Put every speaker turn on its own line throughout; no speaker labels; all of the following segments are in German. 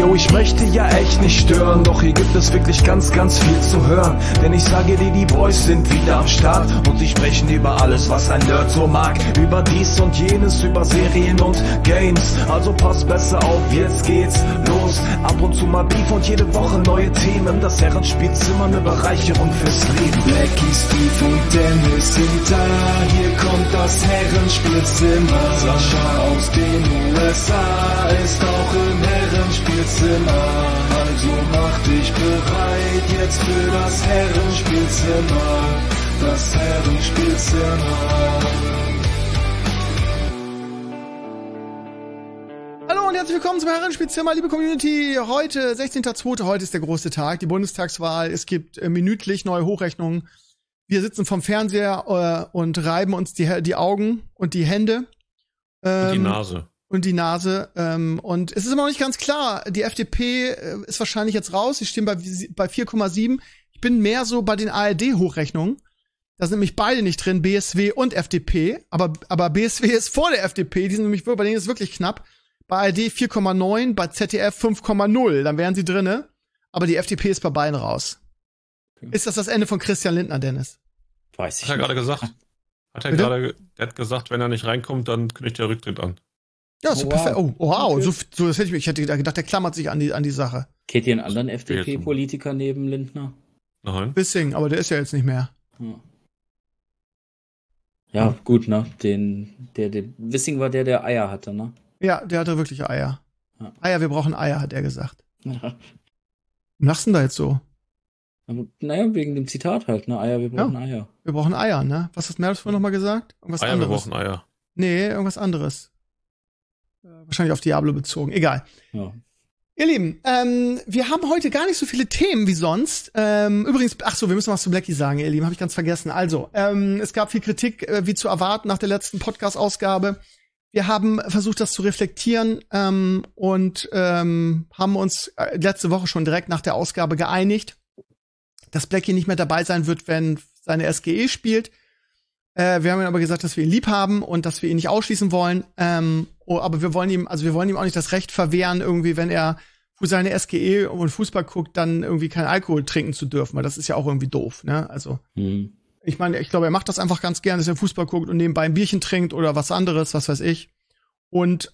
yo, ich möchte ja echt nicht stören, doch hier gibt es wirklich ganz, ganz viel zu hören. Denn ich sage dir, die Boys sind wieder am Start und sie sprechen über alles, was ein Nerd so mag. Über dies und jenes, über Serien und Games. Also pass besser auf, jetzt geht's los. Ab und zu mal Beef und jede Woche neue Themen. Das Herrenspielzimmer, eine Bereicherung fürs Leben.
Blackie, Steve und Dennis sind da. Hier kommt das Herrenspielzimmer. Sascha aus den USA ist auch im Herrenspielzimmer. Also mach dich bereit jetzt für das Herrenspielzimmer. Das Herrenspielzimmer.
Hallo und herzlich willkommen zum Herrenspielzimmer, liebe Community. Heute, 16.02., heute ist der große Tag, die Bundestagswahl. Es gibt minütlich neue Hochrechnungen. Wir sitzen vom Fernseher und reiben uns die Augen und die Hände.
Und die Nase.
Und die Nase. Und es ist immer noch nicht ganz klar. Die FDP ist wahrscheinlich jetzt raus. Sie stehen bei 4,7. Ich bin mehr so bei den ARD-Hochrechnungen. Da sind nämlich beide nicht drin, BSW und FDP. Aber BSW ist vor der FDP. Die sind nämlich, bei denen ist es wirklich knapp. Bei ARD 4,9, bei ZDF 5,0. Dann wären sie drinne. Aber die FDP ist bei beiden raus. Okay. Ist das Ende von Christian Lindner, Dennis?
Weiß ich nicht. Hat er gerade gesagt. Der hat gesagt, wenn er nicht reinkommt, dann kündigt der Rücktritt an.
Ja, so perfekt. Oh, wow. Okay. So das ich hätte gedacht, der klammert sich an die Sache.
Kennt ihr einen anderen FDP-Politiker neben Lindner?
Nein.
Wissing, aber der ist ja jetzt nicht mehr.
Ja, gut, ne? Der Wissing war der Eier hatte, ne?
Ja, der hatte wirklich Eier. Ja. Eier, wir brauchen Eier, hat er gesagt.
Ja.
Was machst du denn da jetzt so?
Aber, naja, wegen dem Zitat halt, ne? Eier, wir brauchen Eier.
Wir brauchen Eier, ne? Was hat Merz vorhin nochmal gesagt? Irgendwas
Eier,
anderes.
Wir brauchen Eier.
Nee, irgendwas anderes. Wahrscheinlich auf Diablo bezogen. Egal.
Ja.
Ihr Lieben, wir haben heute gar nicht so viele Themen wie sonst. Übrigens, wir müssen was zu Blackie sagen, ihr Lieben, habe ich ganz vergessen. Also, es gab viel Kritik, wie zu erwarten, nach der letzten Podcast-Ausgabe. Wir haben versucht, das zu reflektieren und haben uns letzte Woche schon direkt nach der Ausgabe geeinigt, dass Blackie nicht mehr dabei sein wird, wenn seine SGE spielt. Wir haben ihm aber gesagt, dass wir ihn lieb haben und dass wir ihn nicht ausschließen wollen. Aber wir wollen ihm auch nicht das Recht verwehren, irgendwie, wenn er für seine SGE und Fußball guckt, dann irgendwie keinen Alkohol trinken zu dürfen, weil das ist ja auch irgendwie doof, ne? Also, Ich meine, ich glaube, er macht das einfach ganz gern, dass er Fußball guckt und nebenbei ein Bierchen trinkt oder was anderes, was weiß ich. Und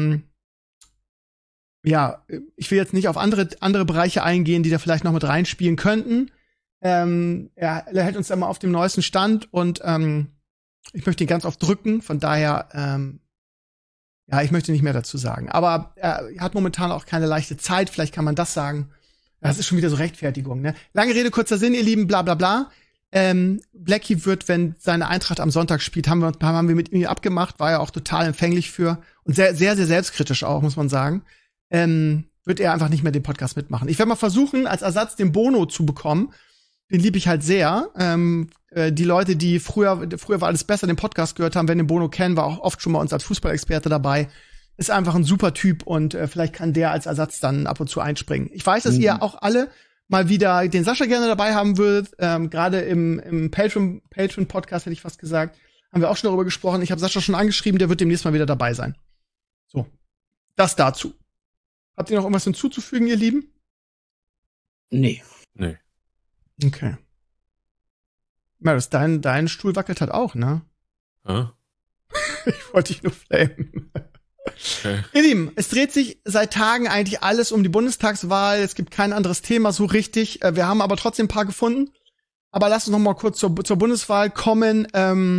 ich will jetzt nicht auf andere Bereiche eingehen, die da vielleicht noch mit reinspielen könnten. Er hält uns da mal auf dem neuesten Stand und ich möchte ihn ganz oft drücken, von daher ich möchte nicht mehr dazu sagen. Aber er hat momentan auch keine leichte Zeit, vielleicht kann man das sagen. Das ist schon wieder so Rechtfertigung, ne? Lange Rede, kurzer Sinn, ihr Lieben, bla bla bla. Blackie wird, wenn seine Eintracht am Sonntag spielt, haben wir mit ihm abgemacht, war ja auch total empfänglich für und sehr, sehr, sehr selbstkritisch auch, muss man sagen. Wird er einfach nicht mehr den Podcast mitmachen. Ich werde mal versuchen, als Ersatz den Bono zu bekommen. Den liebe ich halt sehr. Die Leute, die früher war alles besser, den Podcast gehört haben, werden den Bono kennen, war auch oft schon bei uns als Fußballexperte dabei. Ist einfach ein super Typ und vielleicht kann der als Ersatz dann ab und zu einspringen. Ich weiß, dass ihr auch alle mal wieder den Sascha gerne dabei haben würdet. Gerade im Patreon-Podcast, hätte ich fast gesagt, haben wir auch schon darüber gesprochen. Ich habe Sascha schon angeschrieben, der wird demnächst mal wieder dabei sein. So, das dazu. Habt ihr noch irgendwas hinzuzufügen, ihr Lieben?
Nee.
Okay. Maris, dein Stuhl wackelt halt auch, ne?
Ja.
Ich wollte dich nur flamen.
Okay.
Ihr Lieben, es dreht sich seit Tagen eigentlich alles um die Bundestagswahl. Es gibt kein anderes Thema so richtig. Wir haben aber trotzdem ein paar gefunden. Aber lass uns noch mal kurz zur Bundeswahl kommen.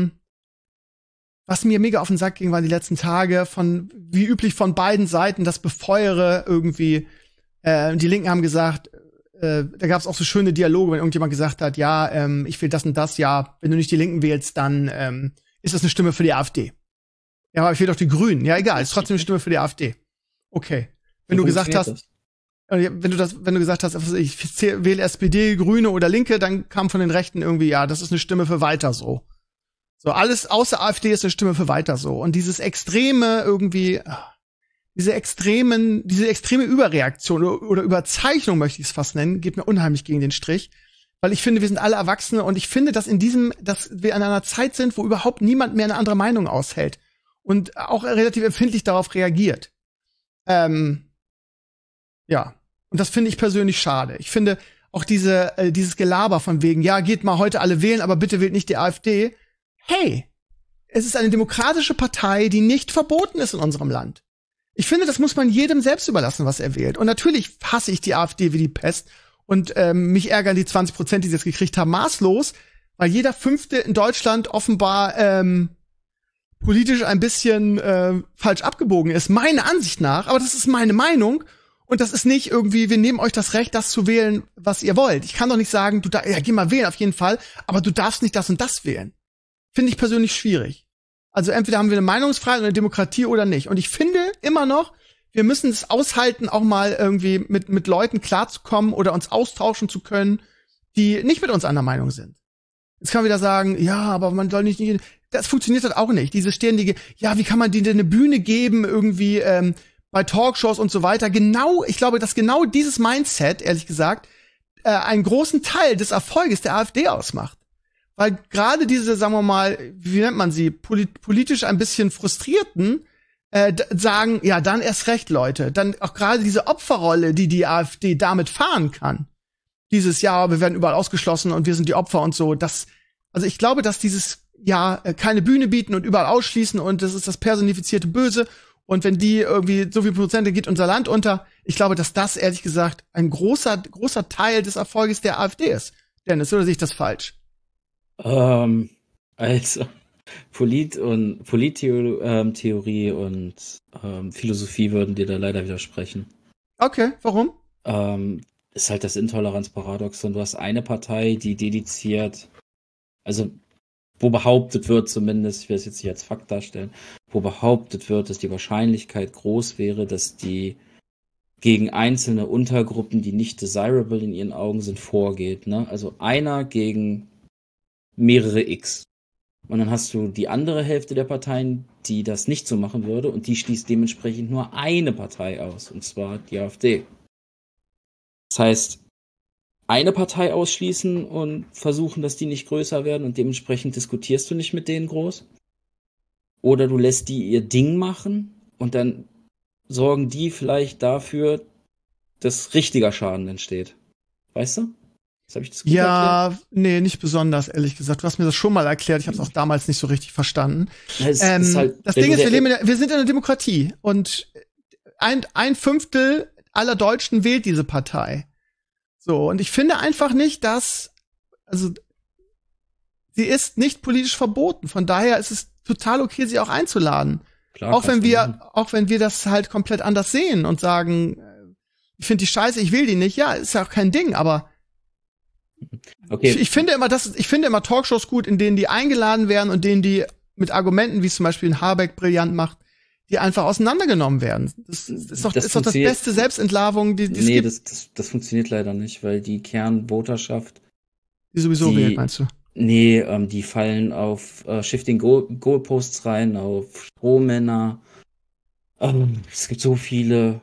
Was mir mega auf den Sack ging, waren die letzten Tage wie üblich von beiden Seiten das Befeuere irgendwie. Die Linken haben gesagt, da gab es auch so schöne Dialoge, wenn irgendjemand gesagt hat, ich will das und das, wenn du nicht die Linken wählst, dann ist das eine Stimme für die AfD. Ja, aber ich will doch die Grünen. Ja, egal, ist trotzdem eine Stimme für die AfD. Okay. Wenn du gesagt hast, ich wähle SPD, Grüne oder Linke, dann kam von den Rechten irgendwie, das ist eine Stimme für weiter so. So, alles außer AfD ist eine Stimme für weiter so. Und dieses extreme irgendwie, diese extreme Überreaktion oder Überzeichnung, möchte ich es fast nennen, geht mir unheimlich gegen den Strich. Weil ich finde, wir sind alle Erwachsene und ich finde, dass wir in einer Zeit sind, wo überhaupt niemand mehr eine andere Meinung aushält. Und auch relativ empfindlich darauf reagiert. Ja. Und das finde ich persönlich schade. Ich finde auch dieses Gelaber von wegen, ja, geht mal heute alle wählen, aber bitte wählt nicht die AfD. Hey, es ist eine demokratische Partei, die nicht verboten ist in unserem Land. Ich finde, das muss man jedem selbst überlassen, was er wählt. Und natürlich hasse ich die AfD wie die Pest. Und mich ärgern die 20%, die sie jetzt gekriegt haben, maßlos, weil jeder Fünfte in Deutschland offenbar politisch ein bisschen falsch abgebogen ist. Meiner Ansicht nach, aber das ist meine Meinung. Und das ist nicht irgendwie, wir nehmen euch das Recht, das zu wählen, was ihr wollt. Ich kann doch nicht sagen, ja, geh mal wählen auf jeden Fall, aber du darfst nicht das und das wählen. Finde ich persönlich schwierig. Also entweder haben wir eine Meinungsfreiheit und eine Demokratie oder nicht. Und ich finde immer noch, wir müssen es aushalten, auch mal irgendwie mit Leuten klarzukommen oder uns austauschen zu können, die nicht mit uns einer Meinung sind. Jetzt kann man wieder sagen, ja, aber man soll nicht, das funktioniert halt auch nicht. Diese ständige, ja, wie kann man denen eine Bühne geben, irgendwie bei Talkshows und so weiter. Genau, ich glaube, dass genau dieses Mindset, ehrlich gesagt, einen großen Teil des Erfolges der AfD ausmacht. Weil gerade diese, sagen wir mal, wie nennt man sie, politisch ein bisschen Frustrierten, sagen, ja, dann erst recht, Leute. Dann auch gerade diese Opferrolle, die AfD damit fahren kann. Dieses, ja, wir werden überall ausgeschlossen und wir sind die Opfer und so. Also ich glaube, dass dieses, ja, keine Bühne bieten und überall ausschließen und das ist das personifizierte Böse. Und wenn die irgendwie so viel Prozente geht unser Land unter, ich glaube, dass das, ehrlich gesagt, ein großer Teil des Erfolges der AfD ist. Dennis, oder sehe ich das falsch?
Also Polittheorie und Philosophie würden dir da leider widersprechen.
Okay, warum?
Ist halt das Intoleranzparadoxon. Du hast eine Partei, die dediziert, also wo behauptet wird zumindest, ich will es jetzt nicht als Fakt darstellen, wo behauptet wird, dass die Wahrscheinlichkeit groß wäre, dass die gegen einzelne Untergruppen, die nicht desirable in ihren Augen sind, vorgeht. Ne? Also einer gegen mehrere X. Und dann hast du die andere Hälfte der Parteien, die das nicht so machen würde und die schließt dementsprechend nur eine Partei aus, und zwar die AfD. Das heißt, eine Partei ausschließen und versuchen, dass die nicht größer werden und dementsprechend diskutierst du nicht mit denen groß. Oder du lässt die ihr Ding machen und dann sorgen die vielleicht dafür, dass richtiger Schaden entsteht. Weißt du? Habe ich das gut erklärt?
Nee, nicht besonders, ehrlich gesagt. Du hast mir das schon mal erklärt, ich habe es auch damals nicht so richtig verstanden.
Ist halt,
das Ding ist, wir sind in einer Demokratie und ein Fünftel aller Deutschen wählt diese Partei. So, und ich finde einfach nicht, also sie ist nicht politisch verboten. Von daher ist es total okay, sie auch einzuladen. Klar, auch wenn wir das halt komplett anders sehen und sagen, ich finde die scheiße, ich will die nicht. Ja, ist ja auch kein Ding, aber okay. Ich finde immer Talkshows gut, in denen die eingeladen werden und denen die mit Argumenten, wie es zum Beispiel ein Habeck brillant macht, die einfach auseinandergenommen werden. Das ist doch das beste Selbstentlarvung, die es gibt. Nee,
das funktioniert leider nicht, weil die Kernbotschaft
die sowieso wählt, meinst du?
Nee, die fallen auf Shifting Goalposts rein, auf Strohmänner. Es gibt so viele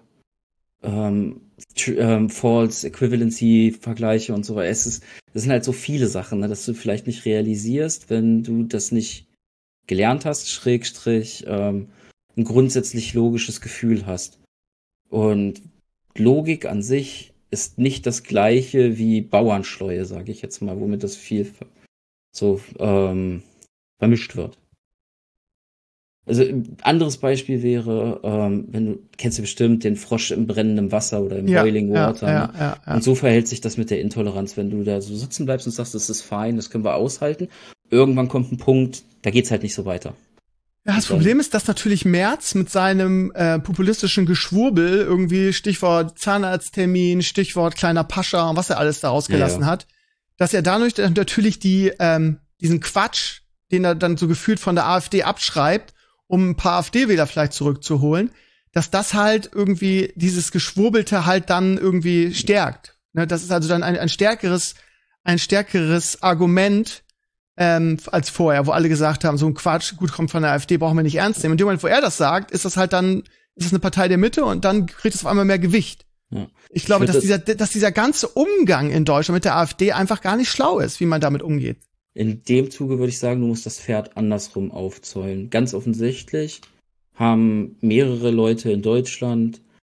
False Equivalency Vergleiche und so weiter. Das sind halt so viele Sachen, ne, dass du vielleicht nicht realisierst, wenn du das nicht gelernt hast, Schrägstrich, ein grundsätzlich logisches Gefühl hast. Und Logik an sich ist nicht das gleiche wie Bauernschleue, sage ich jetzt mal, womit das viel so vermischt wird. Also ein anderes Beispiel wäre, kennst du bestimmt den Frosch im brennenden Wasser oder im Boiling Water.
Ja.
Und so verhält sich das mit der Intoleranz, wenn du da so sitzen bleibst und sagst, das ist fein, das können wir aushalten. Irgendwann kommt ein Punkt, da geht's halt nicht so weiter.
Ja, das Problem ist, dass natürlich Merz mit seinem populistischen Geschwurbel, irgendwie Stichwort Zahnarzttermin, Stichwort kleiner Pascha und was er alles da rausgelassen hat, dass er dadurch natürlich diesen Quatsch, den er dann so gefühlt von der AfD abschreibt, um ein paar AfD-Wähler vielleicht zurückzuholen, dass das halt irgendwie dieses Geschwurbelte halt dann irgendwie stärkt. Ne, das ist also dann ein stärkeres Argument als vorher, wo alle gesagt haben, so ein Quatsch, gut, kommt von der AfD, brauchen wir nicht ernst nehmen. Und in dem Moment, wo er das sagt, ist das eine Partei der Mitte und dann kriegt es auf einmal mehr Gewicht. Ja. Ich glaube, dass dieser ganze Umgang in Deutschland mit der AfD einfach gar nicht schlau ist, wie man damit umgeht.
In dem Zuge würde ich sagen, du musst das Pferd andersrum aufzäumen. Ganz offensichtlich haben mehrere Leute in Deutschland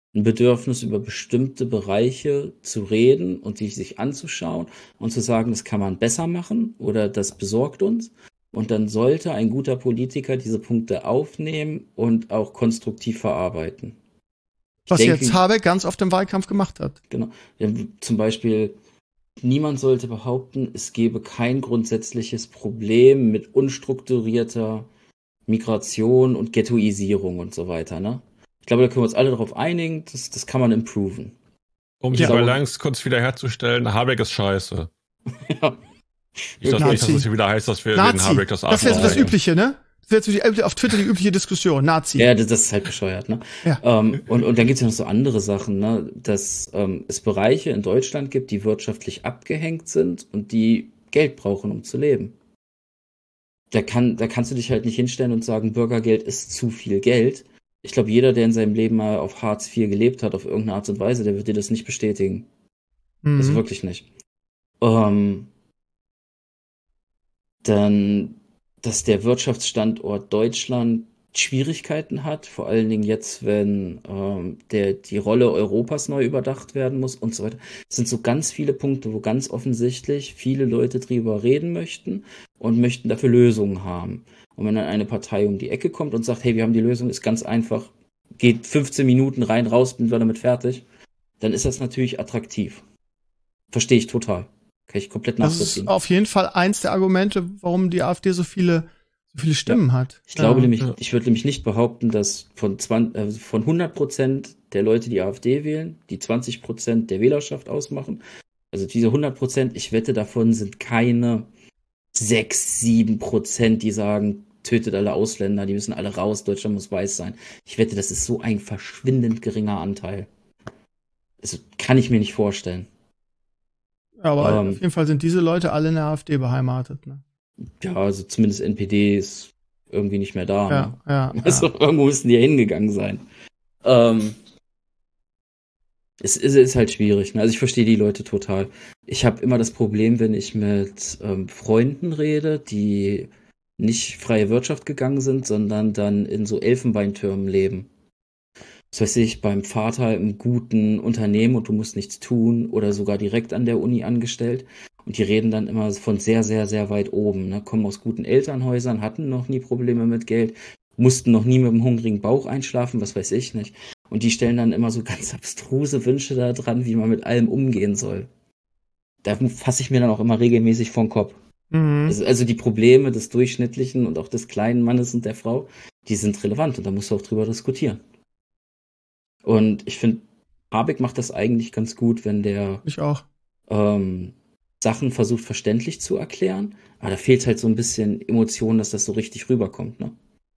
ein Bedürfnis, über bestimmte Bereiche zu reden und die sich anzuschauen und zu sagen, das kann man besser machen oder das besorgt uns. Und dann sollte ein guter Politiker diese Punkte aufnehmen und auch konstruktiv verarbeiten.
Was jetzt Habeck ganz oft im Wahlkampf gemacht hat.
Genau. Ja, zum Beispiel, niemand sollte behaupten, es gäbe kein grundsätzliches Problem mit unstrukturierter Migration und Ghettoisierung und so weiter, ne? Ich glaube, da können wir uns alle darauf einigen, das kann man improven.
Um die Balance kurz wiederherzustellen, Habeck ist scheiße.
Ja.
Ich dachte nicht, dass es hier wieder heißt, dass wir den Habeck das
Das wäre so das Übliche, ne? Das wäre auf Twitter die übliche Diskussion, Nazi.
Ja, das ist halt bescheuert, ne?
Ja.
Und dann gibt's ja noch so andere Sachen, ne? Dass es Bereiche in Deutschland gibt, die wirtschaftlich abgehängt sind und die Geld brauchen, um zu leben. Da kannst du dich halt nicht hinstellen und sagen, Bürgergeld ist zu viel Geld. Ich glaube, jeder, der in seinem Leben mal auf Hartz IV gelebt hat, auf irgendeine Art und Weise, der wird dir das nicht bestätigen. Also wirklich nicht. Dann, dass der Wirtschaftsstandort Deutschland Schwierigkeiten hat, vor allen Dingen jetzt, wenn die Rolle Europas neu überdacht werden muss und so weiter. Es sind so ganz viele Punkte, wo ganz offensichtlich viele Leute drüber reden möchten und möchten dafür Lösungen haben. Und wenn dann eine Partei um die Ecke kommt und sagt, hey, wir haben die Lösung, ist ganz einfach, geht 15 Minuten rein, raus, bin wir damit fertig, dann ist das natürlich attraktiv. Verstehe ich total. Kann ich komplett nachvollziehen.
Das ist auf jeden Fall eins der Argumente, warum die AfD so viele Stimmen hat.
Ich glaube nämlich, ich würde nämlich nicht behaupten, dass von 100% der Leute, die AfD wählen, die 20% der Wählerschaft ausmachen. Also diese 100%, ich wette, davon sind keine 6-7%, die sagen, tötet alle Ausländer, die müssen alle raus, Deutschland muss weiß sein. Ich wette, das ist so ein verschwindend geringer Anteil. Das kann ich mir nicht vorstellen.
Aber auf jeden Fall sind diese Leute alle in der AfD beheimatet, ne?
Ja, also zumindest NPD ist irgendwie nicht mehr da.
Ja,
ne?
ja.
Also irgendwo müssen die ja hingegangen sein. Es ist halt schwierig, ne? Also ich verstehe die Leute total. Ich habe immer das Problem, wenn ich mit Freunden rede, die nicht freie Wirtschaft gegangen sind, sondern dann in so Elfenbeintürmen leben. Das weiß ich, beim Vater im guten Unternehmen und du musst nichts tun oder sogar direkt an der Uni angestellt. Und die reden dann immer von sehr, sehr, sehr weit oben, ne? Kommen aus guten Elternhäusern, hatten noch nie Probleme mit Geld, mussten noch nie mit einem hungrigen Bauch einschlafen, was weiß ich nicht. Und die stellen dann immer so ganz abstruse Wünsche da dran, wie man mit allem umgehen soll. Da fasse ich mir dann auch immer regelmäßig vor den Kopf. Also die Probleme des durchschnittlichen und auch des kleinen Mannes und der Frau, die sind relevant und da musst du auch drüber diskutieren. Und ich finde, Habeck macht das eigentlich ganz gut, wenn der
Ich auch.
Sachen versucht verständlich zu erklären, aber da fehlt halt so ein bisschen Emotion, dass das so richtig rüberkommt, ne?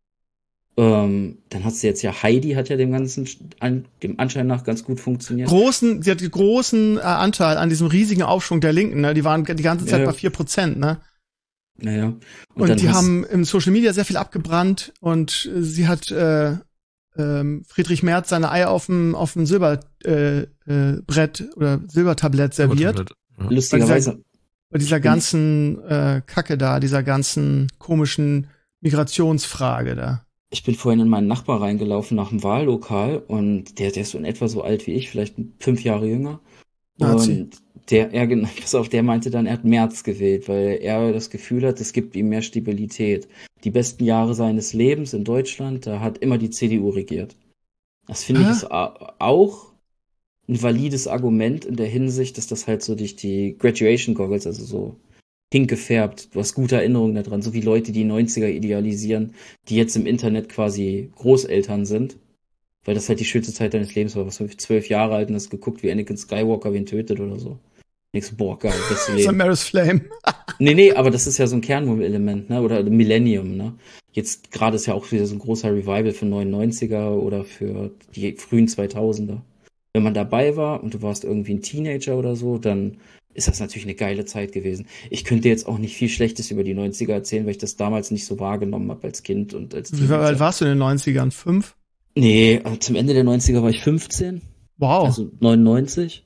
Dann hast du jetzt ja Heidi, hat ja dem Ganzen, dem Anschein nach ganz gut funktioniert.
Sie hat großen Anteil an diesem riesigen Aufschwung der Linken, ne? Die waren die ganze Zeit bei 4%, ne?
Naja.
Und die haben im Social Media sehr viel abgebrannt und sie hat Friedrich Merz seine Eier auf dem Silberbrett oder Silbertablett serviert.
Lustigerweise.
Bei dieser ganzen Kacke da, dieser ganzen komischen Migrationsfrage da.
Ich bin vorhin in meinen Nachbar reingelaufen nach dem Wahllokal und der ist so in etwa so alt wie ich, vielleicht 5 Jahre jünger.
Nazi.
Und der meinte dann, er hat Merz gewählt, weil er das Gefühl hat, es gibt ihm mehr Stabilität. Die besten Jahre seines Lebens in Deutschland, da hat immer die CDU regiert. Das finde ich ist auch ein valides Argument in der Hinsicht, dass das halt so durch die Graduation Goggles, also so pink gefärbt, du hast gute Erinnerungen daran, so wie Leute, die 90er idealisieren, die jetzt im Internet quasi Großeltern sind, weil das halt die schönste Zeit deines Lebens war, was du 12 Jahre alt und hast geguckt, wie Anakin Skywalker wen tötet oder so. Nix, boah, geil, beste Leben.
Samaris Flame.
Nee, aber das ist ja so ein Kernmoment, ne, oder Millennium, ne. Jetzt gerade ist ja auch wieder so ein großer Revival für 99er oder für die frühen 2000er. Wenn man dabei war und du warst irgendwie ein Teenager oder so, dann ist das natürlich eine geile Zeit gewesen. Ich könnte jetzt auch nicht viel Schlechtes über die 90er erzählen, weil ich das damals nicht so wahrgenommen habe als Kind und als Teenager.
Wie alt warst du in den 90ern? 5?
Nee, zum Ende der 90er war ich 15.
Wow.
Also 99.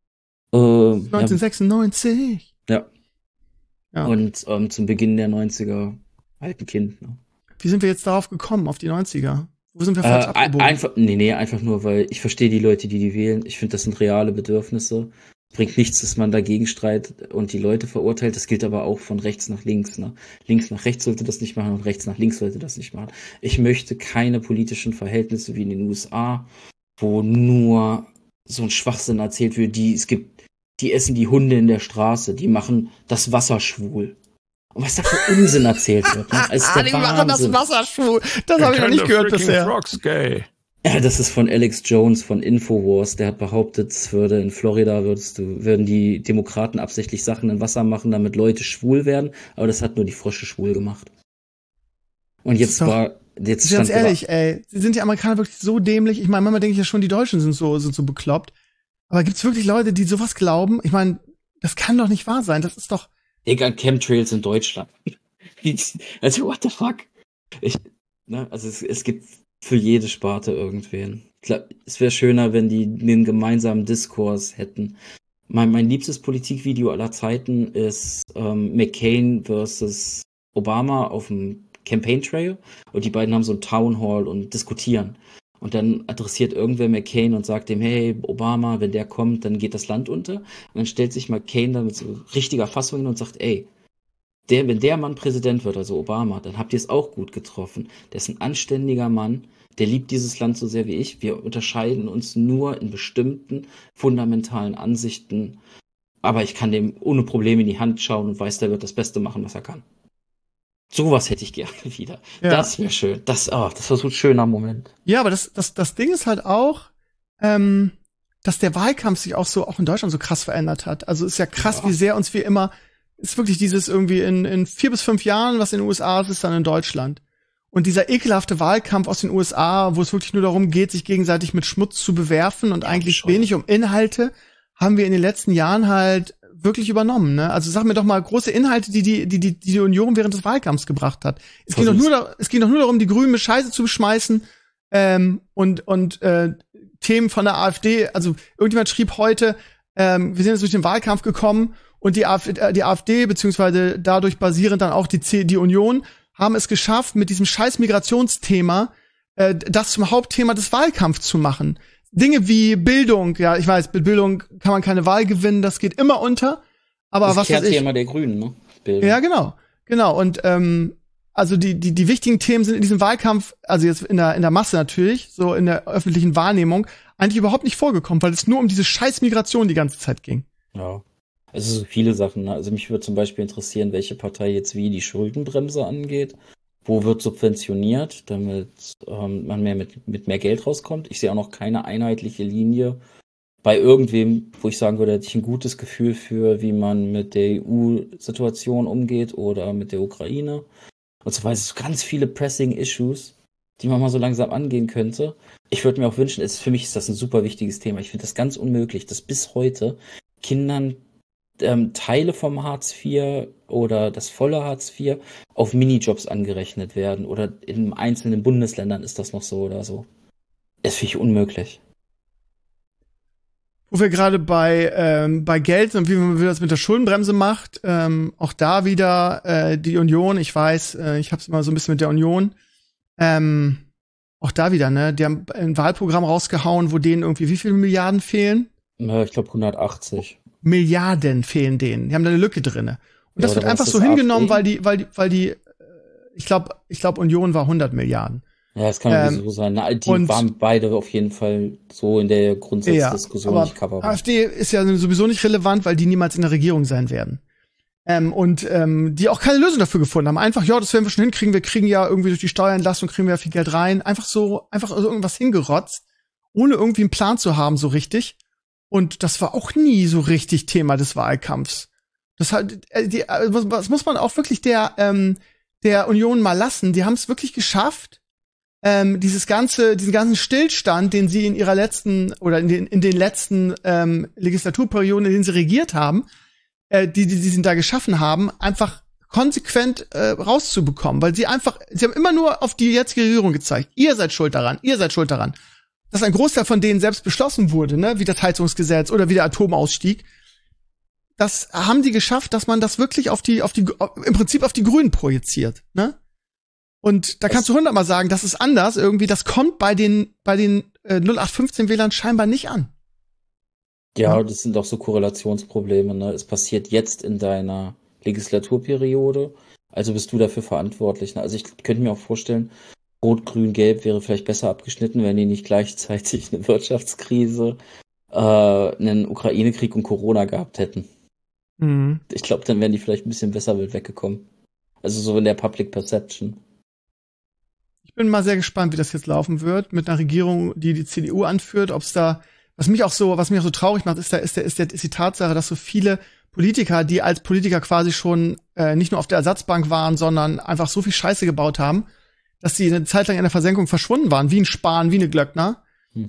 1996.
Ja.
Ja.
Und zum Beginn der 90er halt ein Kind. Ne?
Wie sind wir jetzt darauf gekommen, auf die 90er? Wo sind wir falsch abgebogen?
Einfach nur, weil ich verstehe die Leute, die wählen. Ich finde, das sind reale Bedürfnisse. Bringt nichts, dass man dagegen streitet und die Leute verurteilt. Das gilt aber auch von rechts nach links. Ne? Links nach rechts sollte das nicht machen und rechts nach links sollte das nicht machen. Ich möchte keine politischen Verhältnisse wie in den USA, wo nur so ein Schwachsinn erzählt wird, die essen die Hunde in der Straße, die machen das Wasser schwul. Und was da für Unsinn erzählt wird. Ne?
Die machen das Wasser schwul. Das habe ich noch nicht gehört bisher.
Frogs gay.
Ja, das ist von Alex Jones von Infowars. Der hat behauptet, in Florida würden die Demokraten absichtlich Sachen in Wasser machen, damit Leute schwul werden. Aber das hat nur die Frösche schwul gemacht. Und jetzt
ganz ehrlich, ey, sind die Amerikaner wirklich so dämlich? Ich meine, manchmal denke ich ja schon, die Deutschen sind so bekloppt. Aber gibt's wirklich Leute, die sowas glauben? Ich meine, das kann doch nicht wahr sein. Das ist doch...
Egal, Chemtrails in Deutschland. Also, what the fuck? Es gibt für jede Sparte irgendwen. Es wäre schöner, wenn die einen gemeinsamen Diskurs hätten. Mein liebstes Politikvideo aller Zeiten ist McCain versus Obama auf dem Campaign Trail. Und die beiden haben so ein Town Hall und diskutieren. Und dann adressiert irgendwer McCain und sagt dem, hey, Obama, wenn der kommt, dann geht das Land unter. Und dann stellt sich McCain da mit so richtiger Fassung hin und sagt, ey, wenn der Mann Präsident wird, also Obama, dann habt ihr es auch gut getroffen. Der ist ein anständiger Mann, der liebt dieses Land so sehr wie ich. Wir unterscheiden uns nur in bestimmten fundamentalen Ansichten. Aber ich kann dem ohne Probleme in die Hand schauen und weiß, der wird das Beste machen, was er kann. Sowas hätte ich gerne wieder. Ja. Das wäre schön. Das war so ein schöner Moment.
Ja, aber das Ding ist halt auch, dass der Wahlkampf sich auch in Deutschland so krass verändert hat. Also ist ja krass, wie sehr uns ist wirklich dieses irgendwie in 4 bis 5 Jahren, was in den USA ist dann in Deutschland. Und dieser ekelhafte Wahlkampf aus den USA, wo es wirklich nur darum geht, sich gegenseitig mit Schmutz zu bewerfen und eigentlich wenig um Inhalte, haben wir in den letzten Jahren halt wirklich übernommen, ne? Also sag mir doch mal große Inhalte, die Union während des Wahlkampfs gebracht hat. Es ging doch nur darum, die Grünen mit Scheiße zu beschmeißen, und Themen von der AfD. Also irgendjemand schrieb heute, wir sind jetzt durch den Wahlkampf gekommen und die AfD beziehungsweise dadurch basierend dann auch die Union haben es geschafft, mit diesem scheiß Migrationsthema das zum Hauptthema des Wahlkampfs zu machen. Dinge wie Bildung, ja, ich weiß, mit Bildung kann man keine Wahl gewinnen, das geht immer unter. Aber das
was weiß ich. Das Thema der Grünen, ne?
Bildung. Ja, genau. Und also die wichtigen Themen sind in diesem Wahlkampf, also jetzt in der Masse natürlich, so in der öffentlichen Wahrnehmung, eigentlich überhaupt nicht vorgekommen, weil es nur um diese scheiß Migration die ganze Zeit ging.
Ja. Also so viele Sachen. Ne? Also mich würde zum Beispiel interessieren, welche Partei jetzt wie die Schuldenbremse angeht. Wo wird subventioniert, damit man mit mehr Geld rauskommt? Ich sehe auch noch keine einheitliche Linie bei irgendwem, wo ich sagen würde, hätte ich ein gutes Gefühl für, wie man mit der EU-Situation umgeht oder mit der Ukraine. Und so weiter. Es sind ganz viele pressing Issues, die man mal so langsam angehen könnte. Ich würde mir auch wünschen, für mich ist das ein super wichtiges Thema. Ich finde das ganz unmöglich, dass bis heute Kindern Teile vom Hartz IV oder das volle Hartz IV auf Minijobs angerechnet werden. Oder in einzelnen Bundesländern ist das noch so oder so. Das finde ich unmöglich.
Wo wir gerade bei Geld und wie man das mit der Schuldenbremse macht, auch da wieder die Union, ich weiß, ich hab's immer so ein bisschen mit der Union, auch da wieder, ne, die haben ein Wahlprogramm rausgehauen, wo denen irgendwie wie viele Milliarden fehlen?
Ich glaube 180.
Milliarden fehlen denen. Die haben da eine Lücke drinne. Und das wird einfach so hingenommen, weil die ich glaube Union war 100 Milliarden.
Ja, das kann irgendwie so sein. Na, die waren beide auf jeden Fall so in der Grundsatzdiskussion nicht coverbar.
AfD ist ja sowieso nicht relevant, weil die niemals in der Regierung sein werden. Die auch keine Lösung dafür gefunden haben. Einfach, ja, das werden wir schon hinkriegen. Wir kriegen ja irgendwie durch die Steuerentlastung kriegen wir ja viel Geld rein. Einfach irgendwas hingerotzt, ohne irgendwie einen Plan zu haben, so richtig. Und das war auch nie so richtig Thema des Wahlkampfs. Das halt, was muss man auch wirklich der Union mal lassen. Die haben es wirklich geschafft, diesen ganzen Stillstand, den sie in ihrer letzten oder in den letzten Legislaturperioden, in denen sie regiert haben, die sie da geschaffen haben, einfach konsequent rauszubekommen, weil sie haben immer nur auf die jetzige Regierung gezeigt. Ihr seid schuld daran. Dass ein Großteil von denen selbst beschlossen wurde, ne, wie das Heizungsgesetz oder wie der Atomausstieg. Das haben die geschafft, dass man das wirklich im Prinzip auf die Grünen projiziert, ne? Und da kannst du 100-mal sagen, das ist anders. Irgendwie, das kommt bei den 0815-Wählern scheinbar nicht an.
Ja, das sind auch so Korrelationsprobleme, ne? Es passiert jetzt in deiner Legislaturperiode, also bist du dafür verantwortlich, ne? Also ich könnte mir auch vorstellen, Rot, Grün, Gelb wäre vielleicht besser abgeschnitten, wenn die nicht gleichzeitig eine Wirtschaftskrise, einen Ukraine-Krieg und Corona gehabt hätten.
Mhm.
Ich glaube, dann wären die vielleicht ein bisschen besser weggekommen. Also so in der Public Perception.
Ich bin mal sehr gespannt, wie das jetzt laufen wird mit einer Regierung, die CDU anführt, ob es da, was mich auch so traurig macht, ist die Tatsache, dass so viele Politiker, die als Politiker quasi schon nicht nur auf der Ersatzbank waren, sondern einfach so viel Scheiße gebaut haben, dass sie eine Zeit lang in der Versenkung verschwunden waren, wie ein Spahn, wie eine Glöckner,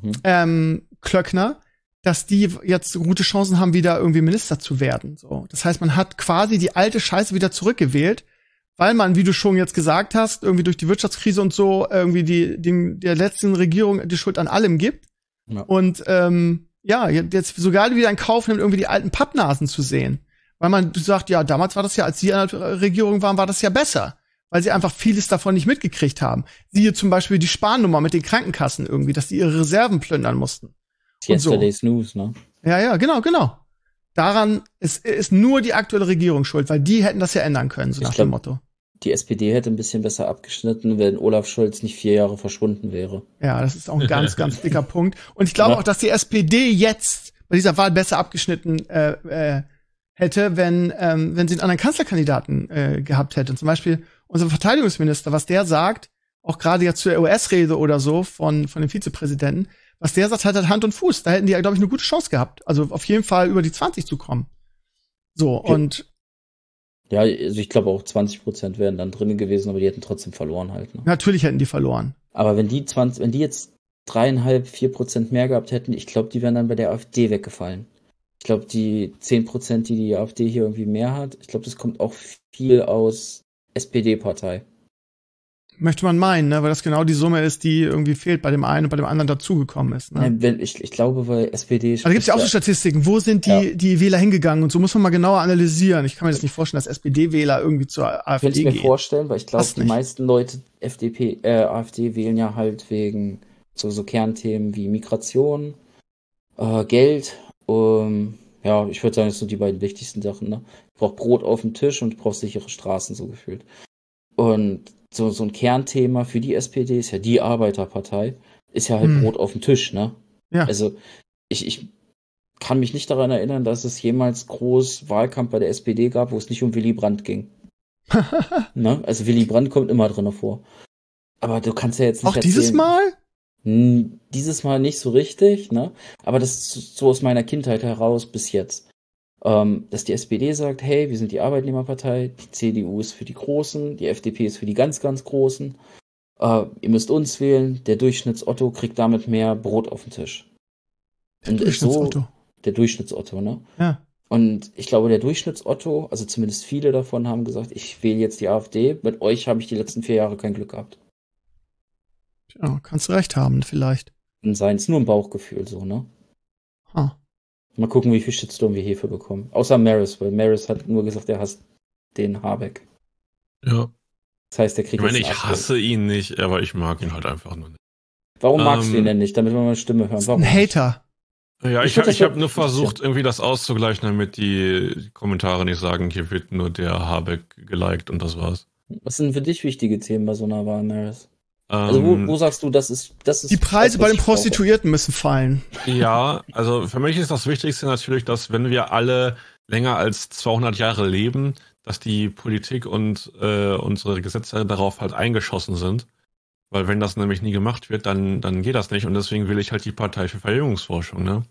Klöckner, dass die jetzt gute Chancen haben, wieder irgendwie Minister zu werden. So, das heißt, man hat quasi die alte Scheiße wieder zurückgewählt, weil man, wie du schon jetzt gesagt hast, irgendwie durch die Wirtschaftskrise und so irgendwie der letzten Regierung die Schuld an allem gibt. Ja. Und jetzt sogar wieder in Kauf nimmt, irgendwie die alten Pappnasen zu sehen. Weil man sagt, ja, damals war das ja, als sie an der Regierung waren, war das ja besser. Weil sie einfach vieles davon nicht mitgekriegt haben. Siehe zum Beispiel die Sparnummer mit den Krankenkassen irgendwie, dass die ihre Reserven plündern mussten.
Yesterday's News, ne?
Ja, genau. Daran ist nur die aktuelle Regierung schuld, weil die hätten das ja ändern können, so nach dem Motto.
Die SPD hätte ein bisschen besser abgeschnitten, wenn Olaf Scholz nicht 4 Jahre verschwunden wäre.
Ja, das ist auch ein ganz, ganz dicker Punkt. Und ich glaube auch, dass die SPD jetzt bei dieser Wahl besser abgeschnitten hätte, wenn sie einen anderen Kanzlerkandidaten gehabt hätte. Zum Beispiel unser Verteidigungsminister, was der sagt, auch gerade jetzt zur US-Rede oder so von dem Vizepräsidenten, was der sagt, hat Hand und Fuß. Da hätten die ja, glaube ich, eine gute Chance gehabt. Also auf jeden Fall über die 20 zu kommen. So, okay. Und
ja, also ich glaube auch 20% wären dann drin gewesen, aber die hätten trotzdem verloren halt. Ne?
Natürlich hätten die verloren.
Aber wenn die jetzt 3,5-4% mehr gehabt hätten, ich glaube, die wären dann bei der AfD weggefallen. Ich glaube, die 10%, die AfD hier irgendwie mehr hat, ich glaube, das kommt auch viel aus SPD-Partei.
Möchte man meinen, ne? Weil das genau die Summe ist, die irgendwie fehlt bei dem einen und bei dem anderen dazugekommen ist. Ne?
Nein, ich glaube, weil SPD...
Also gibt's ja auch so Statistiken, wo sind die Wähler hingegangen und so muss man mal genauer analysieren. Ich kann mir das nicht vorstellen, dass SPD-Wähler irgendwie zur AfD gehen.
Ich könnte es mir vorstellen, weil ich glaube, die meisten Leute AfD wählen ja halt wegen so Kernthemen wie Migration, Geld, ja, ich würde sagen, das sind die beiden wichtigsten Sachen. Ne? Ich brauche Brot auf dem Tisch und ich brauche sichere Straßen, so gefühlt. Und so ein Kernthema für die SPD ist ja die Arbeiterpartei, ist ja halt Brot auf dem Tisch, ne?
Ja.
Also ich kann mich nicht daran erinnern, dass es jemals groß Wahlkampf bei der SPD gab, wo es nicht um Willy Brandt ging. Ne? Also Willy Brandt kommt immer drin vor. Aber du kannst ja jetzt nicht
auch dieses Mal?
Dieses Mal nicht so richtig, ne? Aber das ist so aus meiner Kindheit heraus bis jetzt. Dass die SPD sagt, hey, wir sind die Arbeitnehmerpartei, die CDU ist für die Großen, die FDP ist für die ganz, ganz Großen. Ihr müsst uns wählen, der Durchschnitts-Otto kriegt damit mehr Brot auf den Tisch.
Der Durchschnitts-Otto.
Der Durchschnitts-Otto, ne?
Ja.
Und ich glaube, der Durchschnitts-Otto, also zumindest viele davon, haben gesagt, ich wähle jetzt die AfD, mit euch habe ich die letzten 4 Jahre kein Glück gehabt.
Ja, kannst du recht haben, vielleicht.
Und seien es nur ein Bauchgefühl, so, ne? Mal gucken, wie viel Shitstorm wir hierfür bekommen. Außer Maris, weil Maris hat nur gesagt, er hasst den Habeck.
Ja.
Das heißt, der kriegt
ich hasse ihn nicht, aber ich mag ihn halt einfach nur nicht.
Warum magst du ihn denn nicht? Damit wir mal eine Stimme hören. Warum?
Ein Hater.
Ja, ich hab nur versucht, irgendwie das auszugleichen, damit die Kommentare nicht sagen, hier wird nur der Habeck geliked und das war's.
Was sind für dich wichtige Themen bei so einer Wahl, Maris? Also wo sagst du, das ist
die Preise bei den Prostituierten müssen fallen.
Ja, also für mich ist das Wichtigste natürlich, dass wenn wir alle länger als 200 Jahre leben, dass die Politik und unsere Gesetze darauf halt eingeschossen sind. Weil wenn das nämlich nie gemacht wird, dann geht das nicht und deswegen will ich halt die Partei für Verjüngungsforschung, ne?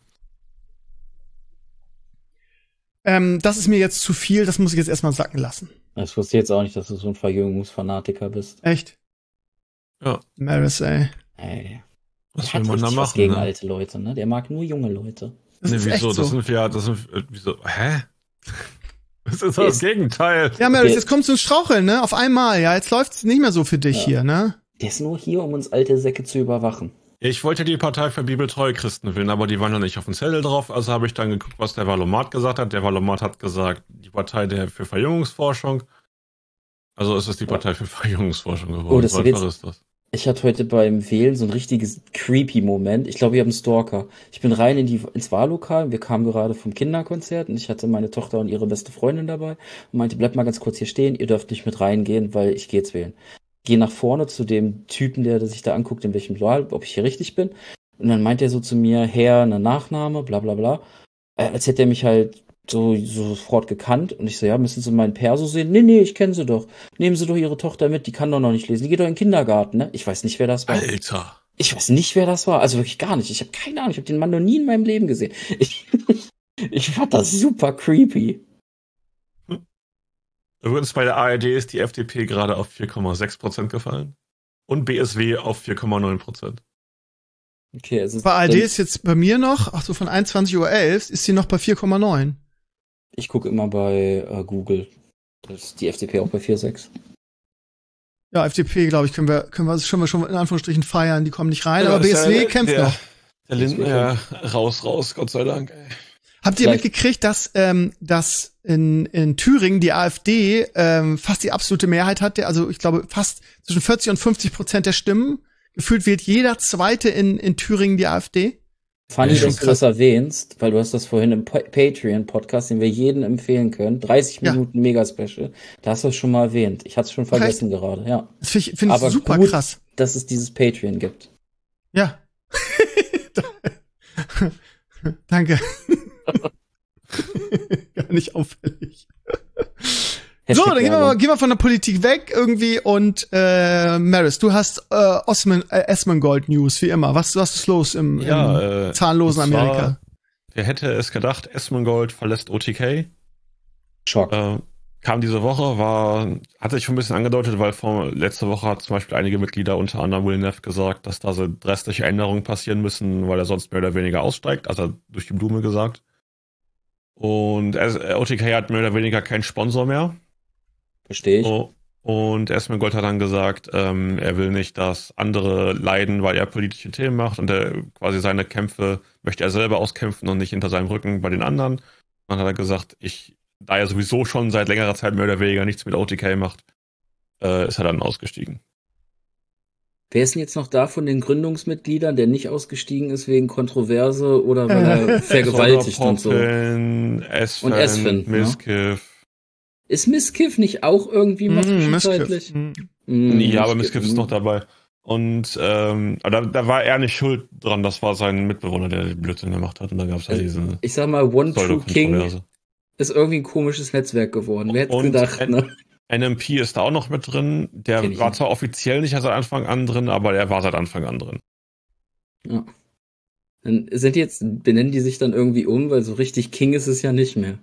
Das ist mir jetzt zu viel, das muss ich jetzt erstmal sacken lassen.
Ich wusste jetzt auch nicht, dass du so ein Verjüngungsfanatiker bist.
Echt?
Ja.
Maris, ey.
Was will man da machen?
Gegen alte Leute, ne? Der mag nur junge Leute.
Das ist wieso? So. Wieso? Hä? Das ist das Gegenteil.
Ja, Maris, jetzt kommst du ins Straucheln, ne? Auf einmal, ja. Jetzt läuft's nicht mehr so für dich hier, ne?
Der ist nur hier, um uns alte Säcke zu überwachen.
Ich wollte die Partei für bibeltreue Christen wählen, aber die waren noch nicht auf dem Zettel drauf. Also habe ich dann geguckt, was der Valomat gesagt hat. Der Valomat hat gesagt, die Partei für Verjüngungsforschung. Also ist es die Partei für Verjüngungsforschung geworden.
Oh, das
So einfach ist das.
Ich hatte heute beim Wählen so ein richtiges creepy Moment. Ich glaube, ich habe einen Stalker. Ich bin rein ins Wahllokal. Wir kamen gerade vom Kinderkonzert und ich hatte meine Tochter und ihre beste Freundin dabei und meinte, bleibt mal ganz kurz hier stehen, ihr dürft nicht mit reingehen, weil ich gehe jetzt wählen. Gehe nach vorne zu dem Typen, der sich da anguckt, in welchem Wahl, ob ich hier richtig bin. Und dann meint er so zu mir, Herr, eine Nachname, bla bla bla. Als hätte er mich halt so sofort gekannt. Und ich so, ja, müssen Sie meinen Perso sehen? Nee, ich kenne sie doch. Nehmen Sie doch Ihre Tochter mit, die kann doch noch nicht lesen. Die geht doch in den Kindergarten, ne? Ich weiß nicht, wer das war.
Alter.
Ich weiß nicht, wer das war. Also wirklich gar nicht. Ich habe keine Ahnung. Ich habe den Mann noch nie in meinem Leben gesehen. Ich fand das super creepy.
Übrigens bei der ARD ist die FDP gerade auf 4,6% gefallen. Und BSW auf 4,9%.
Okay, also
Bei ARD ist jetzt bei mir noch, ach so, von 21:11 Uhr ist sie noch bei 4,9.
ich gucke immer bei Google. Das ist die FDP auch bei 4,6.
Ja, FDP, glaube ich, können wir schon in Anführungsstrichen feiern. Die kommen nicht rein, aber BSW kämpft noch.
Der Lindner, raus, Gott sei Dank. Ey.
Habt ihr mitgekriegt, dass in Thüringen die AfD fast die absolute Mehrheit hatte? Also ich glaube fast zwischen 40 und 50% der Stimmen. Gefühlt wählt jeder Zweite in Thüringen die AfD.
Funny, dass du das erwähnst, weil du hast das vorhin im Patreon-Podcast, den wir jedem empfehlen können, 30 Minuten Mega-Special, da hast du es schon mal erwähnt. Ich hatte es schon vergessen gerade, ja.
Das finde ich super
gut,
krass.
Dass es dieses Patreon gibt.
Ja. Danke. Gar nicht auffällig. So, dann gehen wir von der Politik weg irgendwie und Maris, du hast Asmongold News, wie immer. Was ist los im zahnlosen Amerika?
Wer hätte es gedacht, Asmongold verlässt OTK?
Schock.
Kam diese Woche, hat sich schon ein bisschen angedeutet, weil letzte Woche hat zum Beispiel einige Mitglieder, unter anderem Will Neff, gesagt, dass da so drastische Änderungen passieren müssen, weil er sonst mehr oder weniger aussteigt, also durch die Blume gesagt. Und OTK hat mehr oder weniger keinen Sponsor mehr.
Verstehe ich.
Und Asmongold hat dann gesagt, er will nicht, dass andere leiden, weil er politische Themen macht und quasi seine Kämpfe möchte er selber auskämpfen und nicht hinter seinem Rücken bei den anderen. Dann hat er gesagt, da er sowieso schon seit längerer Zeit mehr oder weniger nichts mit OTK macht, ist er dann ausgestiegen.
Wer ist denn jetzt noch da von den Gründungsmitgliedern, der nicht ausgestiegen ist wegen Kontroverse oder weil er vergewaltigt und so?
Esfand, Miskiff.
Ist Miskiff nicht auch irgendwie mal zwischenzeitlich?
Ja, aber Miskiff ist noch dabei. Und da war er nicht schuld dran, das war sein Mitbewohner, der den Blödsinn gemacht hat. Und dann gab es ja diesen.
Ich sag mal, One True King ist irgendwie ein komisches Netzwerk geworden. Wer hätte gedacht, ne?
NMP ist da auch noch mit drin. Der war zwar offiziell nicht seit Anfang an drin, aber er war seit Anfang an drin.
Ja. Dann benennen die sich dann irgendwie weil so richtig King ist es ja nicht mehr.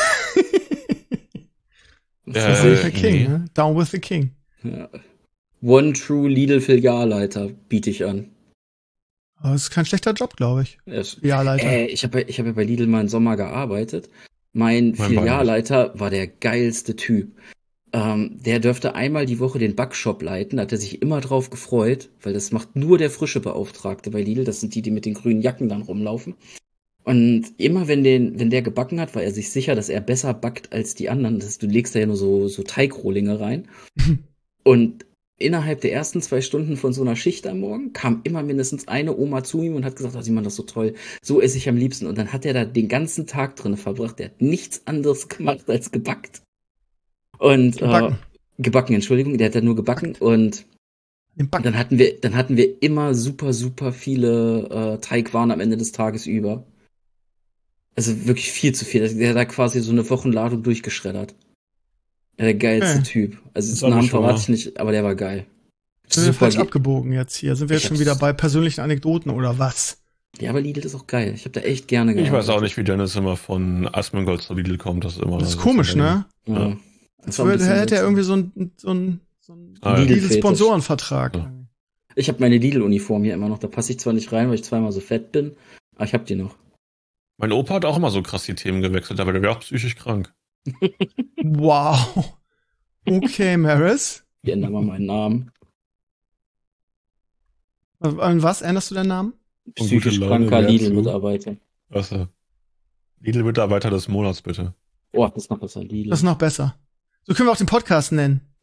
King, ne? Down with the King.
Ja. One True Lidl-Filialleiter biete ich an.
Aber das ist kein schlechter Job, glaube ich. Filialleiter.
Ich hab ja bei Lidl mal im Sommer gearbeitet. Mein Filialleiter war der geilste Typ. Der dürfte einmal die Woche den Backshop leiten, da hat er sich immer drauf gefreut, weil das macht nur der frische Beauftragte bei Lidl, das sind die mit den grünen Jacken dann rumlaufen. Und immer wenn der gebacken hat, war er sich sicher, dass er besser backt als die anderen. Du legst da ja nur so Teigrohlinge rein. Und innerhalb der ersten 2 Stunden von so einer Schicht am Morgen kam immer mindestens eine Oma zu ihm und hat gesagt, Simon, das ist so toll, so esse ich am liebsten. Und dann hat er da den ganzen Tag drin verbracht. Der hat nichts anderes gemacht als gebackt. Und gebacken, Entschuldigung, der hat dann nur gebacken. Und dann hatten wir immer super, super viele Teigwaren am Ende des Tages über. Also wirklich viel zu viel. Der hat da quasi so eine Wochenladung durchgeschreddert. Der geilste Typ. Also den Namen verrate ich nicht, aber der war geil.
Sind wir falsch abgebogen jetzt hier? Sind wir jetzt schon wieder bei persönlichen Anekdoten oder was?
Ja, aber Lidl ist auch geil. Ich habe da echt gerne gearbeitet.
Ich weiß auch nicht, wie Dennis immer von Asmongold zu Lidl kommt. Das ist
komisch, ne?
Ja.
Als hätte er irgendwie so einen Lidl-Sponsorenvertrag.
Ja.
Ich habe meine Lidl-Uniform hier immer noch. Da passe ich zwar nicht rein, weil ich zweimal so fett bin, aber ich habe die noch.
Mein Opa hat auch immer so krass die Themen gewechselt, aber der wäre auch psychisch krank.
Wow. Okay, Maris.
Ich ändere mal meinen Namen.
An was änderst du deinen Namen?
Psychisch kranker Lidl-Mitarbeiter.
Achso. Lidl-Mitarbeiter des Monats, bitte.
Oh, das ist noch besser. Lidl.
Das ist noch besser. So können wir auch den Podcast nennen.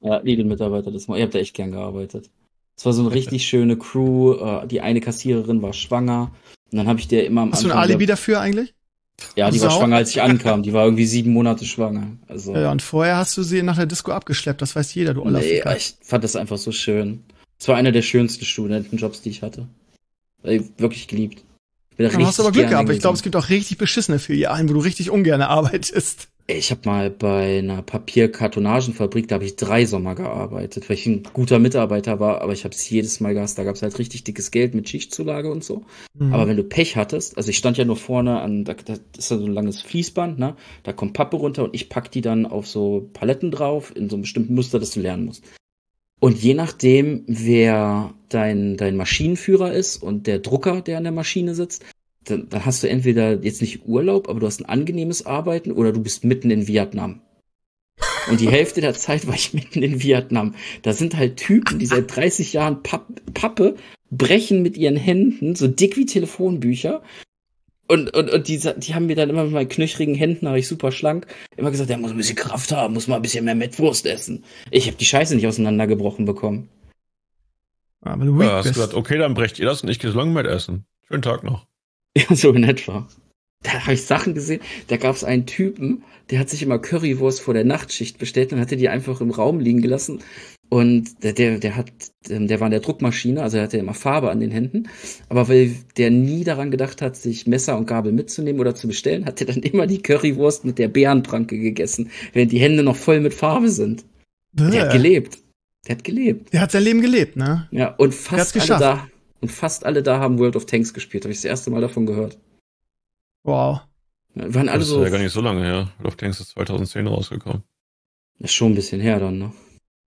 Ja, Lidl-Mitarbeiter, ich habe da echt gern gearbeitet. Es war so eine richtig schöne Crew. Die eine Kassiererin war schwanger. Und dann habe ich der immer am
Hast du ein
Anfang
Alibi dafür eigentlich?
Ja, die war
Sau?
schwanger, als ich ankam. Die war irgendwie 7 Monate schwanger. Also,
Ja, und vorher hast du sie nach der Disco abgeschleppt, das weiß jeder, du Oller
nee,
Ficker.
ich fand das einfach so schön. Es war einer der schönsten Studentenjobs, die ich hatte. Wirklich geliebt.
Dann hast du aber Glück gehabt, aber ich glaube, es gibt auch richtig beschissene Filialen, wo du richtig ungern arbeitest.
Ich habe mal bei einer Papierkartonagenfabrik, da habe ich 3 Sommer gearbeitet, weil ich ein guter Mitarbeiter war, aber ich habe es jedes Mal gehasst. Da gab es halt richtig dickes Geld mit Schichtzulage und so. Aber wenn du Pech hattest, also ich stand ja nur vorne an, da ist ja so ein langes Fließband, ne? Da kommt Pappe runter und ich pack die dann auf so Paletten drauf, in so einem bestimmten Muster, das du lernen musst. Und je nachdem, wer dein Maschinenführer ist und der Drucker, der an der Maschine sitzt, dann hast du entweder jetzt nicht Urlaub, aber du hast ein angenehmes Arbeiten oder du bist mitten in Vietnam. Und die Hälfte der Zeit war ich mitten in Vietnam. Da sind halt Typen, die seit 30 Jahren Pappe brechen mit ihren Händen, so dick wie Telefonbücher. Und die haben mir dann immer mit meinen knöchrigen Händen, war ich super schlank, immer gesagt, der muss ein bisschen Kraft haben, muss mal ein bisschen mehr Mettwurst essen. Ich habe die Scheiße nicht auseinandergebrochen bekommen.
Aber du weak
hast
bist.
gesagt, okay, dann brecht ihr das und ich gehe so lange mit essen. Schönen Tag noch.
Ja, so in etwa. Da habe ich Sachen gesehen, da gab es einen Typen, der hat sich immer Currywurst vor der Nachtschicht bestellt und hatte die einfach im Raum liegen gelassen. Und der war in der Druckmaschine, also er hatte immer Farbe an den Händen. Aber weil der nie daran gedacht hat, sich Messer und Gabel mitzunehmen oder zu bestellen, hat er dann immer die Currywurst mit der Bärenpranke gegessen, während die Hände noch voll mit Farbe sind. Der hat gelebt. Der hat
sein Leben gelebt, ne?
Ja, und
hat's geschafft.
fast alle da haben World of Tanks gespielt. Habe ich das erste Mal davon gehört.
Wow.
Ja, waren alle
Das ist
so.
ja gar nicht so lange her. World of Tanks ist 2010 rausgekommen.
Ist schon ein bisschen her dann, ne?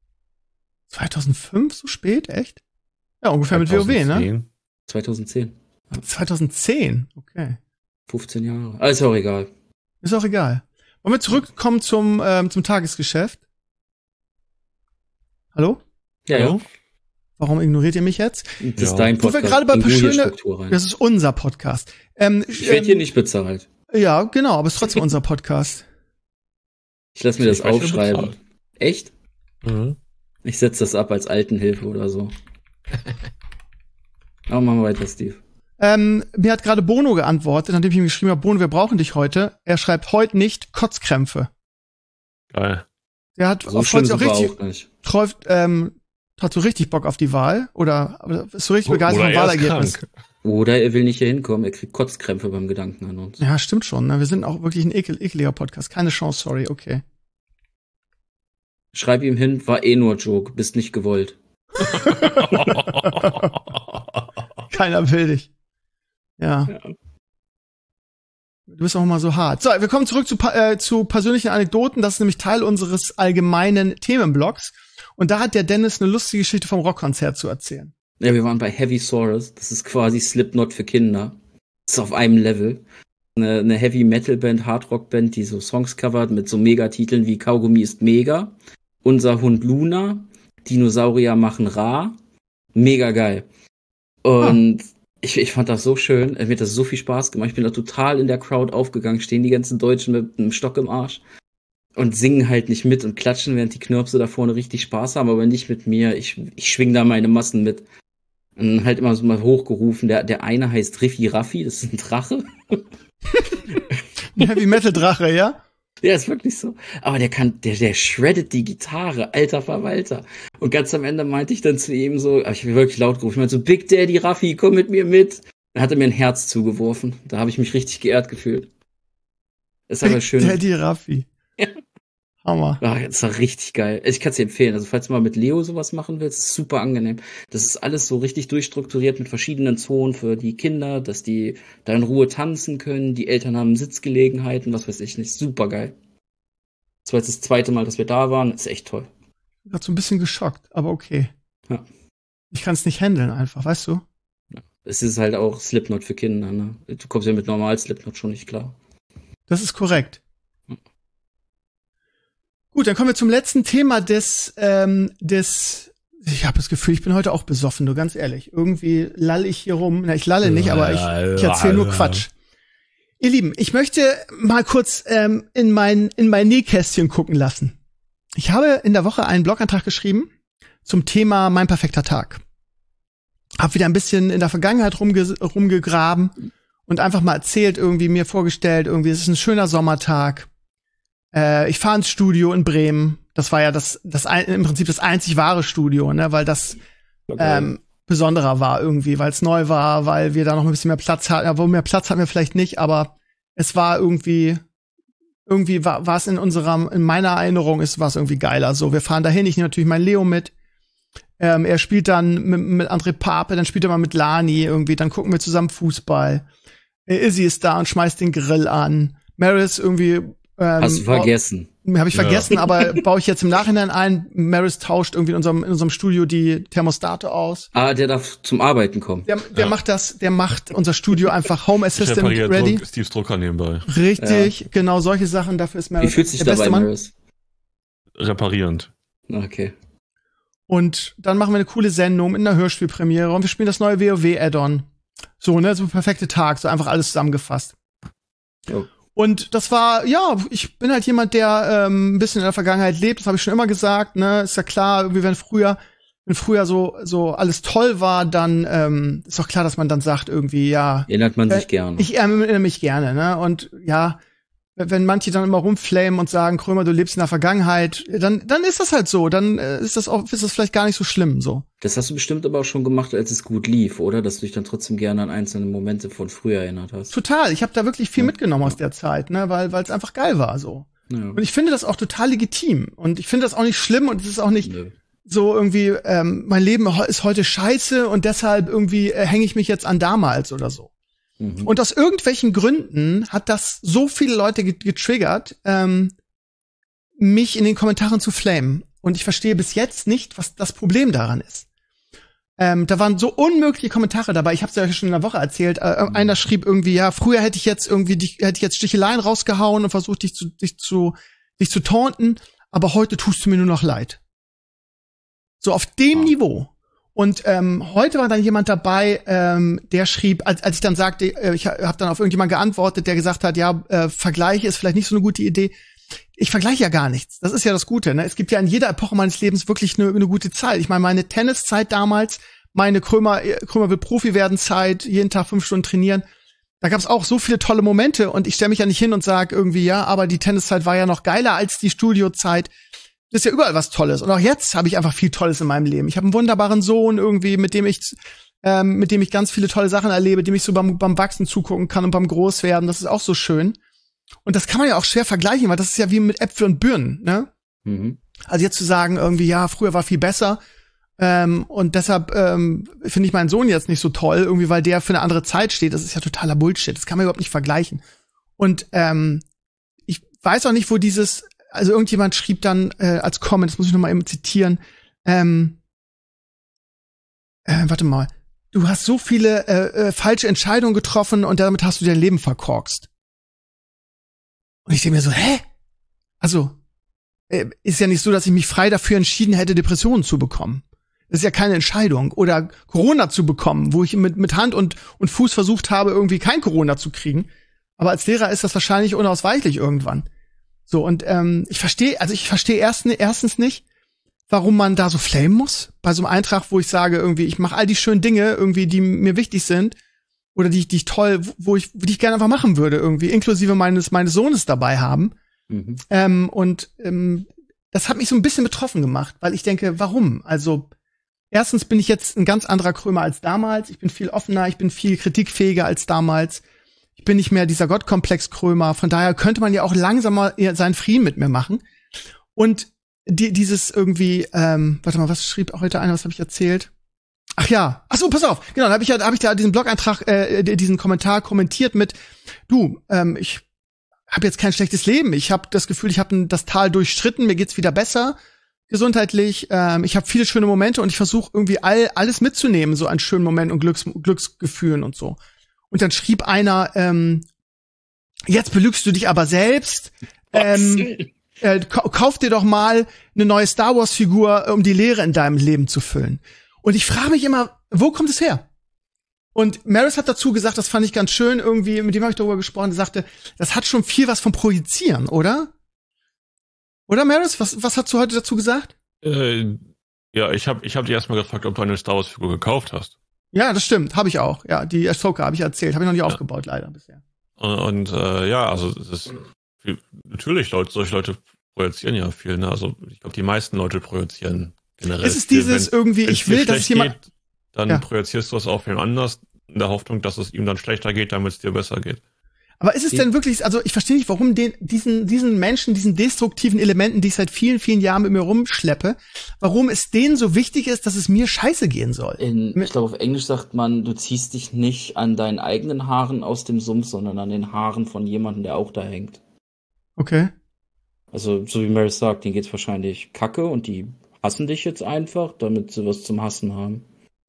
2005, so spät, echt? Ja, ungefähr mit WoW, ne?
2010.
2010, okay.
15 Jahre. Ist auch egal.
Ist auch egal. Wollen wir zurückkommen zum Tagesgeschäft? Hallo?
Ja,
Hallo?
ja.
Warum ignoriert ihr mich jetzt?
Das ist
Ja.
dein
Wo wir
Podcast.
gerade bei
Bring du hier
schöne-
Struktur rein.
Das ist unser Podcast.
Ich werde hier nicht bezahlt.
Ja, genau, aber es ist trotzdem unser Podcast.
Ich lasse mir das
Ich werd hier
aufschreiben.
bezahlt.
Echt?
Mhm.
Ich setze das ab als Altenhilfe oder so. Aber machen wir weiter, Steve.
Mir hat gerade Bono geantwortet, nachdem ich ihm geschrieben habe, Bono, wir brauchen dich heute. Er schreibt heute nicht Kotzkrämpfe.
Geil.
Der hat
So
freut
schlimm
sich auch
sind wir
richtig,
auch nicht.
hat so richtig Bock auf die Wahl oder ist so richtig begeistert vom
er ist
Wahlergebnis.
krank.
Oder er will nicht hier hinkommen, er kriegt Kotzkrämpfe beim Gedanken an uns.
Ja, stimmt schon. Ne? Wir sind auch wirklich ein ekeliger Podcast. Keine Chance, sorry, okay.
Schreib ihm hin, war eh nur Joke, bist nicht gewollt.
Keiner will dich. Ja.
Ja.
Du bist auch mal so hart. So, wir kommen zurück zu persönlichen Anekdoten. Das ist nämlich Teil unseres allgemeinen Themenblocks. Und da hat der Dennis eine lustige Geschichte vom Rockkonzert zu erzählen.
Ja, wir waren bei Heavy Saurus, das ist quasi Slipknot für Kinder. Das ist auf einem Level. Eine Heavy-Metal-Band, Hard-Rock-Band, die so Songs covert mit so Megatiteln wie Kaugummi ist mega, Unser Hund Luna, Dinosaurier machen rar. Mega geil. Und ich fand das so schön. Mir hat das so viel Spaß gemacht. Ich bin da total in der Crowd aufgegangen. Stehen die ganzen Deutschen mit einem Stock im Arsch und singen halt nicht mit und klatschen, während die Knirpse da vorne richtig Spaß haben, aber nicht mit mir. Ich schwing da meine Massen mit. Und halt immer so mal hochgerufen. Der eine heißt Riffi Raffi, das ist ein Drache.
Ein Heavy-Metal-Drache, ja?
Ja, ist wirklich so. Aber der shreddet die Gitarre, alter Verwalter. Und ganz am Ende meinte ich dann zu ihm so, ich habe wirklich laut gerufen, ich meinte so, Big Daddy Raffi, komm mit mir mit. Dann hat er mir ein Herz zugeworfen. Da habe ich mich richtig geehrt gefühlt. Ist aber schön.
Daddy Raffi.
Ja.
Hammer.
Ach, das war richtig geil. Ich kann es dir empfehlen. Also falls du mal mit Leo sowas machen willst, ist super angenehm. Das ist alles so richtig durchstrukturiert mit verschiedenen Zonen für die Kinder, dass die da in Ruhe tanzen können. Die Eltern haben Sitzgelegenheiten, was weiß ich nicht. Super geil. Das war jetzt das 2. Mal, dass wir da waren. Ist echt toll.
Ich war so ein bisschen geschockt, aber okay.
Ja.
Ich kann es nicht handeln einfach, weißt du?
Es ist halt auch Slipknot für Kinder, ne? Du kommst ja mit normal Slipknot schon nicht klar.
Das ist korrekt. Gut, dann kommen wir zum letzten Thema des ich habe das Gefühl, ich bin heute auch besoffen, nur ganz ehrlich. Irgendwie lalle ich hier rum. Na, ich lalle nicht, aber ich erzähle nur Quatsch. Ihr Lieben, ich möchte mal kurz in mein Nähkästchen gucken lassen. Ich habe in der Woche einen Blogantrag geschrieben zum Thema Mein perfekter Tag. Hab wieder ein bisschen in der Vergangenheit rumgegraben und einfach mal erzählt, irgendwie mir vorgestellt, irgendwie es ist ein schöner Sommertag. Ich fahre ins Studio in Bremen. Das war ja im Prinzip das einzig wahre Studio, ne, weil das besonderer war irgendwie, weil es neu war, weil wir da noch ein bisschen mehr Platz hatten. Aber mehr Platz hatten wir vielleicht nicht, aber es war irgendwie war es in meiner Erinnerung war es irgendwie geiler. So, wir fahren dahin, ich nehme natürlich meinen Leo mit. Er spielt dann mit André Pape, dann spielt er mal mit Lani irgendwie, dann gucken wir zusammen Fußball. Izzy ist da und schmeißt den Grill an. Maris irgendwie
hast du vergessen.
Habe ich vergessen, aber baue ich jetzt im Nachhinein ein. Maris tauscht irgendwie in unserem Studio die Thermostate aus.
Der darf zum Arbeiten kommen.
Der macht unser Studio einfach Home Assistant ready.
Steve's Drucker nebenbei.
Richtig, genau solche Sachen, dafür ist Maris.
Wie fühlt sich dabei, Maris?
Reparierend.
Okay.
Und dann machen wir eine coole Sendung in der Hörspielpremiere und wir spielen das neue WoW-Add-on. So, ne, so perfekte Tag, so einfach alles zusammengefasst.
Oh.
Und das war, ja, ich bin halt jemand, der ein bisschen in der Vergangenheit lebt, das habe ich schon immer gesagt, ne, ist ja klar, wenn früher so alles toll war, dann ist doch klar, dass man dann sagt irgendwie, ja.
Erinnert man sich gerne.
Ich erinnere mich gerne, ne, und ja, wenn manche dann immer rumflamen und sagen, Krömer, du lebst in der Vergangenheit, dann ist das halt so, dann ist das vielleicht gar nicht so schlimm, so.
Das hast du bestimmt aber auch schon gemacht, als es gut lief, oder? Dass du dich dann trotzdem gerne an einzelne Momente von früher erinnert hast.
Total, ich habe da wirklich viel mitgenommen aus der Zeit, ne, weil es einfach geil war, so. Ja. Und ich finde das auch total legitim und ich finde das auch nicht schlimm und es ist auch nicht so irgendwie, mein Leben ist heute scheiße und deshalb irgendwie hänge ich mich jetzt an damals oder so. Und aus irgendwelchen Gründen hat das so viele Leute getriggert, mich in den Kommentaren zu flamen. Und ich verstehe bis jetzt nicht, was das Problem daran ist. Da waren so unmögliche Kommentare dabei. Ich habe es ja schon in der Woche erzählt. Einer schrieb irgendwie, ja, früher hätte ich jetzt Sticheleien rausgehauen und versucht, dich zu taunten, aber heute tust du mir nur noch leid. So auf dem Niveau. Und heute war dann jemand dabei, der schrieb, als ich dann sagte, ich habe dann auf irgendjemand geantwortet, der gesagt hat, ja, Vergleiche ist vielleicht nicht so eine gute Idee. Ich vergleiche ja gar nichts. Das ist ja das Gute. Ne? Es gibt ja in jeder Epoche meines Lebens wirklich eine gute Zeit. Ich meine, meine Tenniszeit damals, meine Krömer will Profi werden Zeit, jeden Tag 5 Stunden trainieren. Da gab es auch so viele tolle Momente und ich stelle mich ja nicht hin und sage irgendwie, ja, aber die Tenniszeit war ja noch geiler als die Studiozeit. Das ist ja überall was Tolles. Und auch jetzt habe ich einfach viel Tolles in meinem Leben. Ich habe einen wunderbaren Sohn irgendwie, mit dem ich ganz viele tolle Sachen erlebe, dem ich so beim Wachsen zugucken kann und beim Großwerden. Das ist auch so schön. Und das kann man ja auch schwer vergleichen, weil das ist ja wie mit Äpfel und Birnen, ne? Also jetzt zu sagen irgendwie, ja, früher war viel besser. Und deshalb finde ich meinen Sohn jetzt nicht so toll, irgendwie, weil der für eine andere Zeit steht. Das ist ja totaler Bullshit. Das kann man überhaupt nicht vergleichen. Und ich weiß auch nicht, wo also irgendjemand schrieb dann als Comment, das muss ich noch mal eben zitieren, warte mal, du hast so viele falsche Entscheidungen getroffen und damit hast du dein Leben verkorkst. Und ich denke mir so, hä? Also, ist ja nicht so, dass ich mich frei dafür entschieden hätte, Depressionen zu bekommen. Das ist ja keine Entscheidung. Oder Corona zu bekommen, wo ich mit Hand und Fuß versucht habe, irgendwie kein Corona zu kriegen. Aber als Lehrer ist das wahrscheinlich unausweichlich irgendwann. So, und ich verstehe erstens nicht, warum man da so flamen muss. Bei so einem Eintrag, wo ich sage, irgendwie, ich mache all die schönen Dinge, irgendwie, die mir wichtig sind, oder die ich toll, die ich gerne einfach machen würde, irgendwie, inklusive meines Sohnes dabei haben. Das hat mich so ein bisschen betroffen gemacht, weil ich denke, warum? Also, erstens bin ich jetzt ein ganz anderer Krömer als damals. Ich bin viel offener, ich bin viel kritikfähiger als damals. Ich bin nicht mehr dieser Gottkomplex-Krömer. Von daher könnte man ja auch langsamer seinen Frieden mit mir machen. Und dieses irgendwie, warte mal, was schrieb heute einer, was habe ich erzählt? Ach ja, ach so, pass auf. Genau, dann hab ich da diesen Blog-Eintrag, diesen Kommentar kommentiert mit, du, ich habe jetzt kein schlechtes Leben. Ich habe das Gefühl, ich habe das Tal durchstritten, mir geht's wieder besser gesundheitlich. Ich habe viele schöne Momente und ich versuche irgendwie alles mitzunehmen, so an schönen Momenten und Glücksgefühlen und so. Und dann schrieb einer, jetzt belügst du dich aber selbst. Kauf dir doch mal eine neue Star Wars Figur, um die Leere in deinem Leben zu füllen. Und ich frage mich immer, wo kommt es her? Und Maris hat dazu gesagt, das fand ich ganz schön irgendwie, mit dem habe ich darüber gesprochen, der sagte, das hat schon viel was vom Projizieren, oder? Oder, Maris? Was hast du heute dazu gesagt?
Ja, ich hab dich erstmal gefragt, ob du eine Star Wars-Figur gekauft hast.
Ja, das stimmt. Habe ich auch. Ja, die Ahsoka habe ich erzählt. Habe ich noch nicht aufgebaut, leider, bisher.
Und ja, also das ist natürlich, solche Leute projizieren ja viel. Ne? Also ich glaube, die meisten Leute projizieren generell.
Ist es dieses irgendwie, ich will, dass es jemand...
Geht, dann projizierst du es auf jemand anders, in der Hoffnung, dass es ihm dann schlechter geht, damit es dir besser geht.
Aber ist es denn wirklich, also ich verstehe nicht, warum diesen Menschen, diesen destruktiven Elementen, die ich seit vielen, vielen Jahren mit mir rumschleppe, warum es denen so wichtig ist, dass es mir scheiße gehen soll?
Ich glaube, auf Englisch sagt man, du ziehst dich nicht an deinen eigenen Haaren aus dem Sumpf, sondern an den Haaren von jemandem, der auch da hängt.
Okay.
Also, so wie Maris sagt, denen geht's wahrscheinlich kacke und die hassen dich jetzt einfach, damit sie was zum Hassen haben.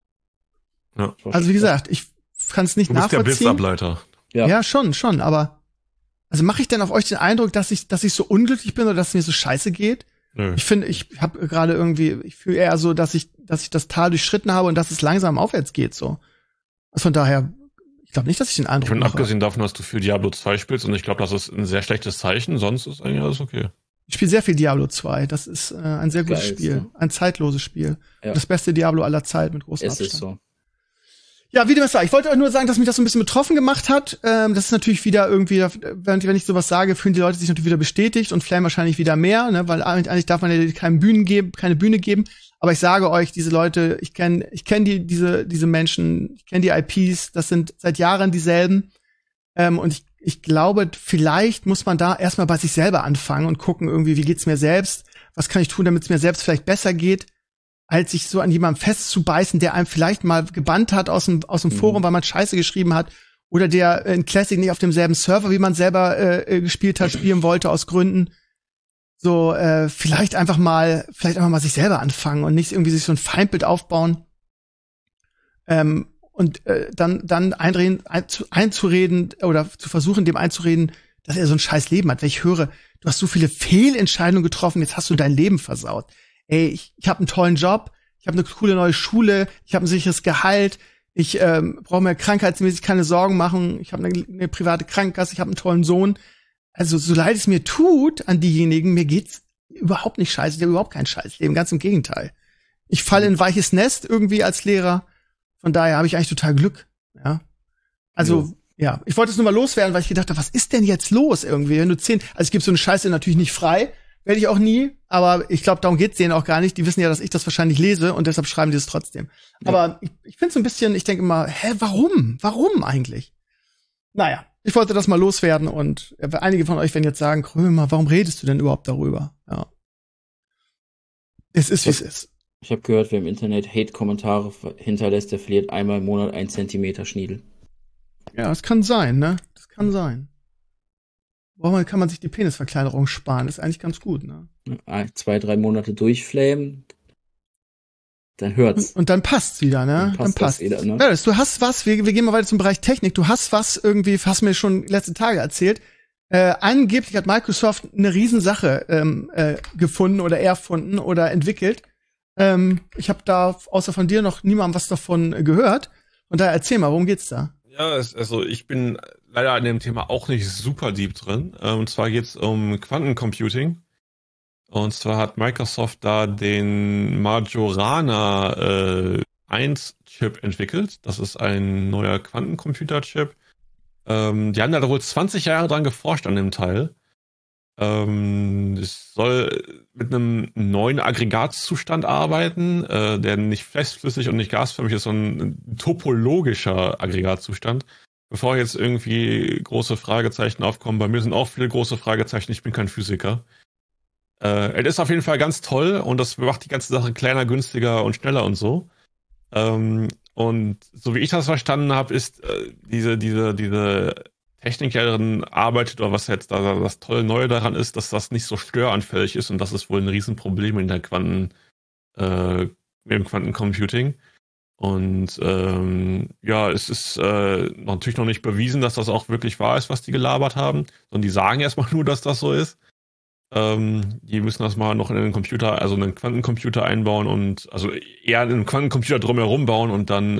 Ja.
Also wie gesagt, ich kann es nicht nachvollziehen.
Du bist der Blitzableiter.
Ja, schon, aber also mache ich denn auf euch den Eindruck, dass ich so unglücklich bin oder dass es mir so scheiße geht?
Nö.
Ich finde, ich habe gerade irgendwie, ich fühle eher so, dass ich das Tal durchschritten habe und dass es langsam aufwärts geht, so. Also von daher, ich glaube nicht, dass ich den Eindruck
habe.
mache.
Abgesehen davon, dass du für Diablo 2 spielst und ich glaube, das ist ein sehr schlechtes Zeichen, sonst ist eigentlich alles okay.
Ich spiele sehr viel Diablo 2, das ist ein sehr gutes Spiel, ein zeitloses Spiel.
Ja.
Das beste Diablo aller Zeit mit großem Abstand.
Ist so.
Ja, wie dem es sei. Ich wollte euch nur sagen, dass mich das so ein bisschen betroffen gemacht hat. Das ist natürlich wieder irgendwie, wenn ich sowas sage, fühlen die Leute sich natürlich wieder bestätigt und Flame wahrscheinlich wieder mehr, ne? Weil eigentlich darf man ja keine Bühne geben. Aber ich sage euch, diese Leute, ich kenne diese Menschen, ich kenne die IPs, das sind seit Jahren dieselben. Und ich glaube, vielleicht muss man da erstmal bei sich selber anfangen und gucken irgendwie, wie geht's mir selbst? Was kann ich tun, damit es mir selbst vielleicht besser geht? Als sich so an jemandem festzubeißen, der einem vielleicht mal gebannt hat aus dem Forum, weil man Scheiße geschrieben hat, oder der in Classic nicht auf demselben Server, wie man selber gespielt hat, spielen wollte aus Gründen. So, vielleicht einfach mal sich selber anfangen und nicht irgendwie sich so ein Feindbild aufbauen. Und dann einzureden oder zu versuchen, dem einzureden, dass er so ein scheiß Leben hat. Wenn ich höre, du hast so viele Fehlentscheidungen getroffen, jetzt hast du dein Leben versaut. Ey, ich habe einen tollen Job, ich habe eine coole neue Schule, ich habe ein sicheres Gehalt, ich brauche mir krankheitsmäßig keine Sorgen machen, ich habe eine private Krankenkasse, ich habe einen tollen Sohn. Also so leid es mir tut an diejenigen, mir geht's überhaupt nicht scheiße, ich habe überhaupt kein Scheißleben, ganz im Gegenteil. Ich falle in ein weiches Nest irgendwie als Lehrer, von daher habe ich eigentlich total Glück. Ja, also ja, ich wollte es nur mal loswerden, weil ich gedacht habe, was ist denn jetzt los irgendwie, wenn du also es gibt so eine Scheiße natürlich nicht frei, werde ich auch nie, aber ich glaube, darum geht's denen auch gar nicht. Die wissen ja, dass ich das wahrscheinlich lese und deshalb schreiben die es trotzdem. Ja. Aber ich finde so ein bisschen, ich denke immer, warum? Warum eigentlich? Naja, ich wollte das mal loswerden und einige von euch werden jetzt sagen, Krömer, warum redest du denn überhaupt darüber? Ja. Es ist, wie es ist.
Ich habe gehört, wer im Internet Hate-Kommentare hinterlässt, der verliert einmal im Monat 1 Zentimeter Schniedel.
Ja, das kann sein, ne? Das kann sein. Warum kann man sich die Penisverkleinerung sparen? Das ist eigentlich ganz gut, ne?
2-3 Monate durchflamen, dann hört's.
Und dann passt's wieder, ne?
Dann passt wieder, ne?
Ja, du hast was, wir gehen mal weiter zum Bereich Technik. Du hast was irgendwie, hast mir schon letzte Tage erzählt. Angeblich hat Microsoft eine Riesensache gefunden oder erfunden oder entwickelt. Ich habe da außer von dir noch niemandem was davon gehört. Und daher erzähl mal, worum geht's da?
Ja, also ich bin leider an dem Thema auch nicht super deep drin. Und zwar geht's um Quantencomputing. Und zwar hat Microsoft da den Majorana 1 Chip entwickelt. Das ist ein neuer Quantencomputer-Chip. Die haben da wohl 20 Jahre dran geforscht an dem Teil. Es soll mit einem neuen Aggregatzustand arbeiten, der nicht festflüssig und nicht gasförmig ist, sondern ein topologischer Aggregatzustand. Bevor jetzt irgendwie große Fragezeichen aufkommen, bei mir sind auch viele große Fragezeichen, ich bin kein Physiker. Es ist auf jeden Fall ganz toll und das macht die ganze Sache kleiner, günstiger und schneller und so. Und so wie ich das verstanden habe, ist diese Technikerin arbeitet, oder was jetzt da das tolle Neue daran ist, dass das nicht so störanfällig ist und das ist wohl ein Riesenproblem in der im Quantencomputing. Und ja, es ist natürlich noch nicht bewiesen, dass das auch wirklich wahr ist, was die gelabert haben, sondern die sagen erstmal nur, dass das so ist. Die müssen das mal noch in den Computer, also einen Quantencomputer einbauen und also eher einen Quantencomputer drumherum bauen und dann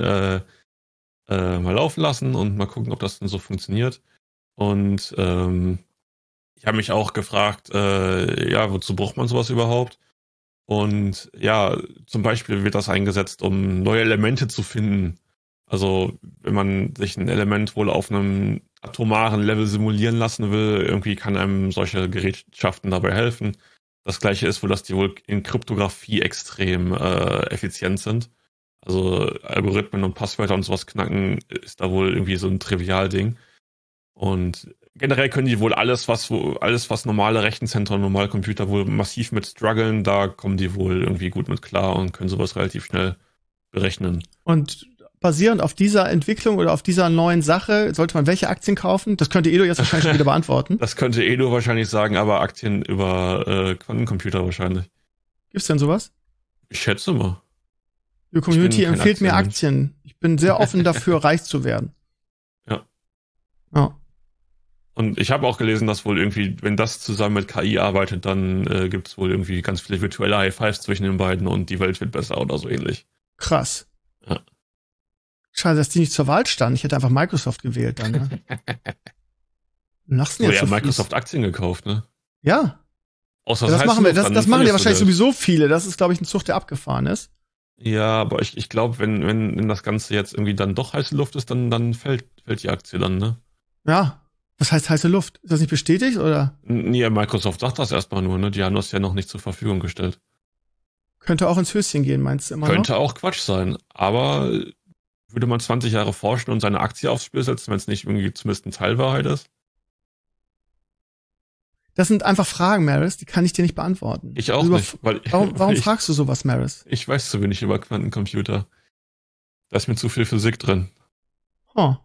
mal laufen lassen und mal gucken, ob das denn so funktioniert. Und Ich habe mich auch gefragt, wozu braucht man sowas überhaupt? Und ja, zum Beispiel wird das eingesetzt, um neue Elemente zu finden. Also wenn man sich ein Element wohl auf einem atomaren Level simulieren lassen will, irgendwie kann einem solche Gerätschaften dabei helfen. Das Gleiche ist wohl, dass die wohl in Kryptographie extrem effizient sind. Also Algorithmen und Passwörter und sowas knacken ist da wohl irgendwie so ein Trivialding. Und generell können die wohl alles, was normale Rechenzentren und normale Computer wohl massiv mit strugglen, da kommen die wohl irgendwie gut mit klar und können sowas relativ schnell berechnen.
Und basierend auf dieser Entwicklung oder auf dieser neuen Sache, sollte man welche Aktien kaufen? Das könnte Edo jetzt wahrscheinlich schon wieder beantworten.
Das könnte Edo wahrscheinlich sagen, aber Aktien über Quantencomputer wahrscheinlich.
Gibt's denn sowas?
Ich schätze mal.
Die Community empfiehlt mir Aktien. Ich bin sehr offen dafür, reich zu werden.
Ja.
Ja.
Und ich habe auch gelesen, dass wohl irgendwie, wenn das zusammen mit KI arbeitet, dann gibt's wohl irgendwie ganz viele virtuelle High Fives zwischen den beiden und die Welt wird besser oder so ähnlich.
Krass.
Ja.
Schade, dass die nicht zur Wahl standen. Ich hätte einfach Microsoft gewählt dann. Ne? Lachst du jetzt so
Microsoft Aktien gekauft, ne?
Ja.
Außer
das machen wir. Das machen ja wahrscheinlich sowieso viele. Das ist, glaube ich, ein Zug, der abgefahren ist.
Ja, aber ich glaube, wenn das Ganze jetzt irgendwie dann doch heiße Luft ist, dann fällt die Aktie dann, ne?
Ja. Was heißt heiße Luft? Ist das nicht bestätigt, oder?
Nee, Microsoft sagt das erstmal nur, ne? Die haben das ja noch nicht zur Verfügung gestellt.
Könnte auch ins Höschen gehen, meinst du immer
Könnte
noch?
auch Quatsch sein, aber würde man 20 Jahre forschen und seine Aktie aufs Spiel setzen, wenn es nicht irgendwie zumindest eine Teilwahrheit ist?
Das sind einfach Fragen, Maris, die kann ich dir nicht beantworten.
Ich auch nicht.
Warum fragst du sowas, Maris?
Ich weiß zu wenig über Quantencomputer. Da ist mir zu viel Physik drin.
Oh.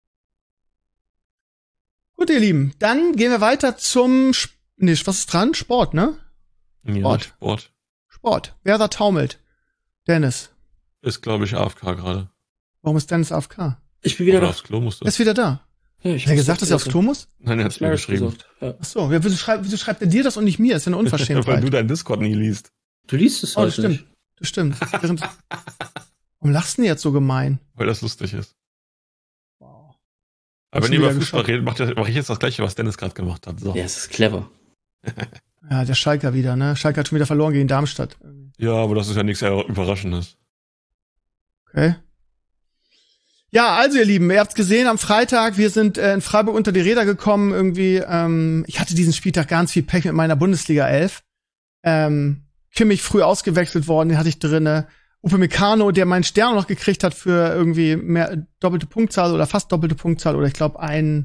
Gut, ihr Lieben, dann gehen wir weiter zum was ist dran? Sport, ne?
Ja,
Sport. Wer da taumelt? Dennis.
Ist, glaube ich, AFK gerade.
Warum ist Dennis AFK?
Ich bin wieder da.
Aufs Klo musste.
Er ist wieder da.
Ja,
Hat er gesagt, dass er aufs Klo muss?
Nein, er hat es mir geschrieben.
Ja.
Ach so, ja, wieso schreibt er dir das und nicht mir? Das ist ja eine Unverschämtheit.
Weil du deinen Discord nie liest.
Du liest es
Oh,
halt
das stimmt.
nicht.
Das stimmt. Warum lachst du denn jetzt so gemein?
Weil das lustig ist.
Wow.
Aber wenn
Schon
ihr über
wieder
Fußball redet, mach ich jetzt das Gleiche, was Dennis gerade gemacht hat. So.
Ja, es ist clever.
Ja, der Schalker wieder, ne? Schalke hat schon wieder verloren gegen Darmstadt.
Ja, aber das ist ja nichts sehr Überraschendes.
Okay. Ja, also ihr Lieben, ihr habt's gesehen am Freitag, wir sind in Freiburg unter die Räder gekommen irgendwie. Ich hatte diesen Spieltag ganz viel Pech mit meiner Bundesliga 11. Kimmich früh ausgewechselt worden, den hatte ich drinne. Upamecano, der meinen Stern noch gekriegt hat für irgendwie mehr doppelte Punktzahl oder fast doppelte Punktzahl oder ich glaube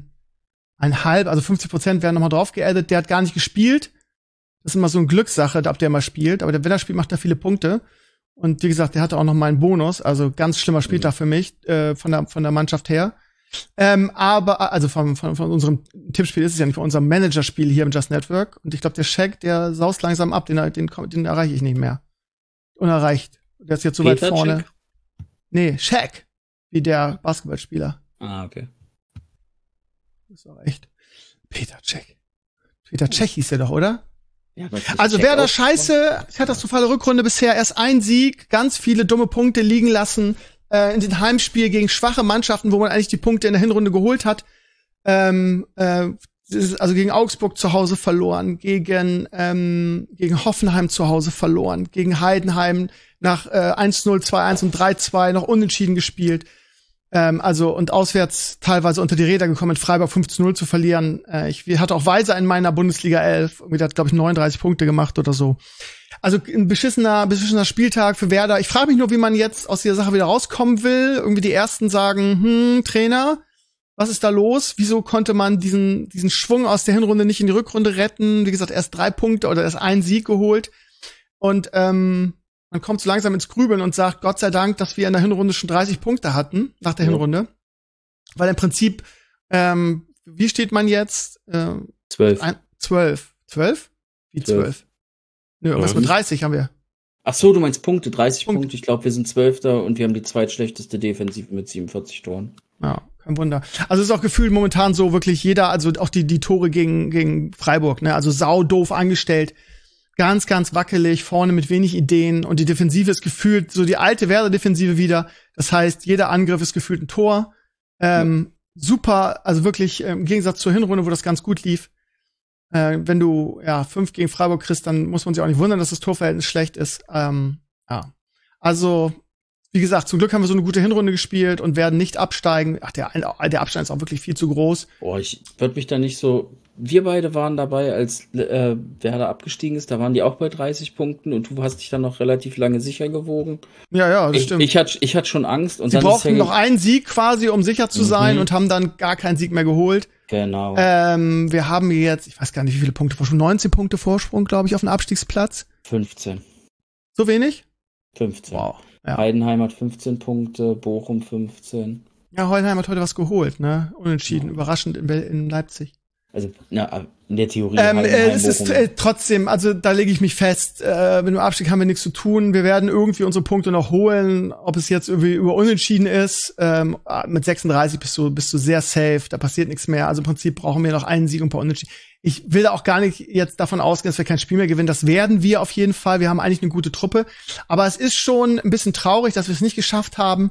1,5, also 50% werden nochmal drauf geaddet. Der hat gar nicht gespielt. Das ist immer so eine Glückssache, ob der mal spielt. Aber wenn er spielt, macht er viele Punkte. Und wie gesagt, der hatte auch noch mal einen Bonus. Also ganz schlimmer Spieltag für mich, von der Mannschaft her. Aber, also von unserem Tippspiel ist es ja nicht, von unserem Managerspiel hier im Just Network. Und ich glaube, der Shaq, der saust langsam ab. Den erreiche ich nicht mehr. Unerreicht. Der ist jetzt so weit vorne.
Check?
Nee, Shaq. Wie der Basketballspieler.
Ah, okay.
Das ist auch echt. Peter Cech hieß der doch, oder?
Ja,
also Werder scheiße, katastrophale Rückrunde bisher, erst ein Sieg, ganz viele dumme Punkte liegen lassen in den Heimspiel gegen schwache Mannschaften, wo man eigentlich die Punkte in der Hinrunde geholt hat. Also gegen Augsburg zu Hause verloren, gegen Hoffenheim zu Hause verloren, gegen Heidenheim nach 1-0, 2-1 und 3-2 noch unentschieden gespielt. Und auswärts teilweise unter die Räder gekommen, in Freiburg 5-0 zu verlieren. Ich hatte auch Weiser in meiner Bundesliga 11. Der hat, glaube ich, 39 Punkte gemacht oder so. Also ein beschissener Spieltag für Werder. Ich frage mich nur, wie man jetzt aus dieser Sache wieder rauskommen will. Irgendwie die Ersten sagen, Trainer, was ist da los? Wieso konnte man diesen Schwung aus der Hinrunde nicht in die Rückrunde retten? Wie gesagt, erst 3 Punkte oder erst einen Sieg geholt. Und man kommt so langsam ins Grübeln und sagt, Gott sei Dank, dass wir in der Hinrunde schon 30 Punkte hatten, nach der Hinrunde. Weil im Prinzip, wie steht man jetzt?
12.
12. 12? Wie 12? Nö, irgendwas mit 30 haben wir.
Ach so, du meinst Punkte, 30 Punkte. Ich glaube, wir sind 12. und wir haben die zweitschlechteste Defensive mit 47 Toren.
Ja, kein Wunder. Also es ist auch gefühlt momentan so wirklich jeder, also auch die Tore gegen Freiburg, ne, also sau doof angestellt. Ganz, ganz wackelig, vorne mit wenig Ideen und die Defensive ist gefühlt so die alte Werder-Defensive wieder. Das heißt, jeder Angriff ist gefühlt ein Tor. Super, also wirklich im Gegensatz zur Hinrunde, wo das ganz gut lief. Wenn du 5 gegen Freiburg kriegst, dann muss man sich auch nicht wundern, dass das Torverhältnis schlecht ist. Ja. Also, wie gesagt, zum Glück haben wir so eine gute Hinrunde gespielt und werden nicht absteigen. Ach, der Abstand ist auch wirklich viel zu groß.
Boah, ich würde mich da nicht so. Wir beide waren dabei, als Werder abgestiegen ist. Da waren die auch bei 30 Punkten und du hast dich dann noch relativ lange sicher gewogen.
Ja, das stimmt.
Ich hatte schon Angst. Und
Sie brauchten noch einen Sieg quasi, um sicher zu sein und haben dann gar keinen Sieg mehr geholt.
Genau.
Wir haben jetzt, ich weiß gar nicht, wie viele Punkte Vorsprung, 19 Punkte Vorsprung, glaube ich, auf den Abstiegsplatz.
15.
So wenig?
15.
Wow. Ja.
Heidenheim hat 15 Punkte, Bochum 15.
Ja, Heidenheim hat heute was geholt, ne? Unentschieden, überraschend in Leipzig.
Also, in der Theorie.
Es ist trotzdem, also da lege ich mich fest, mit dem Abstieg haben wir nichts zu tun. Wir werden irgendwie unsere Punkte noch holen, ob es jetzt irgendwie über Unentschieden ist. Mit 36 bist du sehr safe, da passiert nichts mehr. Also im Prinzip brauchen wir noch einen Sieg und ein paar Unentschieden. Ich will da auch gar nicht jetzt davon ausgehen, dass wir kein Spiel mehr gewinnen. Das werden wir auf jeden Fall. Wir haben eigentlich eine gute Truppe. Aber es ist schon ein bisschen traurig, dass wir es nicht geschafft haben,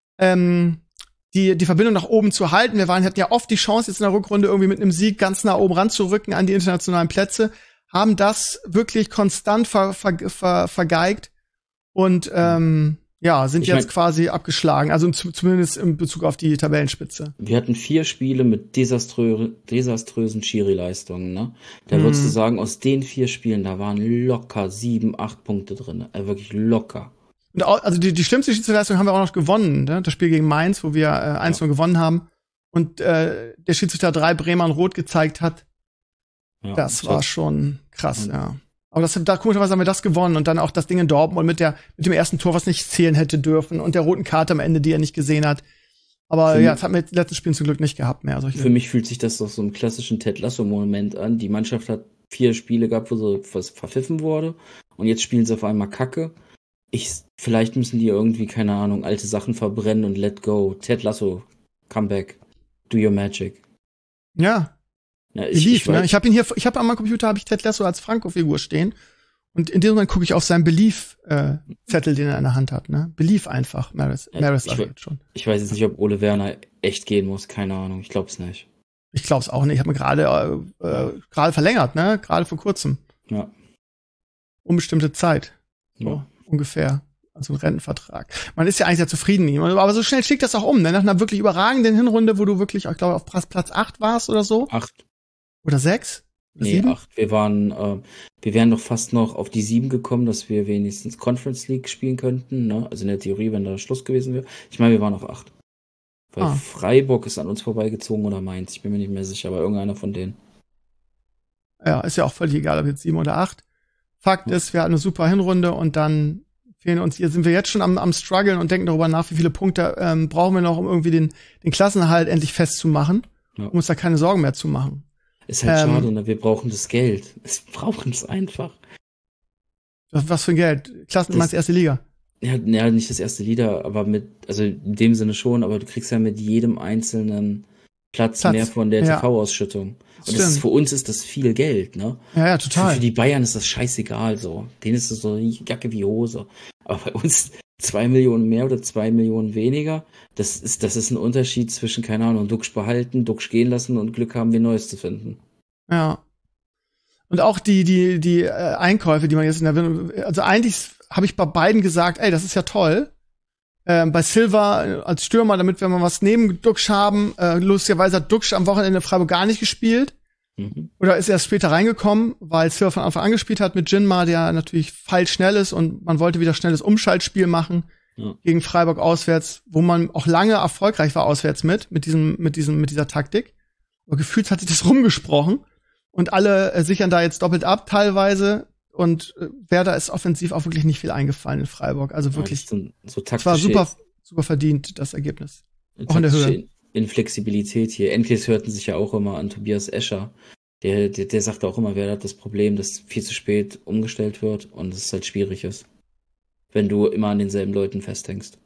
die Verbindung nach oben zu halten. Wir hatten ja oft die Chance, jetzt in der Rückrunde irgendwie mit einem Sieg ganz nah oben ranzurücken an die internationalen Plätze, haben das wirklich konstant vergeigt und sind jetzt quasi abgeschlagen, also zumindest in Bezug auf die Tabellenspitze.
Wir hatten 4 Spiele mit desaströsen Schiri-Leistungen, ne? Da würdest du sagen, aus den 4 Spielen, da waren locker 7, 8 Punkte drin. Wirklich locker.
Und also die schlimmste Schiedsrichterleistung haben wir auch noch gewonnen, ne? Das Spiel gegen Mainz, wo wir 1-0 gewonnen haben. Und der Schiedsrichter 3 Bremern rot gezeigt hat. Ja, das war schon krass, ja. Aber komischerweise haben wir das gewonnen und dann auch das Ding in Dortmund mit dem ersten Tor, was nicht zählen hätte dürfen und der roten Karte am Ende, die er nicht gesehen hat. Aber das hat mir in den letzten Spielen zum Glück nicht gehabt mehr. Für
mich fühlt sich das doch so im klassischen Ted Lasso-Moment an. Die Mannschaft hat 4 Spiele gehabt, wo so was verpfiffen wurde und jetzt spielen sie auf einmal Kacke. Vielleicht müssen die irgendwie, keine Ahnung, alte Sachen verbrennen und let go. Ted Lasso, come back, do your magic.
Ja. Ich habe an meinem Computer Ted Lasso als Franco-Figur stehen und in dem Moment gucke ich auf seinen Belief-Zettel, den er in der Hand hat, ne? Belief einfach, Maris schon.
Ich weiß jetzt nicht, ob Ole Werner echt gehen muss, keine Ahnung, ich glaub's nicht.
Ich glaub's auch nicht, ich habe mir gerade verlängert, ne? Gerade vor kurzem.
Ja.
Unbestimmte Zeit. So, ungefähr. Also ein Rentenvertrag. Man ist ja eigentlich sehr zufrieden mit ihm. Aber so schnell schlägt das auch um, ne? Nach einer wirklich überragenden Hinrunde, wo du wirklich, ich glaube, auf Platz 8 warst oder so.
8.
Oder 6? Oder
nee,
7?
8. Wir wären doch fast noch auf die 7 gekommen, dass wir wenigstens Conference League spielen könnten, ne? Also in der Theorie, wenn da Schluss gewesen wäre. Ich meine, wir waren auf 8. Weil Freiburg ist an uns vorbeigezogen oder Mainz. Ich bin mir nicht mehr sicher, aber irgendeiner von denen.
Ja, ist ja auch völlig egal, ob jetzt 7 oder 8. Fakt ist, wir hatten eine super Hinrunde und dann sind wir jetzt schon am struggeln und denken darüber nach, wie viele Punkte brauchen wir noch, um irgendwie den Klassenerhalt endlich festzumachen, um uns da keine Sorgen mehr zu machen.
Ist halt schade, ne? Wir brauchen das Geld. Wir brauchen es einfach.
Was für ein Geld? Meinst du erste Liga?
Ja, nicht das erste Liga, aber also in dem Sinne schon, aber du kriegst ja mit jedem einzelnen Platz mehr von der TV-Ausschüttung. Und für uns ist das viel Geld, ne?
Ja, total.
Für die Bayern ist das scheißegal, so. Denen ist das so Jacke wie Hose. Aber bei uns 2 Millionen mehr oder 2 Millionen weniger, das ist ein Unterschied zwischen, keine Ahnung, Duxch behalten, Duxch gehen lassen und Glück haben, wir Neues zu finden.
Ja. Und auch die Einkäufe, die man jetzt also eigentlich habe ich bei beiden gesagt, ey, das ist ja toll. Bei Silva als Stürmer, damit wir mal was neben Duxch haben. Lustigerweise hat Duxch am Wochenende Freiburg gar nicht gespielt. Oder ist erst später reingekommen, weil Silva von Anfang an gespielt hat mit Jinma, der natürlich feilschnell ist und man wollte wieder schnelles Umschaltspiel machen gegen Freiburg auswärts, wo man auch lange erfolgreich war auswärts mit dieser Taktik. Aber gefühlt hat sich das rumgesprochen und alle sichern da jetzt doppelt ab teilweise. Und Werder ist offensiv auch wirklich nicht viel eingefallen in Freiburg. Also wirklich,
so taktisch.
Es war super verdient, das Ergebnis. Auch in der Höhe.
Inflexibilität hier. Endlich hörten sich ja auch immer an Tobias Escher. Der sagte auch immer, Werder hat das Problem, dass viel zu spät umgestellt wird und es halt schwierig ist, wenn du immer an denselben Leuten festhängst.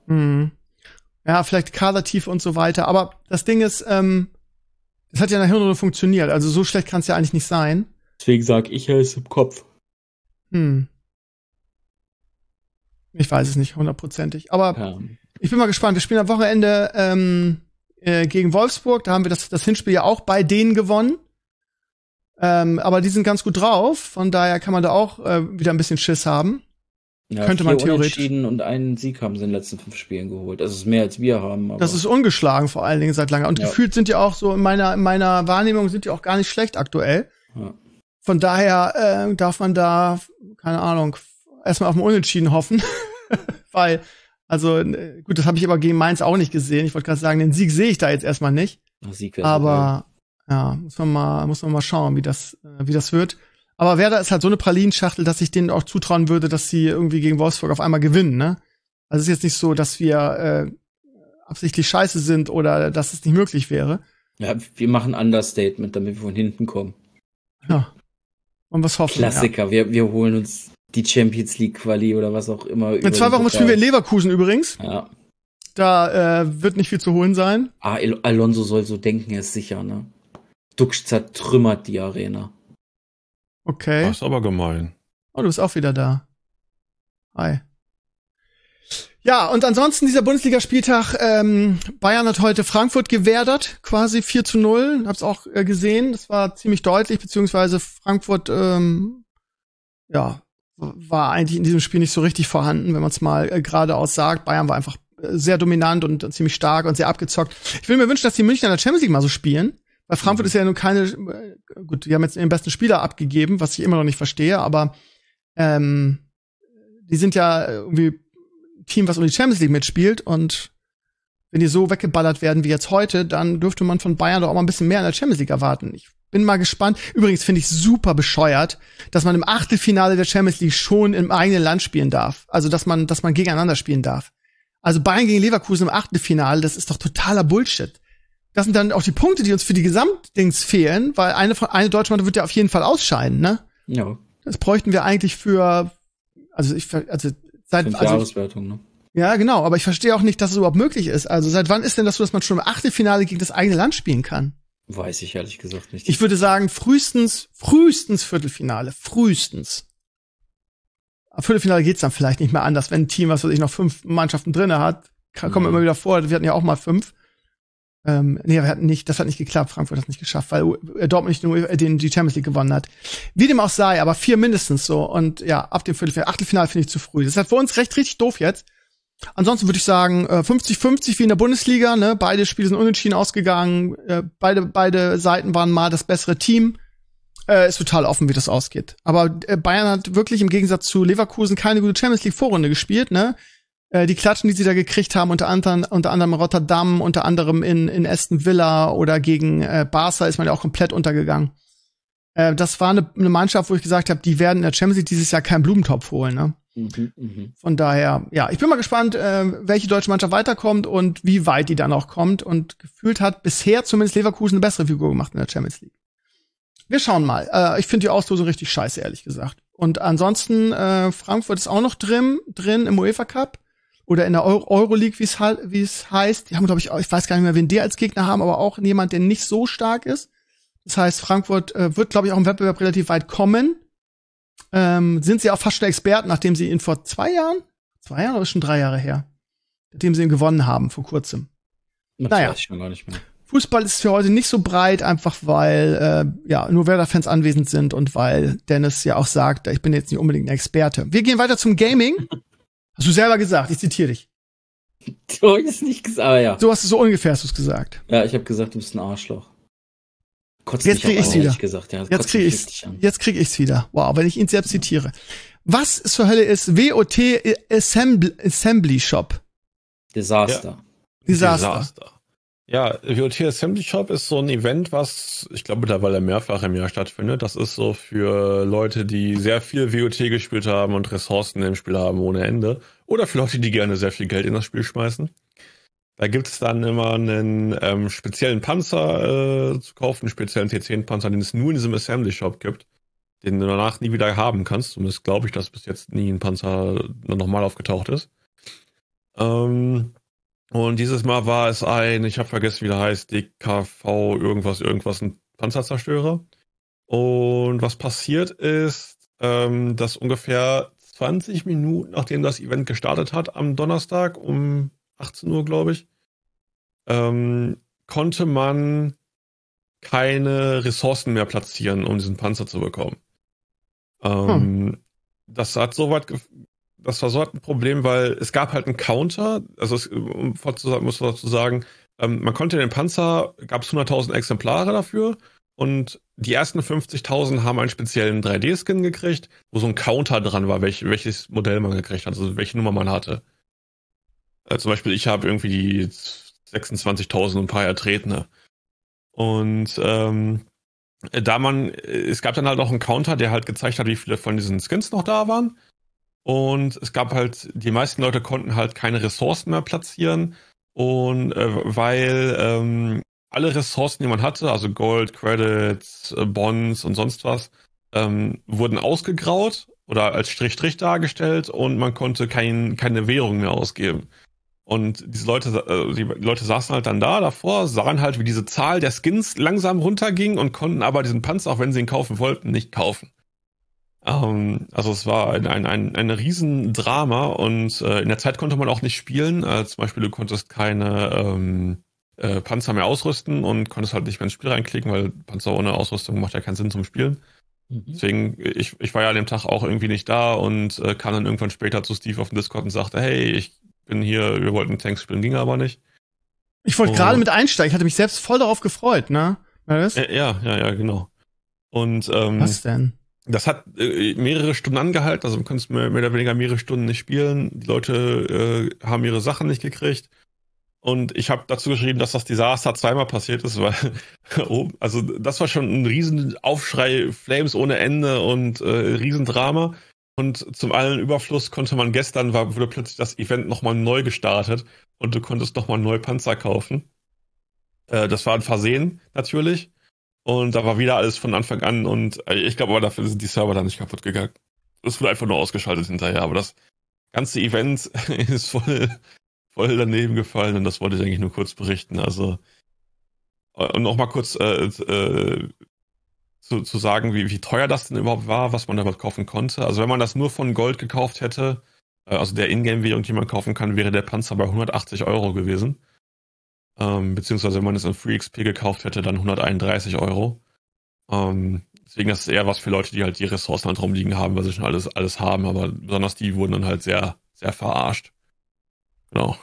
Ja, vielleicht Kadertiefe und so weiter. Aber das Ding ist, das hat ja in der Hinrunde funktioniert. Also so schlecht kann es ja eigentlich nicht sein.
Deswegen sag ich, er ist im Kopf.
Ich weiß es nicht hundertprozentig. Aber ich bin mal gespannt. Wir spielen am Wochenende gegen Wolfsburg. Da haben wir das Hinspiel ja auch bei denen gewonnen. Aber die sind ganz gut drauf, von daher kann man da auch wieder ein bisschen Schiss haben.
Ja,
Könnte man theoretisch.
Unentschieden und einen Sieg haben sie in den letzten 5 Spielen geholt. Das ist mehr als wir haben. Aber
Das ist ungeschlagen vor allen Dingen seit langem. Und gefühlt sind die auch so, in meiner Wahrnehmung sind die auch gar nicht schlecht aktuell.
Ja.
Von daher darf man da, keine Ahnung, erstmal auf den Unentschieden hoffen. Weil, also gut, das habe ich aber gegen Mainz auch nicht gesehen. Ich wollte gerade sagen, den Sieg sehe ich da jetzt erstmal nicht.
Sieg
aber ja, muss man mal schauen, wie das wird. Aber Werder ist halt so eine Pralinschachtel, dass ich denen auch zutrauen würde, dass sie irgendwie gegen Wolfsburg auf einmal gewinnen, ne? Also es ist jetzt nicht so, dass wir absichtlich scheiße sind oder dass es nicht möglich wäre.
Ja, wir machen Understatement, damit wir von hinten kommen.
Ja. Und was hoffen
Klassiker, ja. wir holen uns die Champions League Quali oder was auch immer.
In 2 Wochen spielen wir in Leverkusen übrigens.
Ja.
Da wird nicht viel zu holen sein.
Alonso soll so denken, er ist sicher, ne? Duxch zertrümmert die Arena.
Okay.
Das ist aber gemein.
Oh, du bist auch wieder da. Hi. Ja, und ansonsten dieser Bundesligaspieltag, Bayern hat heute Frankfurt gewerdert, quasi 4-0. Hab's auch gesehen, das war ziemlich deutlich, beziehungsweise Frankfurt, war eigentlich in diesem Spiel nicht so richtig vorhanden, wenn man es mal geradeaus sagt. Bayern war einfach sehr dominant und ziemlich stark und sehr abgezockt. Ich will mir wünschen, dass die Münchner in der Champions League mal so spielen. Weil Frankfurt ist ja nun keine, gut, die haben jetzt ihren besten Spieler abgegeben, was ich immer noch nicht verstehe, aber die sind ja irgendwie ein Team, was um die Champions League mitspielt, und wenn die so weggeballert werden wie jetzt heute, dann dürfte man von Bayern doch auch mal ein bisschen mehr in der Champions League erwarten. Ich bin mal gespannt. Übrigens finde ich super bescheuert, dass man im Achtelfinale der Champions League schon im eigenen Land spielen darf. Also, dass man gegeneinander spielen darf. Also Bayern gegen Leverkusen im Achtelfinale, das ist doch totaler Bullshit. Das sind dann auch die Punkte, die uns für die Gesamtdings fehlen, weil eine deutsche Mannschaft wird ja auf jeden Fall ausscheiden, ne?
Ja.
Das bräuchten wir eigentlich für, seit
5 Jahreswertung, ne?
Ja, genau, aber ich verstehe auch nicht, dass es überhaupt möglich ist. Also seit wann ist denn das so, dass man schon im Achtelfinale gegen das eigene Land spielen kann?
Weiß ich ehrlich gesagt nicht.
Ich würde sagen, frühestens Viertelfinale, frühestens. Ab Viertelfinale geht's dann vielleicht nicht mehr anders, wenn ein Team, was weiß ich, noch 5 Mannschaften drinne hat. Kommt immer wieder vor, wir hatten ja auch mal 5. Das hat nicht geklappt. Frankfurt hat es nicht geschafft, weil Dortmund nicht nur die Champions League gewonnen hat. Wie dem auch sei, aber 4 mindestens so. Und ja, ab dem Achtelfinale finde ich zu früh. Das ist halt für uns richtig doof jetzt. Ansonsten würde ich sagen, 50-50 wie in der Bundesliga, ne? Beide Spiele sind unentschieden ausgegangen. Beide Seiten waren mal das bessere Team. Ist total offen, wie das ausgeht. Aber Bayern hat wirklich im Gegensatz zu Leverkusen keine gute Champions League Vorrunde gespielt, ne? Die Klatschen, die sie da gekriegt haben, unter anderem Rotterdam, unter anderem in Aston Villa oder gegen Barca ist man ja auch komplett untergegangen. Das war eine Mannschaft, wo ich gesagt habe, die werden in der Champions League dieses Jahr keinen Blumentopf holen, ne? Von daher, ja, ich bin mal gespannt, welche deutsche Mannschaft weiterkommt und wie weit die dann auch kommt. Und gefühlt hat bisher zumindest Leverkusen eine bessere Figur gemacht in der Champions League. Wir schauen mal. Ich finde die Auslosung richtig scheiße, ehrlich gesagt. Und ansonsten, Frankfurt ist auch noch drin im UEFA Cup. Oder in der Euroleague, wie es heißt. Die haben, glaube ich weiß gar nicht mehr, wen die als Gegner haben, aber auch jemand, der nicht so stark ist. Das heißt, Frankfurt wird, glaube ich, auch im Wettbewerb relativ weit kommen. Sind sie auch fast schon Experten, nachdem sie ihn vor 2 Jahren oder ist schon 3 Jahre her, nachdem sie ihn gewonnen haben, vor kurzem.
Das weiß ich schon gar nicht mehr.
Fußball ist für heute nicht so breit, einfach weil nur Werder-Fans anwesend sind und weil Dennis ja auch sagt, ich bin jetzt nicht unbedingt ein Experte. Wir gehen weiter zum Gaming. Hast du selber gesagt, ich zitiere dich.
Du hast es nicht gesagt, aber ja.
So hast du so ungefähr hast du es gesagt.
Ja, ich habe gesagt, du bist ein Arschloch.
Jetzt krieg ich's wieder.
Ja,
jetzt krieg ich's wieder. Wow, wenn ich ihn selbst zitiere. Was zur Hölle ist WOT Assembly Shop?
Desaster.
Ja, WOT Assembly Shop ist so ein Event, was ich glaube mittlerweile mehrfach im Jahr stattfindet. Das ist so für Leute, die sehr viel WOT gespielt haben und Ressourcen im Spiel haben ohne Ende. Oder für Leute, die gerne sehr viel Geld in das Spiel schmeißen. Da gibt es dann immer einen speziellen Panzer zu kaufen, einen speziellen T10-Panzer, den es nur in diesem Assembly Shop gibt, den du danach nie wieder haben kannst. Zumindest glaube ich, dass bis jetzt nie ein Panzer nochmal aufgetaucht ist. Und dieses Mal war es ich habe vergessen, wie der heißt, DKV irgendwas, ein Panzerzerstörer. Und was passiert ist, dass ungefähr 20 Minuten, nachdem das Event gestartet hat, am Donnerstag um 18 Uhr, glaube ich, konnte man keine Ressourcen mehr platzieren, um diesen Panzer zu bekommen. Das war so ein Problem, weil es gab halt einen Counter, also muss man dazu sagen, man konnte den Panzer, gab es 100.000 Exemplare dafür und die ersten 50.000 haben einen speziellen 3D-Skin gekriegt, wo so ein Counter dran war, welches Modell man gekriegt hat, also welche Nummer man hatte. Zum Beispiel, ich habe irgendwie die 26.000 und ein paar Ertretene. Und es gab dann halt auch einen Counter, der halt gezeigt hat, wie viele von diesen Skins noch da waren. Und es gab halt, die meisten Leute konnten halt keine Ressourcen mehr platzieren. Und weil alle Ressourcen, die man hatte, also Gold, Credits, Bonds und sonst was, wurden ausgegraut oder als Strich dargestellt und man konnte keine Währung mehr ausgeben. Und die Leute saßen halt dann davor, sahen halt, wie diese Zahl der Skins langsam runterging und konnten aber diesen Panzer, auch wenn sie ihn kaufen wollten, nicht kaufen. Also es war ein Riesendrama und in der Zeit konnte man auch nicht spielen. Zum Beispiel, du konntest keine Panzer mehr ausrüsten und konntest halt nicht mehr ins Spiel reinklicken, weil Panzer ohne Ausrüstung macht ja keinen Sinn zum Spielen. Deswegen, ich war ja an dem Tag auch irgendwie nicht da und kam dann irgendwann später zu Steve auf dem Discord und sagte, hey, ich bin hier, wir wollten Tanks spielen, ging aber nicht.
Ich wollte gerade mit einsteigen, ich hatte mich selbst voll darauf gefreut, ne?
Ja, genau. Und
was denn?
Das hat mehrere Stunden angehalten, also du konntest mehr oder weniger mehrere Stunden nicht spielen. Die Leute haben ihre Sachen nicht gekriegt. Und ich habe dazu geschrieben, dass das Desaster zweimal passiert ist, weil also das war schon ein riesen Aufschrei, Flames ohne Ende und Riesendrama. Und zum allen Überfluss konnte man wurde plötzlich das Event nochmal neu gestartet und du konntest nochmal neue Panzer kaufen. Das war ein Versehen, natürlich. Und da war wieder alles von Anfang an und ich glaube aber, dafür sind die Server dann nicht kaputt gegangen. Es wurde einfach nur ausgeschaltet hinterher, aber das ganze Event ist voll daneben gefallen und das wollte ich eigentlich nur kurz berichten. Also, und noch mal kurz zu sagen, wie teuer das denn überhaupt war, was man da überhaupt kaufen konnte. Also wenn man das nur von Gold gekauft hätte, also der Ingame-Währung, die man kaufen kann, wäre der Panzer bei 180 Euro gewesen. Beziehungsweise wenn man es in Free XP gekauft hätte, dann 131 Euro. Deswegen ist es eher was für Leute, die halt die Ressourcen halt rumliegen haben, weil sie schon alles haben, aber besonders die wurden dann halt sehr, sehr verarscht. Genau.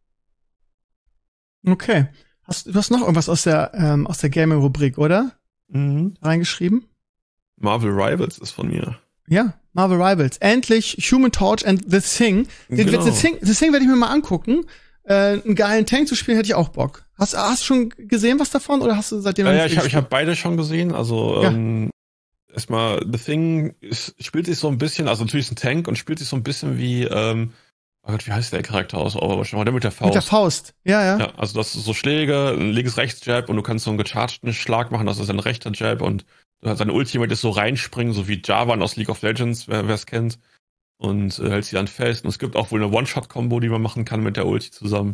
Okay. Du hast noch irgendwas aus der Gaming-Rubrik, oder? Reingeschrieben?
Marvel Rivals ist von mir.
Ja, Marvel Rivals. Endlich Human Torch and The Thing.
Genau.
The Thing werde ich mir mal angucken. Einen geilen Tank zu spielen, hätte ich auch Bock. Hast du schon gesehen was davon oder hast du seitdem noch nicht
ich habe beide schon gesehen. Also erstmal The Thing spielt sich so ein bisschen, also natürlich ist ein Tank und spielt sich so ein bisschen wie oh Gott, wie heißt der Charakter aus Overwatch? Der mit der Faust.
Mit der Faust, ja.
Ja, also das ist so Schläge, ein links-rechts-Jab und du kannst so einen gechargten Schlag machen, das ist ein rechter Jab und seine Ultimate ist so reinspringen, so wie Jarvan aus League of Legends, wer es kennt. Und hält sie dann fest. Und es gibt auch wohl eine One-Shot-Kombo, die man machen kann mit der Ulti zusammen.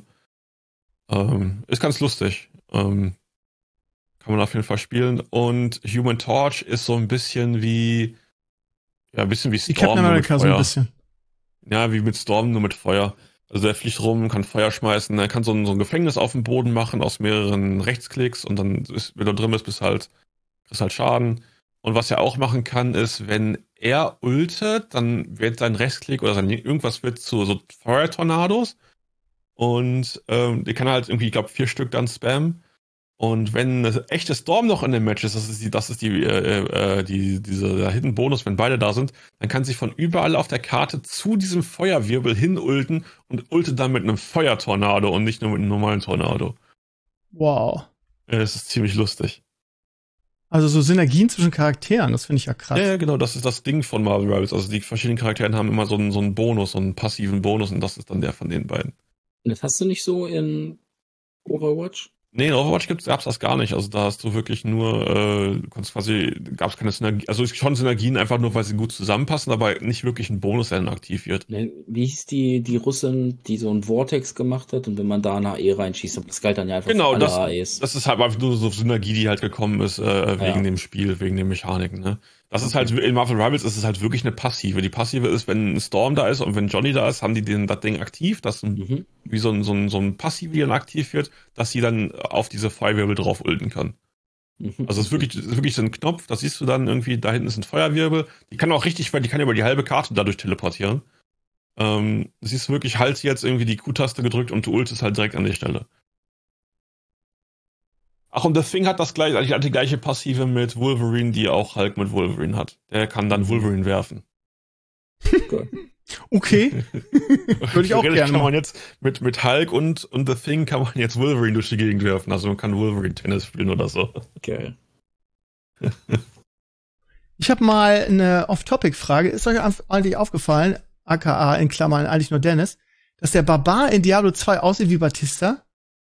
Ist ganz lustig. Kann man auf jeden Fall spielen. Und Human Torch ist so ein bisschen wie Storm.
Die Captain America so ein bisschen.
Ja, wie mit Storm, nur mit Feuer. Also der fliegt rum, kann Feuer schmeißen, er kann so ein Gefängnis auf dem Boden machen aus mehreren Rechtsklicks und dann wenn du drin bist, kriegst halt Schaden. Und was er auch machen kann, ist, wenn er ultet, dann wird sein Rechtsklick oder irgendwas wird zu so Feuertornados. Und die kann halt irgendwie, ich glaube, 4 Stück dann spammen. Und wenn eine echte Storm noch in dem Match ist, das ist dieser Hidden Bonus, wenn beide da sind, dann kann sie von überall auf der Karte zu diesem Feuerwirbel hin ulten und ultet dann mit einem Feuertornado und nicht nur mit einem normalen Tornado.
Wow.
Das ist ziemlich lustig.
Also so Synergien zwischen Charakteren, das finde ich ja krass.
Ja, genau, das ist das Ding von Marvel Rivals. Also die verschiedenen Charakteren haben immer so einen Bonus, so einen passiven Bonus und das ist dann der von den beiden.
Das hast du nicht so in Overwatch?
Nee, in Overwatch gab's das gar nicht. Also da hast du wirklich nur, gab's keine Synergie, also schon Synergien einfach nur, weil sie gut zusammenpassen, aber nicht wirklich ein Bonus, der dann aktiv wird.
Wie hieß die Russin, die so einen Vortex gemacht hat und wenn man da eine AE reinschießt, das galt dann ja einfach
genau,
für alle AEs.
Das ist halt einfach nur so Synergie, die halt gekommen ist, wegen dem Spiel, wegen den Mechaniken, ne? Das ist halt, in Marvel Rivals ist es halt wirklich eine Passive. Die Passive ist, wenn ein Storm da ist und wenn Johnny da ist, haben die das Ding aktiv, das wie so ein Passiv, die dann aktiv wird, dass sie dann auf diese Feuerwirbel drauf ulten kann. Also es ist wirklich so ein Knopf, da siehst du dann irgendwie, da hinten ist ein Feuerwirbel. Die kann auch richtig, weil die kann über die halbe Karte dadurch teleportieren. Du siehst wirklich, halt jetzt irgendwie die Q-Taste gedrückt und du ultest halt direkt an die Stelle. Ach, und The Thing hat die gleiche Passive mit Wolverine, die auch Hulk mit Wolverine hat. Der kann dann Wolverine werfen.
Okay. Würde ich auch gerne
kann
machen.
man jetzt mit Hulk und The Thing kann man jetzt Wolverine durch die Gegend werfen. Also man kann Wolverine Tennis spielen oder so.
Geil.
Ich habe mal eine Off-Topic-Frage. Ist euch eigentlich aufgefallen, aka in Klammern eigentlich nur Dennis, dass der Barbar in Diablo 2 aussieht wie Batista?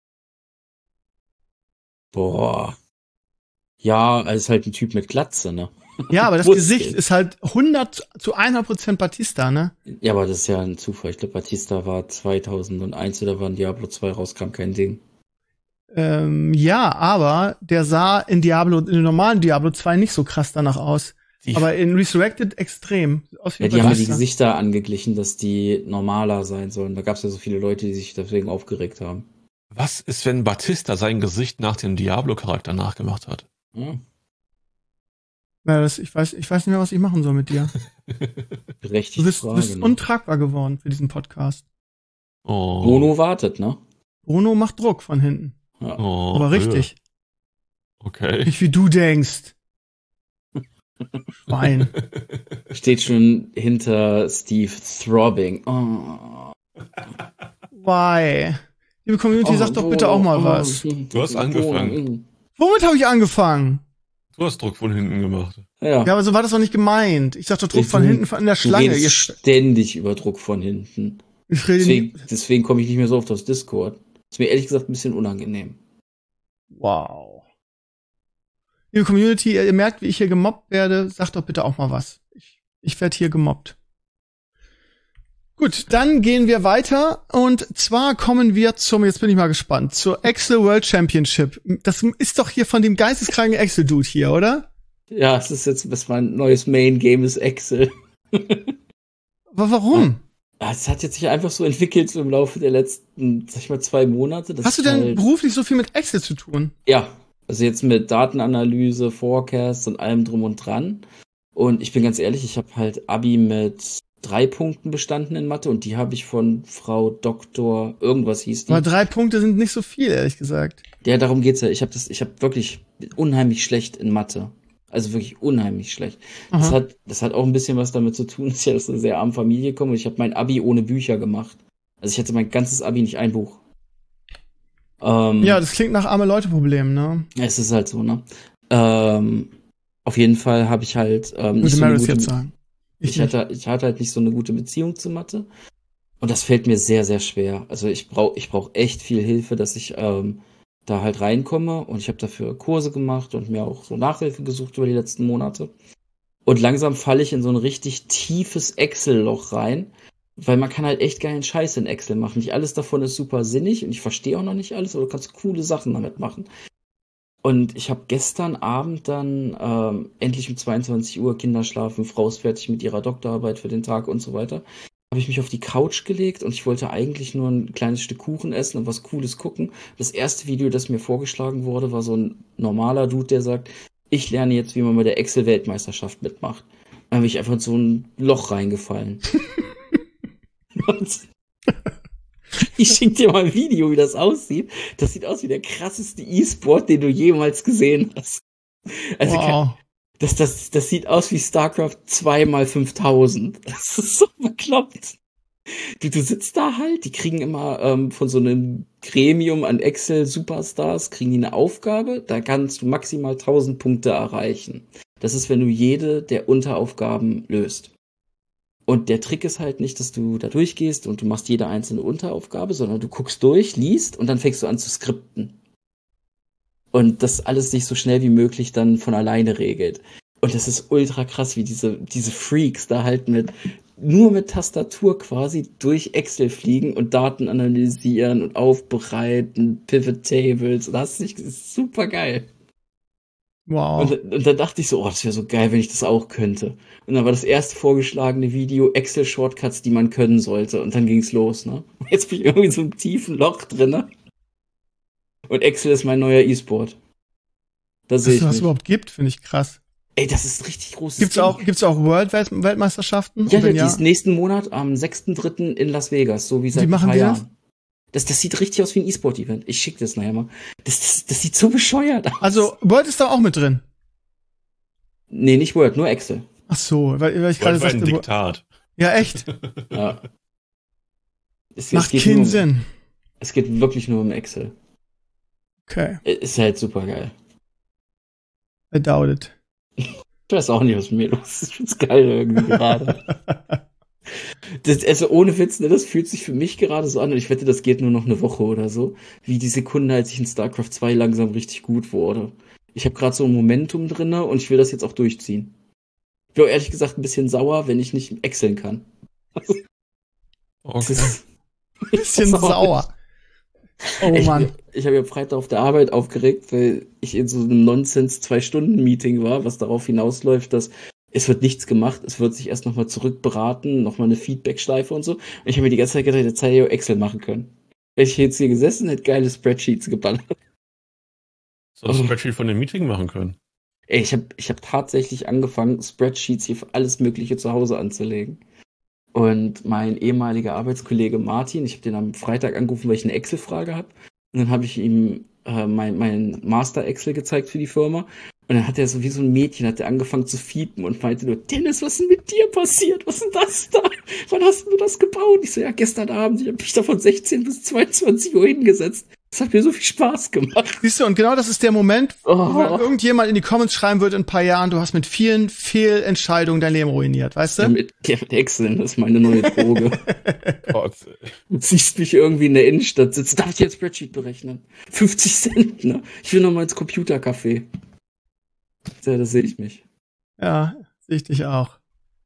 Boah. Ja, er ist halt ein Typ mit Glatze, ne?
Ja, aber das
Wusste
Gesicht
ich.
ist halt 100% Batista, ne?
Ja, aber das ist ja ein Zufall. Ich glaube, Batista war 2001 oder wann Diablo 2 rauskam, kein Ding.
Ja, aber der sah in dem normalen Diablo 2 nicht so krass danach aus. Aber in Resurrected extrem. Aus wie
Ja, die haben ja die
Batista.
Gesichter angeglichen, dass die normaler sein sollen. Da gab es ja so viele Leute, die sich deswegen aufgeregt haben.
Was ist, wenn Batista sein Gesicht nach dem Diablo-Charakter nachgemacht hat?
Ja,
Ja, ich weiß nicht mehr, was ich machen soll mit dir.
berechtigte
Du bist
Frage. Ne?
untragbar geworden für diesen Podcast.
Oh.
Bruno wartet, ne?
Bruno macht Druck von hinten.
Ja.
Oh,
Aber richtig.
Okay.
Nicht wie du denkst. Schwein.
Steht schon hinter Steve throbbing. Oh.
Why? Liebe Community, sag doch bitte auch mal was.
Du hast angefangen.
Womit habe ich angefangen?
Du hast Druck von hinten gemacht.
Ja.
Ja, aber so war das doch nicht gemeint. Ich sag doch Druck von hinten an der
Du
Schlange.
redest ständig über Druck von hinten.
Ich rede nicht.
Deswegen komme ich nicht mehr so oft aus Discord. Ist mir ehrlich gesagt ein bisschen unangenehm.
Wow. Liebe Community, ihr merkt, wie ich hier gemobbt werde. Sagt doch bitte auch mal was. Ich werde hier gemobbt. Gut, dann gehen wir weiter. Und zwar kommen wir jetzt bin ich mal gespannt, zur Excel World Championship. Das ist doch hier von dem geisteskranken Excel-Dude hier, oder?
Ja, das mein neues Main-Game ist Excel.
Aber warum?
Es hat jetzt sich einfach so entwickelt so im Laufe der letzten, sag ich mal, 2 Monate.
Hast du denn beruflich so viel mit Excel zu tun?
Ja, also jetzt mit Datenanalyse, Forecasts und allem drum und dran. Und ich bin ganz ehrlich, ich habe halt Abi mit 3 Punkten bestanden in Mathe und die habe ich von Frau Doktor irgendwas hieß die.
Aber 3 Punkte sind nicht so viel, ehrlich gesagt.
Ja, darum geht's ja. Ich habe wirklich unheimlich schlecht in Mathe. Also wirklich unheimlich schlecht. Das hat auch ein bisschen was damit zu tun, dass ich aus einer sehr armen Familie komme und ich habe mein Abi ohne Bücher gemacht. Also ich hatte mein ganzes Abi nicht ein Buch.
Ja, das klingt nach arme Leute-Problem, ne?
Es ist halt so, ne? Auf jeden Fall habe ich halt nicht
Würde
so eine
Maris
gute,
jetzt sagen.
ich hatte halt nicht so eine gute Beziehung zu Mathe. Und das fällt mir sehr, sehr schwer. Also ich brauch echt viel Hilfe, dass ich da halt reinkomme. Und ich habe dafür Kurse gemacht und mir auch so Nachhilfe gesucht über die letzten Monate. Und langsam falle ich in so ein richtig tiefes Excel-Loch rein. Weil man kann halt echt geilen Scheiß in Excel machen. Nicht alles davon ist super sinnig und ich verstehe auch noch nicht alles, aber du kannst coole Sachen damit machen. Und ich habe gestern Abend dann endlich um 22 Uhr Kinder schlafen, Frau ist fertig mit ihrer Doktorarbeit für den Tag und so weiter. Habe ich mich auf die Couch gelegt und ich wollte eigentlich nur ein kleines Stück Kuchen essen und was Cooles gucken. Das erste Video, das mir vorgeschlagen wurde, war so ein normaler Dude, der sagt, ich lerne jetzt, wie man bei der Excel-Weltmeisterschaft mitmacht. Dann bin ich einfach in so ein Loch reingefallen. Und ich schicke dir mal ein Video, wie das aussieht. Das sieht aus wie der krasseste E-Sport, den du jemals gesehen hast. Also
Wow.
das sieht aus wie StarCraft 2x5000. Das ist so bekloppt. Du sitzt da halt, die kriegen immer von so einem Gremium an Excel-Superstars, kriegen die eine Aufgabe, da kannst du maximal 1000 Punkte erreichen. Das ist, wenn du jede der Unteraufgaben löst. Und der Trick ist halt nicht, dass du da durchgehst und du machst jede einzelne Unteraufgabe, sondern du guckst durch, liest und dann fängst du an zu skripten. Und das alles sich so schnell wie möglich dann von alleine regelt. Und das ist ultra krass, wie diese Freaks da halt nur mit Tastatur quasi durch Excel fliegen und Daten analysieren und aufbereiten, Pivot Tables. Das ist super geil.
Wow.
Und dann dachte ich so, das wäre so geil, wenn ich das auch könnte. Und dann war das erste vorgeschlagene Video Excel-Shortcuts, die man können sollte. Und dann ging's los, ne? Jetzt bin ich irgendwie in so einem tiefen Loch drin. Und Excel ist mein neuer E-Sport. Da sehe
Dass
ich
es was
mich.
überhaupt gibt, finde ich krass.
Ey, das ist ein richtig großes
Gibt's auch World-Weltmeisterschaften?
Ja,
Und wenn
die ist nächsten Monat am 6.3. in Las Vegas, so wie seit
Wie
ein
machen
paar
die das?
Jahren. Das sieht richtig aus wie ein E-Sport-Event. Ich schicke das nachher mal. Das sieht so bescheuert aus.
Also, World ist da auch mit drin.
Nee, nicht Word, nur Excel.
Ach so, weil ich gerade
Wollt ein
sagte,
Diktat.
ja, echt.
Ja. Es
Macht
geht
keinen
nur,
Sinn.
Es geht wirklich nur um Excel.
Okay,
Ist halt super geil.
I doubt it.
Ich weiß auch nicht, was mit mir los ist. Ich find's geil irgendwie gerade. Also ohne Witz, ne, das fühlt sich für mich gerade so an, und ich wette, das geht nur noch eine Woche oder so, wie die Sekunde, als ich in StarCraft 2 langsam richtig gut wurde. Ich habe gerade so ein Momentum drinne und ich will das jetzt auch durchziehen. Ich bin auch ehrlich gesagt ein bisschen sauer, wenn ich nicht exceln kann. Das
Okay.
ist
Bisschen
Das ist auch
sauer. Oh
ich
Mann.
ich habe ja Freitag auf der Arbeit aufgeregt, weil ich in so einem Nonsens-2-Stunden-Meeting war, was darauf hinausläuft, dass es wird nichts gemacht, es wird sich erst nochmal zurückberaten, nochmal eine Feedback-Schleife und so. Und ich habe mir die ganze Zeit gedacht, jetzt hätte ich auch Excel machen können. Hätte ich jetzt hier gesessen, hätte geile Spreadsheets geballert.
So ein Spreadsheet von dem Meeting machen können.
Ey, ich hab tatsächlich angefangen, Spreadsheets hier für alles Mögliche zu Hause anzulegen. Und mein ehemaliger Arbeitskollege Martin, ich habe den am Freitag angerufen, weil ich eine Excel-Frage habe. Und dann habe ich ihm mein Master-Excel gezeigt für die Firma. Und dann hat er so wie so ein Mädchen, hat er angefangen zu fiepen und meinte nur, Dennis, was ist denn mit dir passiert? Was ist denn das da? Wann hast du das gebaut? Ich so, ja, gestern Abend. Ich habe mich da von 16 bis 22 Uhr hingesetzt. Das hat mir so viel Spaß gemacht.
Siehst du, und genau das ist der Moment, wo irgendjemand in die Comments schreiben wird in ein paar Jahren, du hast mit vielen Fehlentscheidungen dein Leben ruiniert, weißt du?
Ja, mit Excel, das ist meine neue Droge.
Gott.
Du siehst mich irgendwie in der Innenstadt sitzen. Darf ich jetzt Spreadsheet berechnen? 50 Cent, ne? Ich will noch mal ins Computercafé. Ja, da sehe ich mich.
Ja, sehe ich dich auch.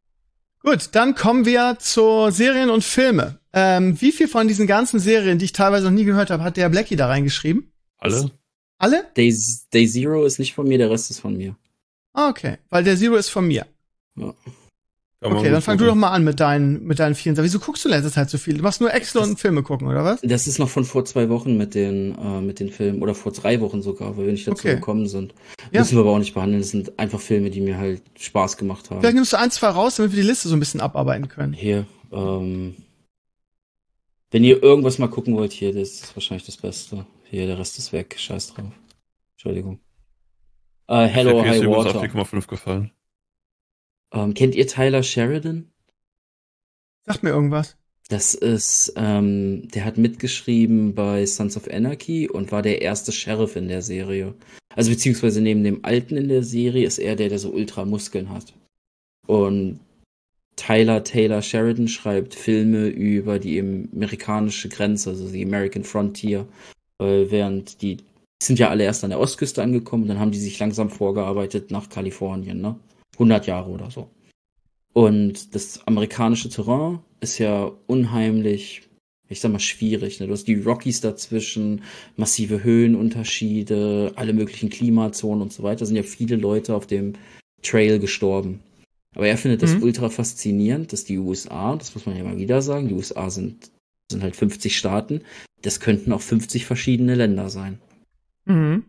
Gut, dann kommen wir zu Serien und Filme. Wie viel von diesen ganzen Serien, die ich teilweise noch nie gehört habe, hat der Blackie da reingeschrieben?
Alle?
Alle?
Day Zero ist nicht von mir, der Rest ist von mir.
Ah, okay, weil der Zero ist von mir.
Ja.
Kann man
Okay,
gut
dann fang du
gucken.
doch mal an mit deinen vielen Sachen. Wieso guckst du in letzter Zeit so viel? Du machst nur Excel und Filme gucken, oder was?
Das ist noch von vor 2 Wochen mit den Filmen, oder vor 3 Wochen sogar, weil wir nicht dazu
Okay.
gekommen sind.
Ja.
Müssen wir aber auch nicht behandeln. Das sind einfach Filme, die mir halt Spaß gemacht haben.
Vielleicht nimmst du 1, 2 raus, damit wir die Liste so ein bisschen abarbeiten können.
Hier, wenn ihr irgendwas mal gucken wollt, hier, das ist wahrscheinlich das Beste. Hier, der Rest ist weg. Scheiß drauf. Entschuldigung. Hello,
FFP ist
High
übrigens
Water.
auf 4,5 gefallen.
Kennt ihr Tyler Sheridan?
Sag mir irgendwas.
Das ist, der hat mitgeschrieben bei Sons of Anarchy und war der erste Sheriff in der Serie. Also beziehungsweise neben dem Alten in der Serie ist er der so Ultramuskeln hat. Und Taylor Sheridan schreibt Filme über die amerikanische Grenze, also die American Frontier. Während die sind ja alle erst an der Ostküste angekommen, dann haben die sich langsam vorgearbeitet nach Kalifornien, ne? 100 Jahre oder so. Und das amerikanische Terrain ist ja unheimlich, ich sag mal, schwierig. Ne? Du hast die Rockies dazwischen, massive Höhenunterschiede, alle möglichen Klimazonen und so weiter. Da sind ja viele Leute auf dem Trail gestorben. Aber er findet das ultra faszinierend, dass die USA, das muss man ja mal wieder sagen, die USA sind halt 50 Staaten, das könnten auch 50 verschiedene Länder sein.
Mhm.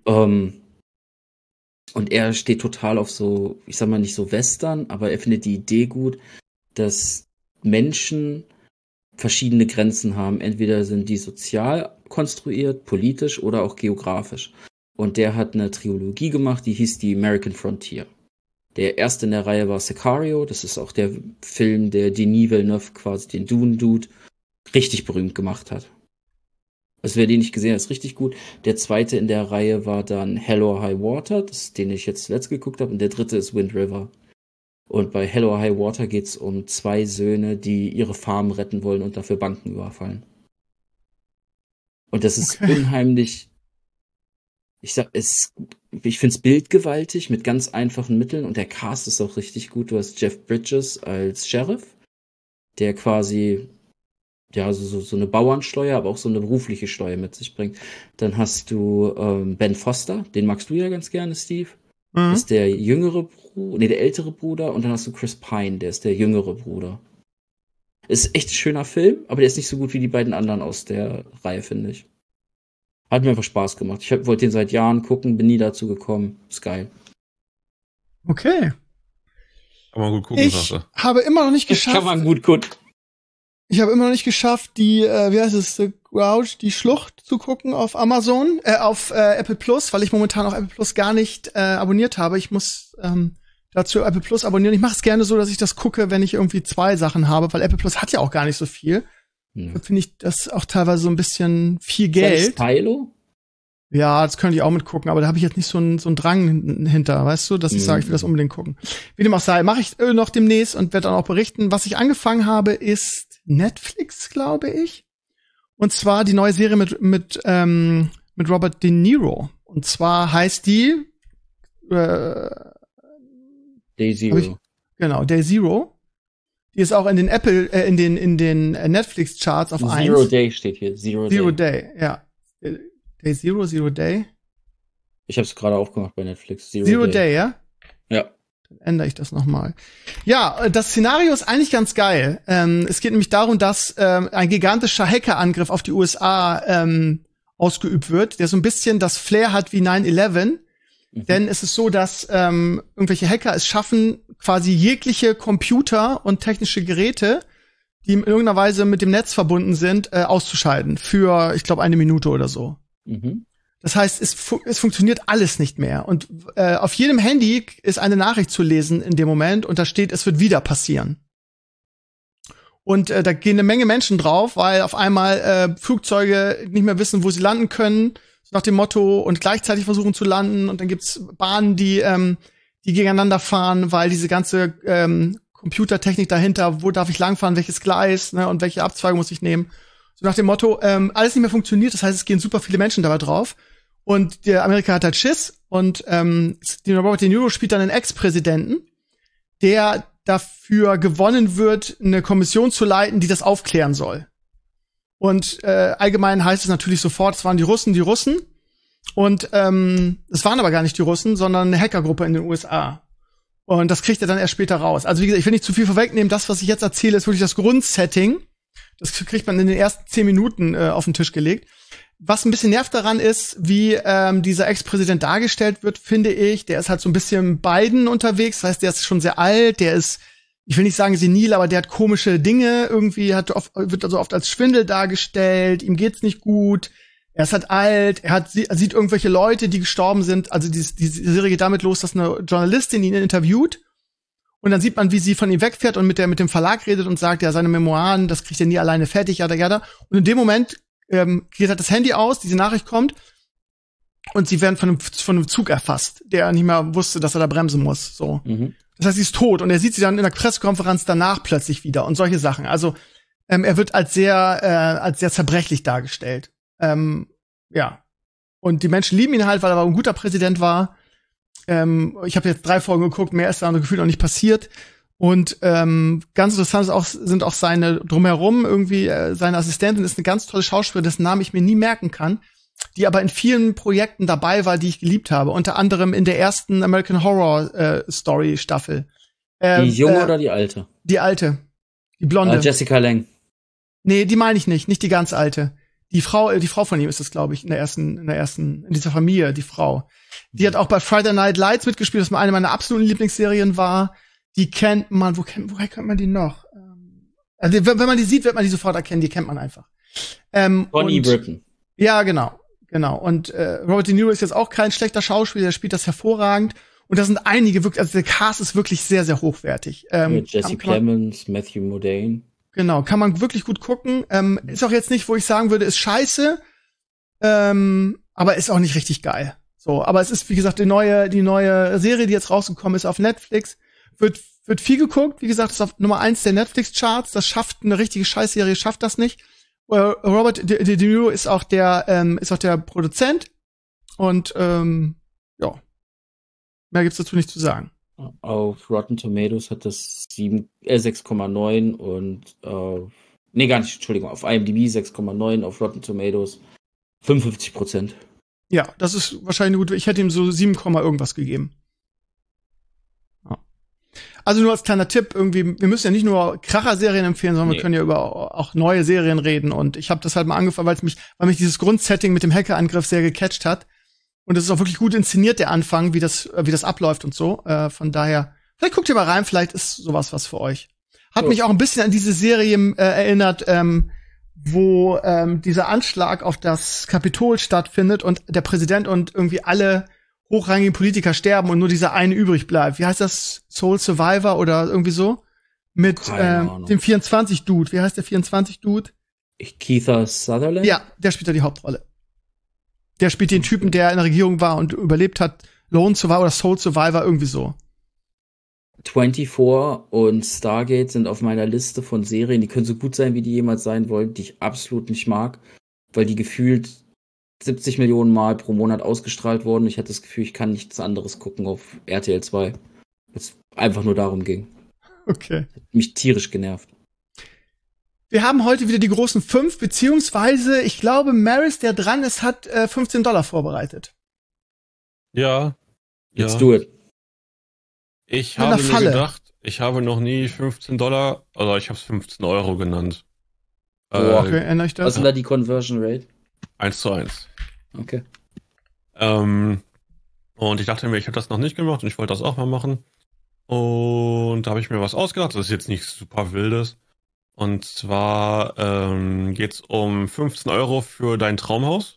Und er steht total auf so, ich sag mal nicht so Western, aber er findet die Idee gut, dass Menschen verschiedene Grenzen haben. Entweder sind die sozial konstruiert, politisch oder auch geografisch. Und der hat eine Trilogie gemacht, die hieß die American Frontier. Der erste in der Reihe war Sicario, das ist auch der Film, der Denis Villeneuve quasi den Dune-Dude richtig berühmt gemacht hat. Also wer den nicht gesehen hat, ist richtig gut. Der zweite in der Reihe war dann Hell or High Water, das ist, den ich jetzt zuletzt geguckt habe. Und der dritte ist Wind River. Und bei Hell or High Water geht es um 2 Söhne, die ihre Farm retten wollen und dafür Banken überfallen. Und das ist unheimlich, ich finde es bildgewaltig mit ganz einfachen Mitteln und der Cast ist auch richtig gut. Du hast Jeff Bridges als Sheriff, der quasi ja so eine Bauernsteuer, aber auch so eine berufliche Steuer mit sich bringt. Dann hast du Ben Foster, den magst du ja ganz gerne, Steve.
Mhm.
Das ist der der ältere Bruder. Und dann hast du Chris Pine, der ist der jüngere Bruder. Ist echt ein schöner Film, aber der ist nicht so gut wie die beiden anderen aus der Reihe, finde ich. Hat mir einfach Spaß gemacht. Ich wollte den seit Jahren gucken, bin nie dazu gekommen. Ist geil.
Okay.
Kann man gut gucken,
Ich
sagst du.
habe immer noch nicht
Das
geschafft.
kann man gut gucken.
Ich habe immer noch nicht geschafft, die, wie heißt es, The Grouch, die Schlucht zu gucken auf Amazon, auf Apple Plus, weil ich momentan auch Apple Plus gar nicht abonniert habe. Ich muss dazu Apple Plus abonnieren. Ich mache es gerne so, dass ich das gucke, wenn ich irgendwie 2 Sachen habe, weil Apple Plus hat ja auch gar nicht so viel.
Ja.
Da finde ich das auch teilweise so ein bisschen viel
Ist das
Geld.
Stylo?
Ja, das könnte ich auch mitgucken, aber da habe ich jetzt nicht so einen Drang hinter, weißt du, dass ich sage, ich will das unbedingt gucken. Wie dem auch sei, mache ich noch demnächst und werde dann auch berichten. Was ich angefangen habe, ist Netflix, glaube ich. Und zwar die neue Serie mit Robert De Niro. Und zwar heißt die
Day Zero.
genau, Day Zero. Die ist auch in den in den Netflix Charts auf 1.
Zero Day steht hier. Zero
Day, ja. Day Zero, Zero Day.
Ich habe es gerade aufgemacht bei Netflix.
Zero Day, ja?
Ja.
Dann ändere ich das nochmal. Ja, das Szenario ist eigentlich ganz geil. Es geht nämlich darum, dass ein gigantischer Hackerangriff auf die USA ausgeübt wird, der so ein bisschen das Flair hat wie 9/11. Denn es ist so, dass irgendwelche Hacker es schaffen, quasi jegliche Computer und technische Geräte, die in irgendeiner Weise mit dem Netz verbunden sind, auszuschalten. Für, ich glaube, 1 Minute oder so.
Mhm.
Das heißt, es funktioniert alles nicht mehr. Und auf jedem Handy ist eine Nachricht zu lesen in dem Moment und da steht, es wird wieder passieren. Und da gehen eine Menge Menschen drauf, weil auf einmal Flugzeuge nicht mehr wissen, wo sie landen können, so nach dem Motto, und gleichzeitig versuchen zu landen. Und dann gibt's Bahnen, die gegeneinander fahren, weil diese ganze Computertechnik dahinter, wo darf ich langfahren, welches Gleis, ne, und welche Abzweigung muss ich nehmen. So nach dem Motto, alles nicht mehr funktioniert, das heißt, es gehen super viele Menschen dabei drauf. Und der Amerika hat halt Schiss und Robert De Niro spielt dann einen Ex-Präsidenten, der dafür gewonnen wird, eine Kommission zu leiten, die das aufklären soll. Und allgemein heißt es natürlich sofort, es waren die Russen. Und es waren aber gar nicht die Russen, sondern eine Hackergruppe in den USA. Und das kriegt er dann erst später raus. Also wie gesagt, ich will nicht zu viel vorwegnehmen. Das, was ich jetzt erzähle, ist wirklich das Grundsetting. Das kriegt man in den ersten 10 Minuten auf den Tisch gelegt. Was ein bisschen nervt daran ist, wie dieser Ex-Präsident dargestellt wird, finde ich. Der ist halt so ein bisschen Biden unterwegs. Das heißt, der ist schon sehr alt. Der ist, ich will nicht sagen senil, aber der hat komische Dinge. Irgendwie wird also oft als Schwindel dargestellt. Ihm geht's nicht gut. Er ist halt alt. Er sieht irgendwelche Leute, die gestorben sind. Also die Serie geht damit los, dass eine Journalistin ihn interviewt. Und dann sieht man, wie sie von ihm wegfährt und mit dem Verlag redet und sagt, ja, seine Memoiren, das kriegt er nie alleine fertig, jada, jada. Und in dem Moment geht halt das Handy aus, diese Nachricht kommt und sie werden von einem Zug erfasst, der nicht mehr wusste, dass er da bremsen muss. So. Mhm. Das heißt, sie ist tot und er sieht sie dann in der Pressekonferenz danach plötzlich wieder und solche Sachen. Also er wird als sehr zerbrechlich dargestellt. Ja. Und die Menschen lieben ihn halt, weil er ein guter Präsident war. Ich habe jetzt 3 Folgen geguckt, mehr ist da gefühlt noch nicht passiert. Und ganz interessant sind auch seine drumherum irgendwie, seine Assistentin ist eine ganz tolle Schauspielerin, dessen Namen ich mir nie merken kann, die aber in vielen Projekten dabei war, die ich geliebt habe. Unter anderem in der ersten American Horror Story Staffel.
Die junge oder die alte?
Die alte. Die blonde.
Jessica Lange.
Nee, die meine ich nicht die ganz alte. Die Frau von ihm ist es, glaube ich, in dieser Familie, die Frau. Die hat auch bei Friday Night Lights mitgespielt, was eine meiner absoluten Lieblingsserien war. Die kennt man, woher kennt man die noch? Also, wenn man die sieht, wird man die sofort erkennen, die kennt man einfach.
Bonnie Britton.
Ja, genau. Und Robert De Niro ist jetzt auch kein schlechter Schauspieler, der spielt das hervorragend. Und da sind einige wirklich, also der Cast ist wirklich sehr, sehr hochwertig.
Mit Jesse Plemons, Matthew Modine.
Genau, kann man wirklich gut gucken. Ist auch jetzt nicht, wo ich sagen würde, ist scheiße, aber ist auch nicht richtig geil. So, aber es ist, wie gesagt, die neue Serie, die jetzt rausgekommen ist auf Netflix, wird viel geguckt. Wie gesagt, ist auf Nummer 1 der Netflix-Charts. Das schafft eine richtige Scheißserie, schafft das nicht. Robert De Niro ist auch der Produzent. Und ja, mehr gibt's dazu nicht zu sagen.
Auf Rotten Tomatoes hat das 6,9 und nee, gar nicht, Entschuldigung, auf IMDb 6,9, auf Rotten Tomatoes 55%.
Ja, das ist wahrscheinlich gut. Ich hätte ihm so 7, irgendwas gegeben. Ja. Also nur als kleiner Tipp, irgendwie, wir müssen ja nicht nur Kracher-Serien empfehlen, sondern
Nee.
wir können ja über auch neue Serien reden. Und ich habe das halt mal angefangen, weil mich dieses Grundsetting mit dem Hackerangriff sehr gecatcht hat. Und es ist auch wirklich gut inszeniert, der Anfang, wie das abläuft und so. Von daher, vielleicht guckt ihr mal rein, vielleicht ist sowas was für euch. Hat
Ja.
mich auch ein bisschen an diese Serie erinnert, wo dieser Anschlag auf das Kapitol stattfindet und der Präsident und irgendwie alle hochrangigen Politiker sterben und nur dieser eine übrig bleibt. Wie heißt das? Soul Survivor oder irgendwie so? Mit
Keine Ahnung.
dem 24-Dude. Wie heißt der 24-Dude?
Keith Sutherland?
Ja, der spielt da die Hauptrolle. Der spielt den Typen, der in der Regierung war und überlebt hat. Lone Survivor oder Soul Survivor, irgendwie so.
24 und Stargate sind auf meiner Liste von Serien, die können so gut sein, wie die jemals sein wollen, die ich absolut nicht mag, weil die gefühlt 70 Millionen Mal pro Monat ausgestrahlt wurden. Ich hatte das Gefühl, ich kann nichts anderes gucken auf RTL 2. Es einfach nur darum ging.
Okay.
Mich tierisch genervt.
Wir haben heute wieder die großen 5, beziehungsweise, ich glaube, Maris, der dran ist, hat $15 vorbereitet.
Ja.
Let's
ja.
do it.
Ich
Mit einer
habe mir
Falle.
gedacht, ich habe noch nie $15, also ich habe es 15 Euro genannt.
Boah.
Okay, erinnere ich
Was
das?
ist denn da die Conversion Rate?
1:1.
Okay.
Und ich dachte mir, ich habe das noch nicht gemacht und ich wollte das auch mal machen. Und da habe ich mir was ausgedacht. Das ist jetzt nichts super Wildes. Und zwar geht's um 15 Euro für dein Traumhaus.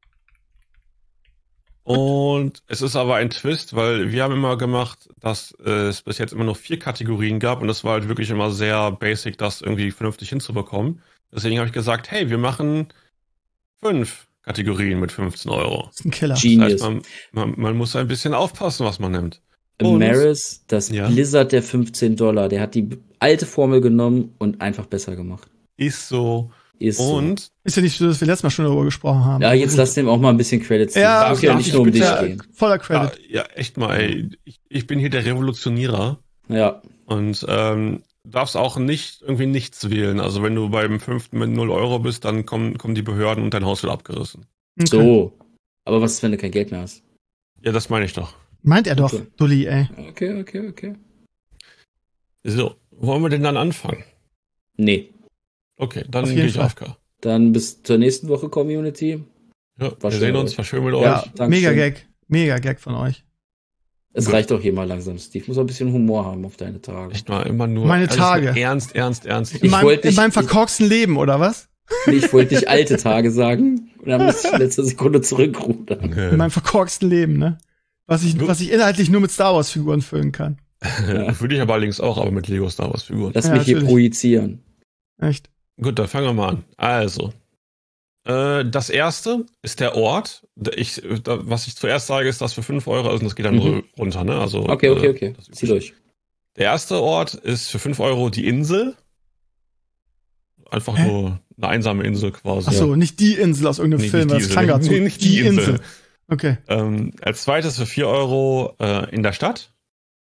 Und es ist aber ein Twist, weil wir haben immer gemacht, dass es bis jetzt immer nur 4 Kategorien gab und das war halt wirklich immer sehr basic, das irgendwie vernünftig hinzubekommen. Deswegen habe ich gesagt, hey, wir machen 5 Kategorien mit 15 Euro.
Das ist ein Killer.
Das
Genius.
heißt, man muss ein bisschen aufpassen, was man nimmt. Und-
Maris, das
Ja.
Blizzard der $15, der hat die alte Formel genommen und einfach besser gemacht.
Ist so.
Ist
Und
Ist ja nicht so, dass wir letztes Mal schon darüber gesprochen haben.
so. Ja, jetzt lass dem auch mal ein bisschen Credits.
Ja,
Darf ja
darf
nicht
ich
nur um dich
bitte-
gehen.
Voller
ja,
Credit.
ja, echt mal, ey, ich bin hier der Revolutionierer
Ja.
und darfst auch nicht irgendwie nichts wählen. Also wenn du beim 5. mit 0 Euro bist, dann kommen die Behörden und dein Haus wird abgerissen.
Okay.
So. Aber was ist, wenn du kein Geld mehr hast?
Ja, das meine ich doch.
Meint er doch,
Okay.
Dulli, ey.
Okay.
So, wollen wir denn dann anfangen?
Nee.
Okay, dann
Auf jeden
gehe ich
Fall.
AFK.
Dann bis zur nächsten Woche, Community.
Ja, wir
War schön
sehen
mit
uns,
euch.
war schön mit
Ja,
euch.
Dankeschön.
Mega Gag von euch.
Es
Gut.
reicht auch hier mal langsam, Steve. Muss auch ein bisschen Humor haben auf deine Tage.
Echt mal immer nur
Meine
alles
Tage.
nur Ernst.
In
wollte
in
nicht-
meinem verkorksten Leben, oder was?
Ich wollte nicht alte Tage sagen. Und dann musste ich in letzter Sekunde zurückrudern.
In meinem verkorksten Leben, ne? Was ich inhaltlich nur mit Star Wars Figuren füllen kann.
Würde ich aber allerdings auch, aber mit Lego Star Wars Figuren.
Lass
Ja,
mich hier
natürlich.
projizieren.
Echt.
Gut, dann fangen wir mal an. Also, das erste ist der Ort. Was ich zuerst sage, ist, dass für 5 Euro, also das geht dann
Mhm.
runter, ne? Also,
Okay.
das
Zieh durch.
Der erste Ort ist für 5 Euro die Insel. Einfach
Hä?
nur eine einsame Insel quasi.
Ach so, nicht die Insel aus irgendeinem
Nee,
Film,
nicht die
das
Insel.
klang gerade so.
Nee, nicht die Insel.
Okay.
Als zweites für 4 Euro in der Stadt.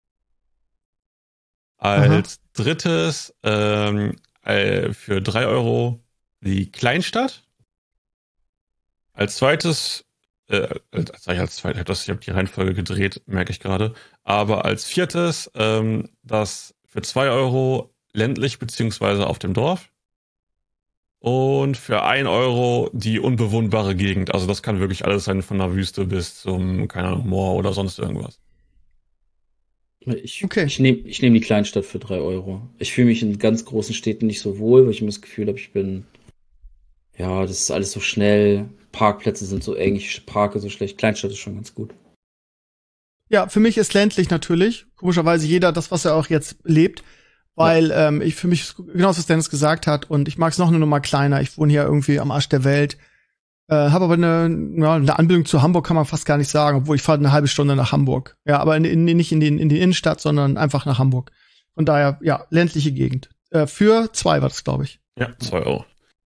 Als drittes für 3 Euro die Kleinstadt. Als zweites, ich habe die Reihenfolge gedreht, merke ich gerade. Aber als viertes das für 2 Euro ländlich beziehungsweise auf dem Dorf. Und für 1 Euro die unbewohnbare Gegend. Also das kann wirklich alles sein, von der Wüste bis zum, keine Ahnung, Moor oder sonst irgendwas.
Ich
Okay.
nehm die Kleinstadt für 3 Euro. Ich fühle mich in ganz großen Städten nicht so wohl, weil ich immer das Gefühl habe, das ist alles so schnell. Parkplätze sind so eng, ich parke so schlecht. Kleinstadt ist schon ganz gut.
Ja, für mich ist ländlich natürlich. Komischerweise jeder das, was er auch jetzt lebt. Weil ich für mich, genau was Dennis gesagt hat, und ich mag es noch eine Nummer kleiner. Ich wohne hier irgendwie am Arsch der Welt. Habe aber eine Anbindung zu Hamburg kann man fast gar nicht sagen, obwohl ich fahre eine halbe Stunde nach Hamburg. Ja, aber nicht in die Innenstadt, sondern einfach nach Hamburg. Von daher, ja, ländliche Gegend. Für 2 war das, glaube ich.
Ja, 2 Euro.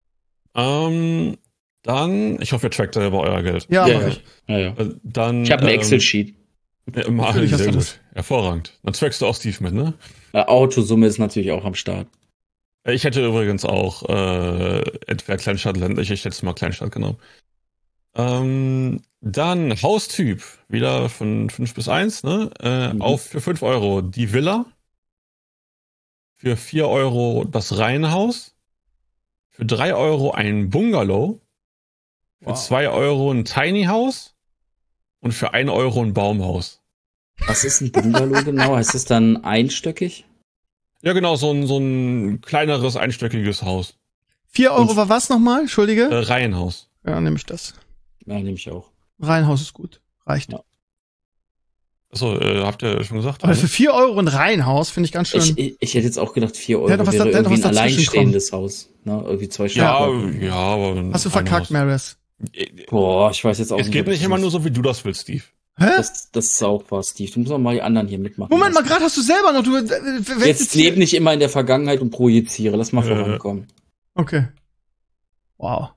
Dann, ich hoffe, ihr trackt selber euer Geld.
Ja,
Ja,
mach
ja.
ich.
Ja.
Dann,
Ich habe ein Excel-Sheet.
Natürlich hast
sehr
du
gut.
das.
Hervorragend. Dann trackst du auch Steve mit, ne?
Autosumme ist natürlich auch am Start.
Ich hätte übrigens auch entweder Kleinstadt, ländlich, ich hätte es mal Kleinstadt genommen. Dann Haustyp, wieder von 5 bis 1, ne? Für 5 Euro die Villa. für 4 Euro das Reihenhaus, für 3 Euro ein Bungalow, für 2 Euro ein Tiny House und für 1 Euro ein Baumhaus.
Was ist ein Bungalow genau? Heißt es dann einstöckig?
Ja, genau, so ein kleineres, einstöckiges Haus.
4 Euro war was nochmal? Entschuldige?
Reihenhaus.
Ja, nehme ich das.
Ja, nehme ich auch.
Reihenhaus ist gut. Reicht.
Ja.
Achso, habt ihr schon gesagt?
Aber für 4 Euro ein Reihenhaus finde ich ganz schön.
Ich hätte jetzt auch gedacht, 4 Euro
Ja, doch was
wäre
da-
irgendwie
doch was
ein
dazwischen
alleinstehendes Haus. Ne? Irgendwie 2
Ja,
Stockwerke.
ja, aber.
Hast du verkackt, Maris?
Boah, ich weiß jetzt auch
Es
nicht.
geht
ob
nicht
ich
immer
das-
nur so, wie du das willst, Steve.
Hä?
Das ist auch was, Steve. Du musst auch mal die anderen hier mitmachen.
Moment mal,
lassen.
gerade hast du selber noch. Du
Jetzt lebe nicht immer in der Vergangenheit und projiziere. Lass mal vorankommen.
Okay. Wow.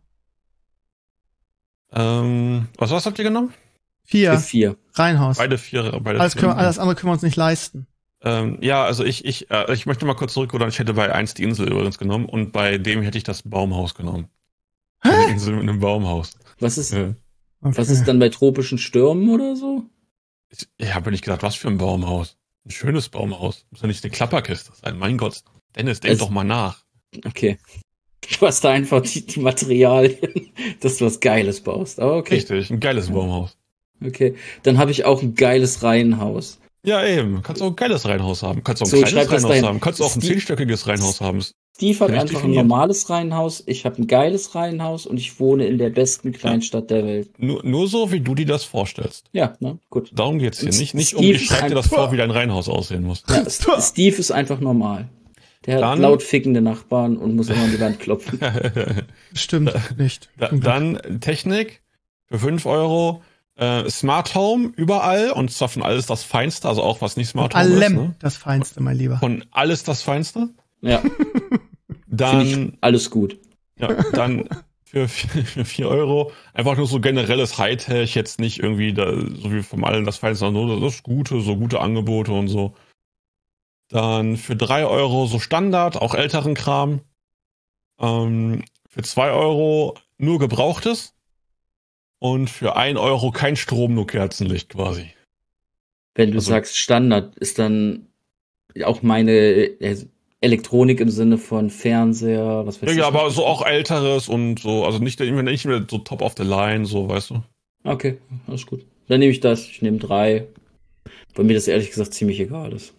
Was habt ihr genommen?
4.
4.
Reihenhaus.
Beide 4.
Alles andere können wir uns nicht leisten.
Ja, also ich möchte mal kurz zurückrudern. Ich hätte bei 1 die Insel übrigens genommen und bei dem hätte ich das Baumhaus genommen. Eine Insel mit einem Baumhaus.
Was ist
Okay.
dann bei tropischen Stürmen oder so?
Ich habe nicht gedacht, was für ein Baumhaus. Ein schönes Baumhaus. Muss ja nicht eine Klapperkiste sein. Mein Gott. Dennis, denk
Also-
doch mal nach.
Okay. Du hast da einfach die Materialien, dass du was Geiles baust. Aber okay.
Richtig, ein geiles Baumhaus.
Okay. Dann habe ich auch ein geiles Reihenhaus.
Ja, eben. Kannst auch ein geiles Reihenhaus haben. Kannst auch ein
So, ich
kleines
schreib das
Reihenhaus
dahin.
haben. Kannst auch ein
Steve-
10-stöckiges Reihenhaus haben.
Steve hat
Richtig
einfach ein
definiert.
normales Reihenhaus. Ich habe ein geiles Reihenhaus und ich wohne in der besten Kleinstadt der Welt.
Nur so, wie du dir das vorstellst.
Ja, ne? Gut.
Darum geht's hier.
Und
Nicht um,
Steve
ich schreib dir das
ist ein-
vor, wie dein Reihenhaus aussehen muss.
Ja, Steve ist einfach normal. Der hat
Dann-
laut fickende Nachbarn und muss immer an die Wand klopfen.
Stimmt nicht. Zum Glück.
Dann Technik für 5 Euro. Smart Home überall und zwar von alles das Feinste, also auch was nicht Smart Home ist.
Allem
Ne?
das Feinste, mein Lieber.
Von alles das Feinste.
Ja, finde
Dann,
ich alles gut.
dann für 4 Euro einfach nur so generelles Hightech, jetzt nicht irgendwie so wie vom allen das Feinste, sondern nur das Gute, so gute Angebote und so. Dann für 3 Euro so Standard, auch älteren Kram. Für 2 Euro nur Gebrauchtes. Und für 1 Euro kein Strom, nur Kerzenlicht quasi.
Wenn du
Also-
sagst Standard, ist dann auch meine Elektronik im Sinne von Fernseher, was weiß ich.
Ja, aber so auch älteres und so, also nicht mehr so top of the line, so, weißt du.
Okay, alles gut. Dann nehme ich das. Ich nehme 3. Weil mir das ehrlich gesagt ziemlich egal ist.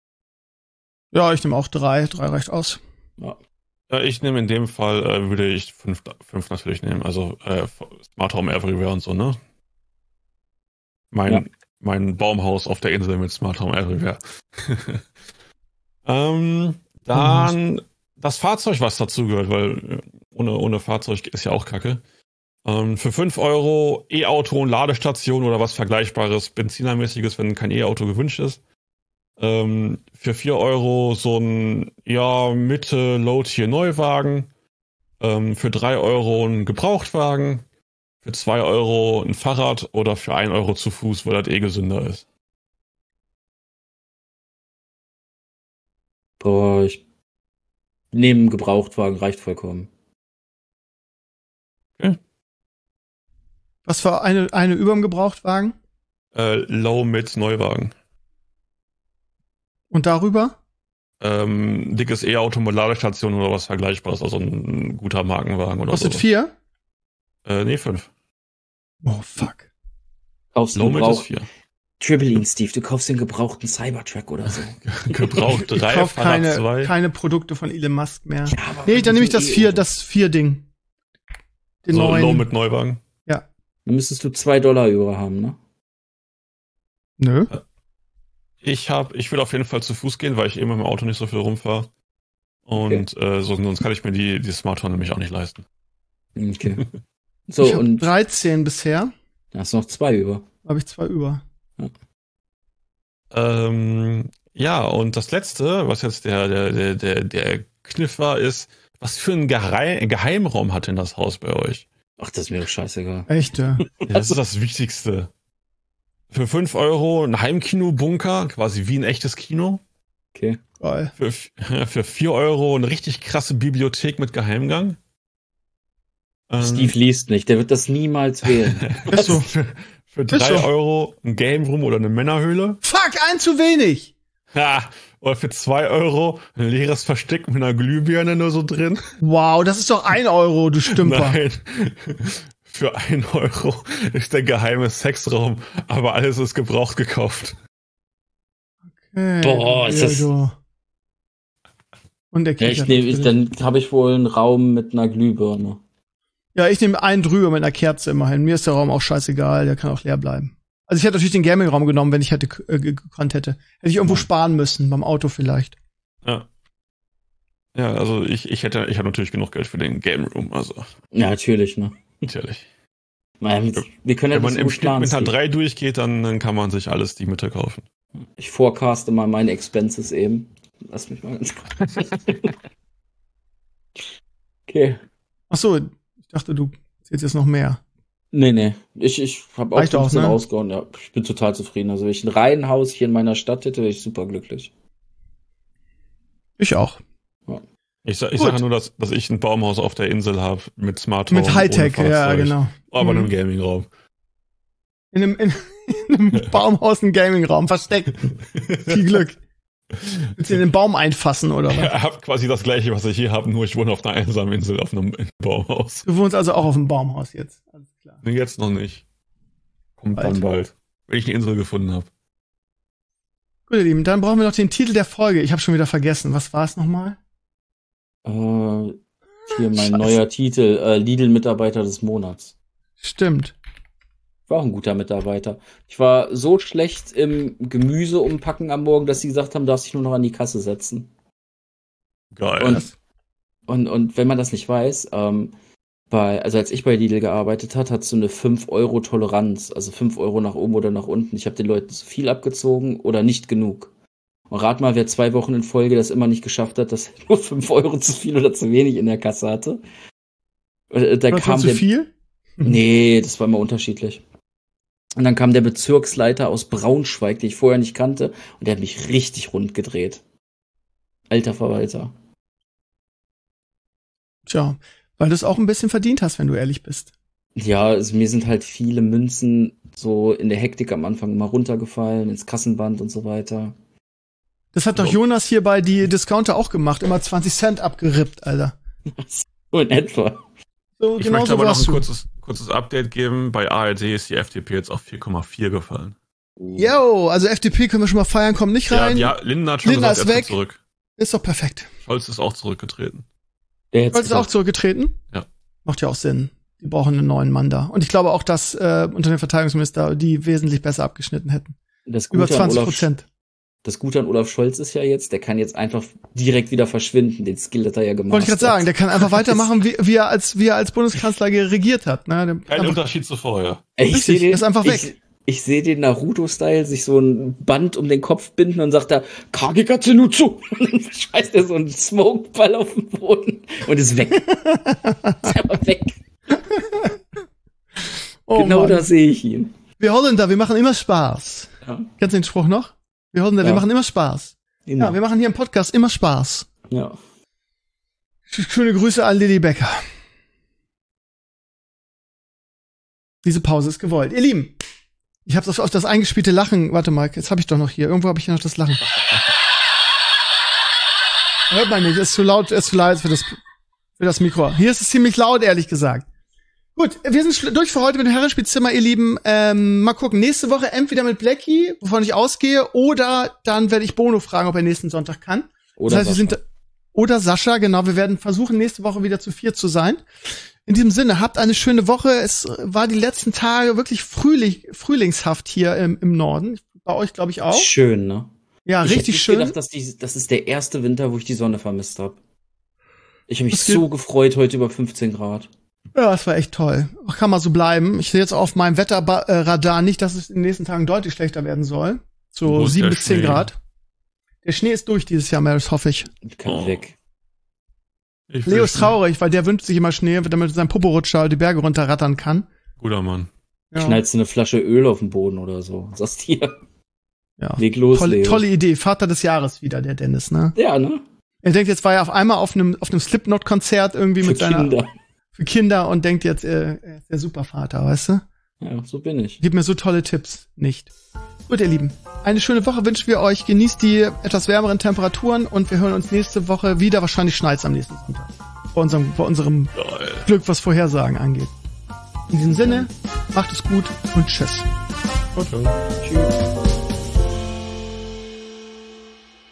Ja, ich nehme auch 3. 3 reicht aus.
Ja.
Ich nehme in dem Fall, würde ich 5 natürlich nehmen, also Smart Home Everywhere und so, ne? Mein Baumhaus auf der Insel mit Smart Home Everywhere. Dann das Fahrzeug, was dazugehört, weil ohne Fahrzeug ist ja auch kacke. Für 5 Euro E-Auto und Ladestation oder was Vergleichbares, Benzinermäßiges, wenn kein E-Auto gewünscht ist. Für 4 Euro so ein, Mitte Low-Tier Neuwagen. Für 3 Euro ein Gebrauchtwagen. Für 2 Euro ein Fahrrad oder für 1 Euro zu Fuß, weil das gesünder ist.
Boah, ich nehme einen Gebrauchtwagen, reicht vollkommen.
Was für eine über dem Gebrauchtwagen?
Low mit Neuwagen.
Und darüber?
Dickes E-Auto mit Ladestation oder was Vergleichbares, also ein guter Markenwagen oder
Kostet
so.
4?
Nee, 5.
Oh, fuck.
Kaufst
Low
einen
mit ist
Gebrauch.
4.
Triple Steve, du kaufst den gebrauchten Cybertruck oder so.
Gebraucht
Ich
3,
kauf
Fahrrad 2.
keine Produkte von Elon Musk mehr.
Ja, aber
Nee, dann nehme ich das
E-Auto.
4, das 4-Ding. Den
So
neuen.
Low mit Neuwagen.
Dann müsstest du $2 über haben, ne?
Nö.
Ich will auf jeden Fall zu Fuß gehen, weil ich eben mit dem Auto nicht so viel rumfahre. Und sonst kann ich mir die Smart Home nämlich auch nicht leisten.
Okay. So,
Ich habe
und
13 bisher.
da hast du noch 2 über.
Habe ich 2 über.
Ja, und das letzte, was jetzt der Kniff war, ist, was für einen Geheimraum hat denn das Haus bei euch?
Ach, das ist mir doch scheißegal.
Echt, ja.
Ja, das ist das Wichtigste. Für 5 Euro ein Heimkino-Bunker, quasi wie ein echtes Kino.
Okay.
Geil.
Für 4 Euro eine richtig krasse Bibliothek mit Geheimgang.
Steve liest nicht, der wird das niemals wählen.
Ist so.
Für
Ist
3
so.
Euro ein Game Room oder eine Männerhöhle.
Fuck, ein zu wenig.
Ha! Oder für 2 Euro ein leeres Versteck mit einer Glühbirne nur so drin.
Wow, das ist doch 1 Euro, du Stümper.
Nein. Für 1 Euro ist der geheime Sexraum, aber alles ist gebraucht gekauft.
Okay,
Boah, ist das...
Und der
dann habe ich wohl einen Raum mit einer Glühbirne.
Ja, ich nehme einen drüber mit einer Kerze immerhin. Mir ist der Raum auch scheißegal, der kann auch leer bleiben. Also ich hätte natürlich den Gaming-Raum genommen, wenn ich hätte gekonnt hätte. Hätte ich irgendwo sparen müssen, beim Auto vielleicht.
Ja. Ja, also ich habe natürlich genug Geld für den Game Room, also.
Ja, natürlich, ne?
Natürlich.
Wir können ja
wenn man im Schnitt mit einer 3 durchgeht, dann kann man sich alles die Mitte kaufen.
Ich forecaste mal meine Expenses eben. Lass mich mal ganz kurz. Okay.
Ach so, ich dachte, du zählst jetzt noch mehr.
Nee. Ich habe auch 15
ne?
rausgehauen. Ja, ich bin total zufrieden. Also, wenn ich ein Reihenhaus hier in meiner Stadt hätte, wäre ich super glücklich.
Ich auch.
Ja.
Ich sage nur, dass ich ein Baumhaus auf der Insel habe mit Smart Home.
Mit Hightech, ja, genau.
Aber in einem Gaming-Raum.
In einem Baumhaus ein Gaming-Raum versteckt. Viel Glück. Willst du in den Baum einfassen, oder was?
Ja, ich habe quasi das gleiche, was ich hier habe, nur ich wohne auf einer einsamen Insel auf einem Baumhaus.
Du wohnst also auch auf dem Baumhaus jetzt. Alles klar.
Nee, jetzt noch nicht. Kommt dann bald. Wenn ich eine Insel gefunden habe.
Gut, ihr Lieben, dann brauchen wir noch den Titel der Folge. Ich habe schon wieder vergessen. Was war es nochmal?
Hier mein neuer Titel, Lidl-Mitarbeiter des Monats.
Stimmt.
Ich war auch ein guter Mitarbeiter. Ich war so schlecht im Gemüse umpacken am Morgen, dass sie gesagt haben, du darfst dich nur noch an die Kasse setzen.
Geil.
Und wenn man das nicht weiß, also als ich bei Lidl gearbeitet hat, hast du eine 5-Euro-Toleranz, also 5 Euro nach oben oder nach unten. Ich habe den Leuten zu viel abgezogen oder nicht genug. Und rat mal, wer 2 Wochen in Folge das immer nicht geschafft hat, dass er nur 5 Euro zu viel oder zu wenig in der Kasse hatte. Da kam
zu viel?
Nee, das war immer unterschiedlich. Und dann kam der Bezirksleiter aus Braunschweig, den ich vorher nicht kannte, und der hat mich richtig rund gedreht. Alter Verwalter.
Tja, weil du es auch ein bisschen verdient hast, wenn du ehrlich bist.
Ja, also mir sind halt viele Münzen so in der Hektik am Anfang mal runtergefallen, ins Kassenband und so weiter.
Das hat doch Jonas hier bei die Discounter auch gemacht, immer 20 Cent abgerippt, Alter.
So in etwa.
So,
ich möchte aber noch ein kurzes Update geben. Bei ARD ist die FDP jetzt auf 4,4 gefallen.
Yo, also FDP können wir schon mal feiern, kommt nicht rein.
Ja, Lindner hat schon gesagt, er ist zurück.
Ist doch perfekt.
Scholz ist auch zurückgetreten.
Scholz ist auch zurückgetreten?
Ja.
Macht ja auch Sinn. Die brauchen einen neuen Mann da. Und ich glaube auch, dass unter den Verteidigungsminister die wesentlich besser abgeschnitten hätten. Über 20%.
Das Gute an Olaf Scholz ist ja jetzt, der kann jetzt einfach direkt wieder verschwinden. Den Skill hat er ja gemacht.
Wollte ich gerade sagen, der kann einfach weitermachen, wie er als Bundeskanzler regiert hat. Ne?
Kein Unterschied zu vorher.
Ich sehe den,
ist einfach weg.
Ich sehe den Naruto-Style sich so ein Band um den Kopf binden und sagt da, Kagekatze nur zu. Und dann schmeißt er so einen Smokeball auf den Boden und ist weg. Ist einfach weg.
Oh
genau
Mann.
Da sehe ich ihn.
Wir Holländer, wir machen immer Spaß.
Ja.
Kennst du den Spruch noch? Wir Holländer, wir machen immer Spaß.
Genau.
Ja, wir machen hier im Podcast immer Spaß.
Ja.
Schöne Grüße an Lilly Becker. Diese Pause ist gewollt. Ihr Lieben, ich habe auf das eingespielte Lachen, warte mal, jetzt habe ich doch noch hier, irgendwo habe ich hier noch das Lachen. Hört man nicht, ist zu laut, ist zu leise für das Mikro. Hier ist es ziemlich laut, ehrlich gesagt. Gut, wir sind durch für heute mit dem Herrenspielzimmer, ihr Lieben. Mal gucken, nächste Woche entweder mit Blackie, wovon ich ausgehe, oder dann werde ich Bono fragen, ob er nächsten Sonntag kann.
Oder
das heißt, oder Sascha, genau. Wir werden versuchen, nächste Woche wieder zu 4 zu sein. In diesem Sinne, habt eine schöne Woche. Es war die letzten Tage wirklich frühlingshaft hier im Norden. Bei euch, glaube ich, auch.
Schön, ne?
Ja, richtig schön.
Ich hätte gedacht, das ist der erste Winter, wo ich die Sonne vermisst habe. Ich habe mich so gefreut, heute über 15 Grad.
Ja, das war echt toll. Kann mal so bleiben. Ich sehe jetzt auf meinem Wetterradar nicht, dass es in den nächsten Tagen deutlich schlechter werden soll. So 7 bis 10 Grad. Der Schnee ist durch dieses Jahr, Maris, hoffe ich.
Kann weg.
Leo ist traurig, weil der wünscht sich immer Schnee, damit sein Poporutscher die Berge runterrattern kann.
Guter Mann.
Ja.
Knallst du eine Flasche Öl auf den Boden oder so. Sagst hier.
Ja.
Leg los, Leo.
Tolle Idee. Vater des Jahres wieder, der Dennis, ne?
Ja, ne?
Er denkt, jetzt war er auf einmal auf einem Slipknot-Konzert irgendwie
Für
mit seiner
Kinder.
Für Kinder und denkt jetzt, er ist der Supervater, weißt du?
Ja, so bin ich.
Gib mir so tolle Tipps. Nicht. Gut, ihr Lieben. Eine schöne Woche wünschen wir euch. Genießt die etwas wärmeren Temperaturen und wir hören uns nächste Woche wieder. Wahrscheinlich schneit's am nächsten Sonntag. Bei unserem Glück, was Vorhersagen angeht. In diesem Sinne, macht es gut und tschüss.
Ciao.
Tschüss.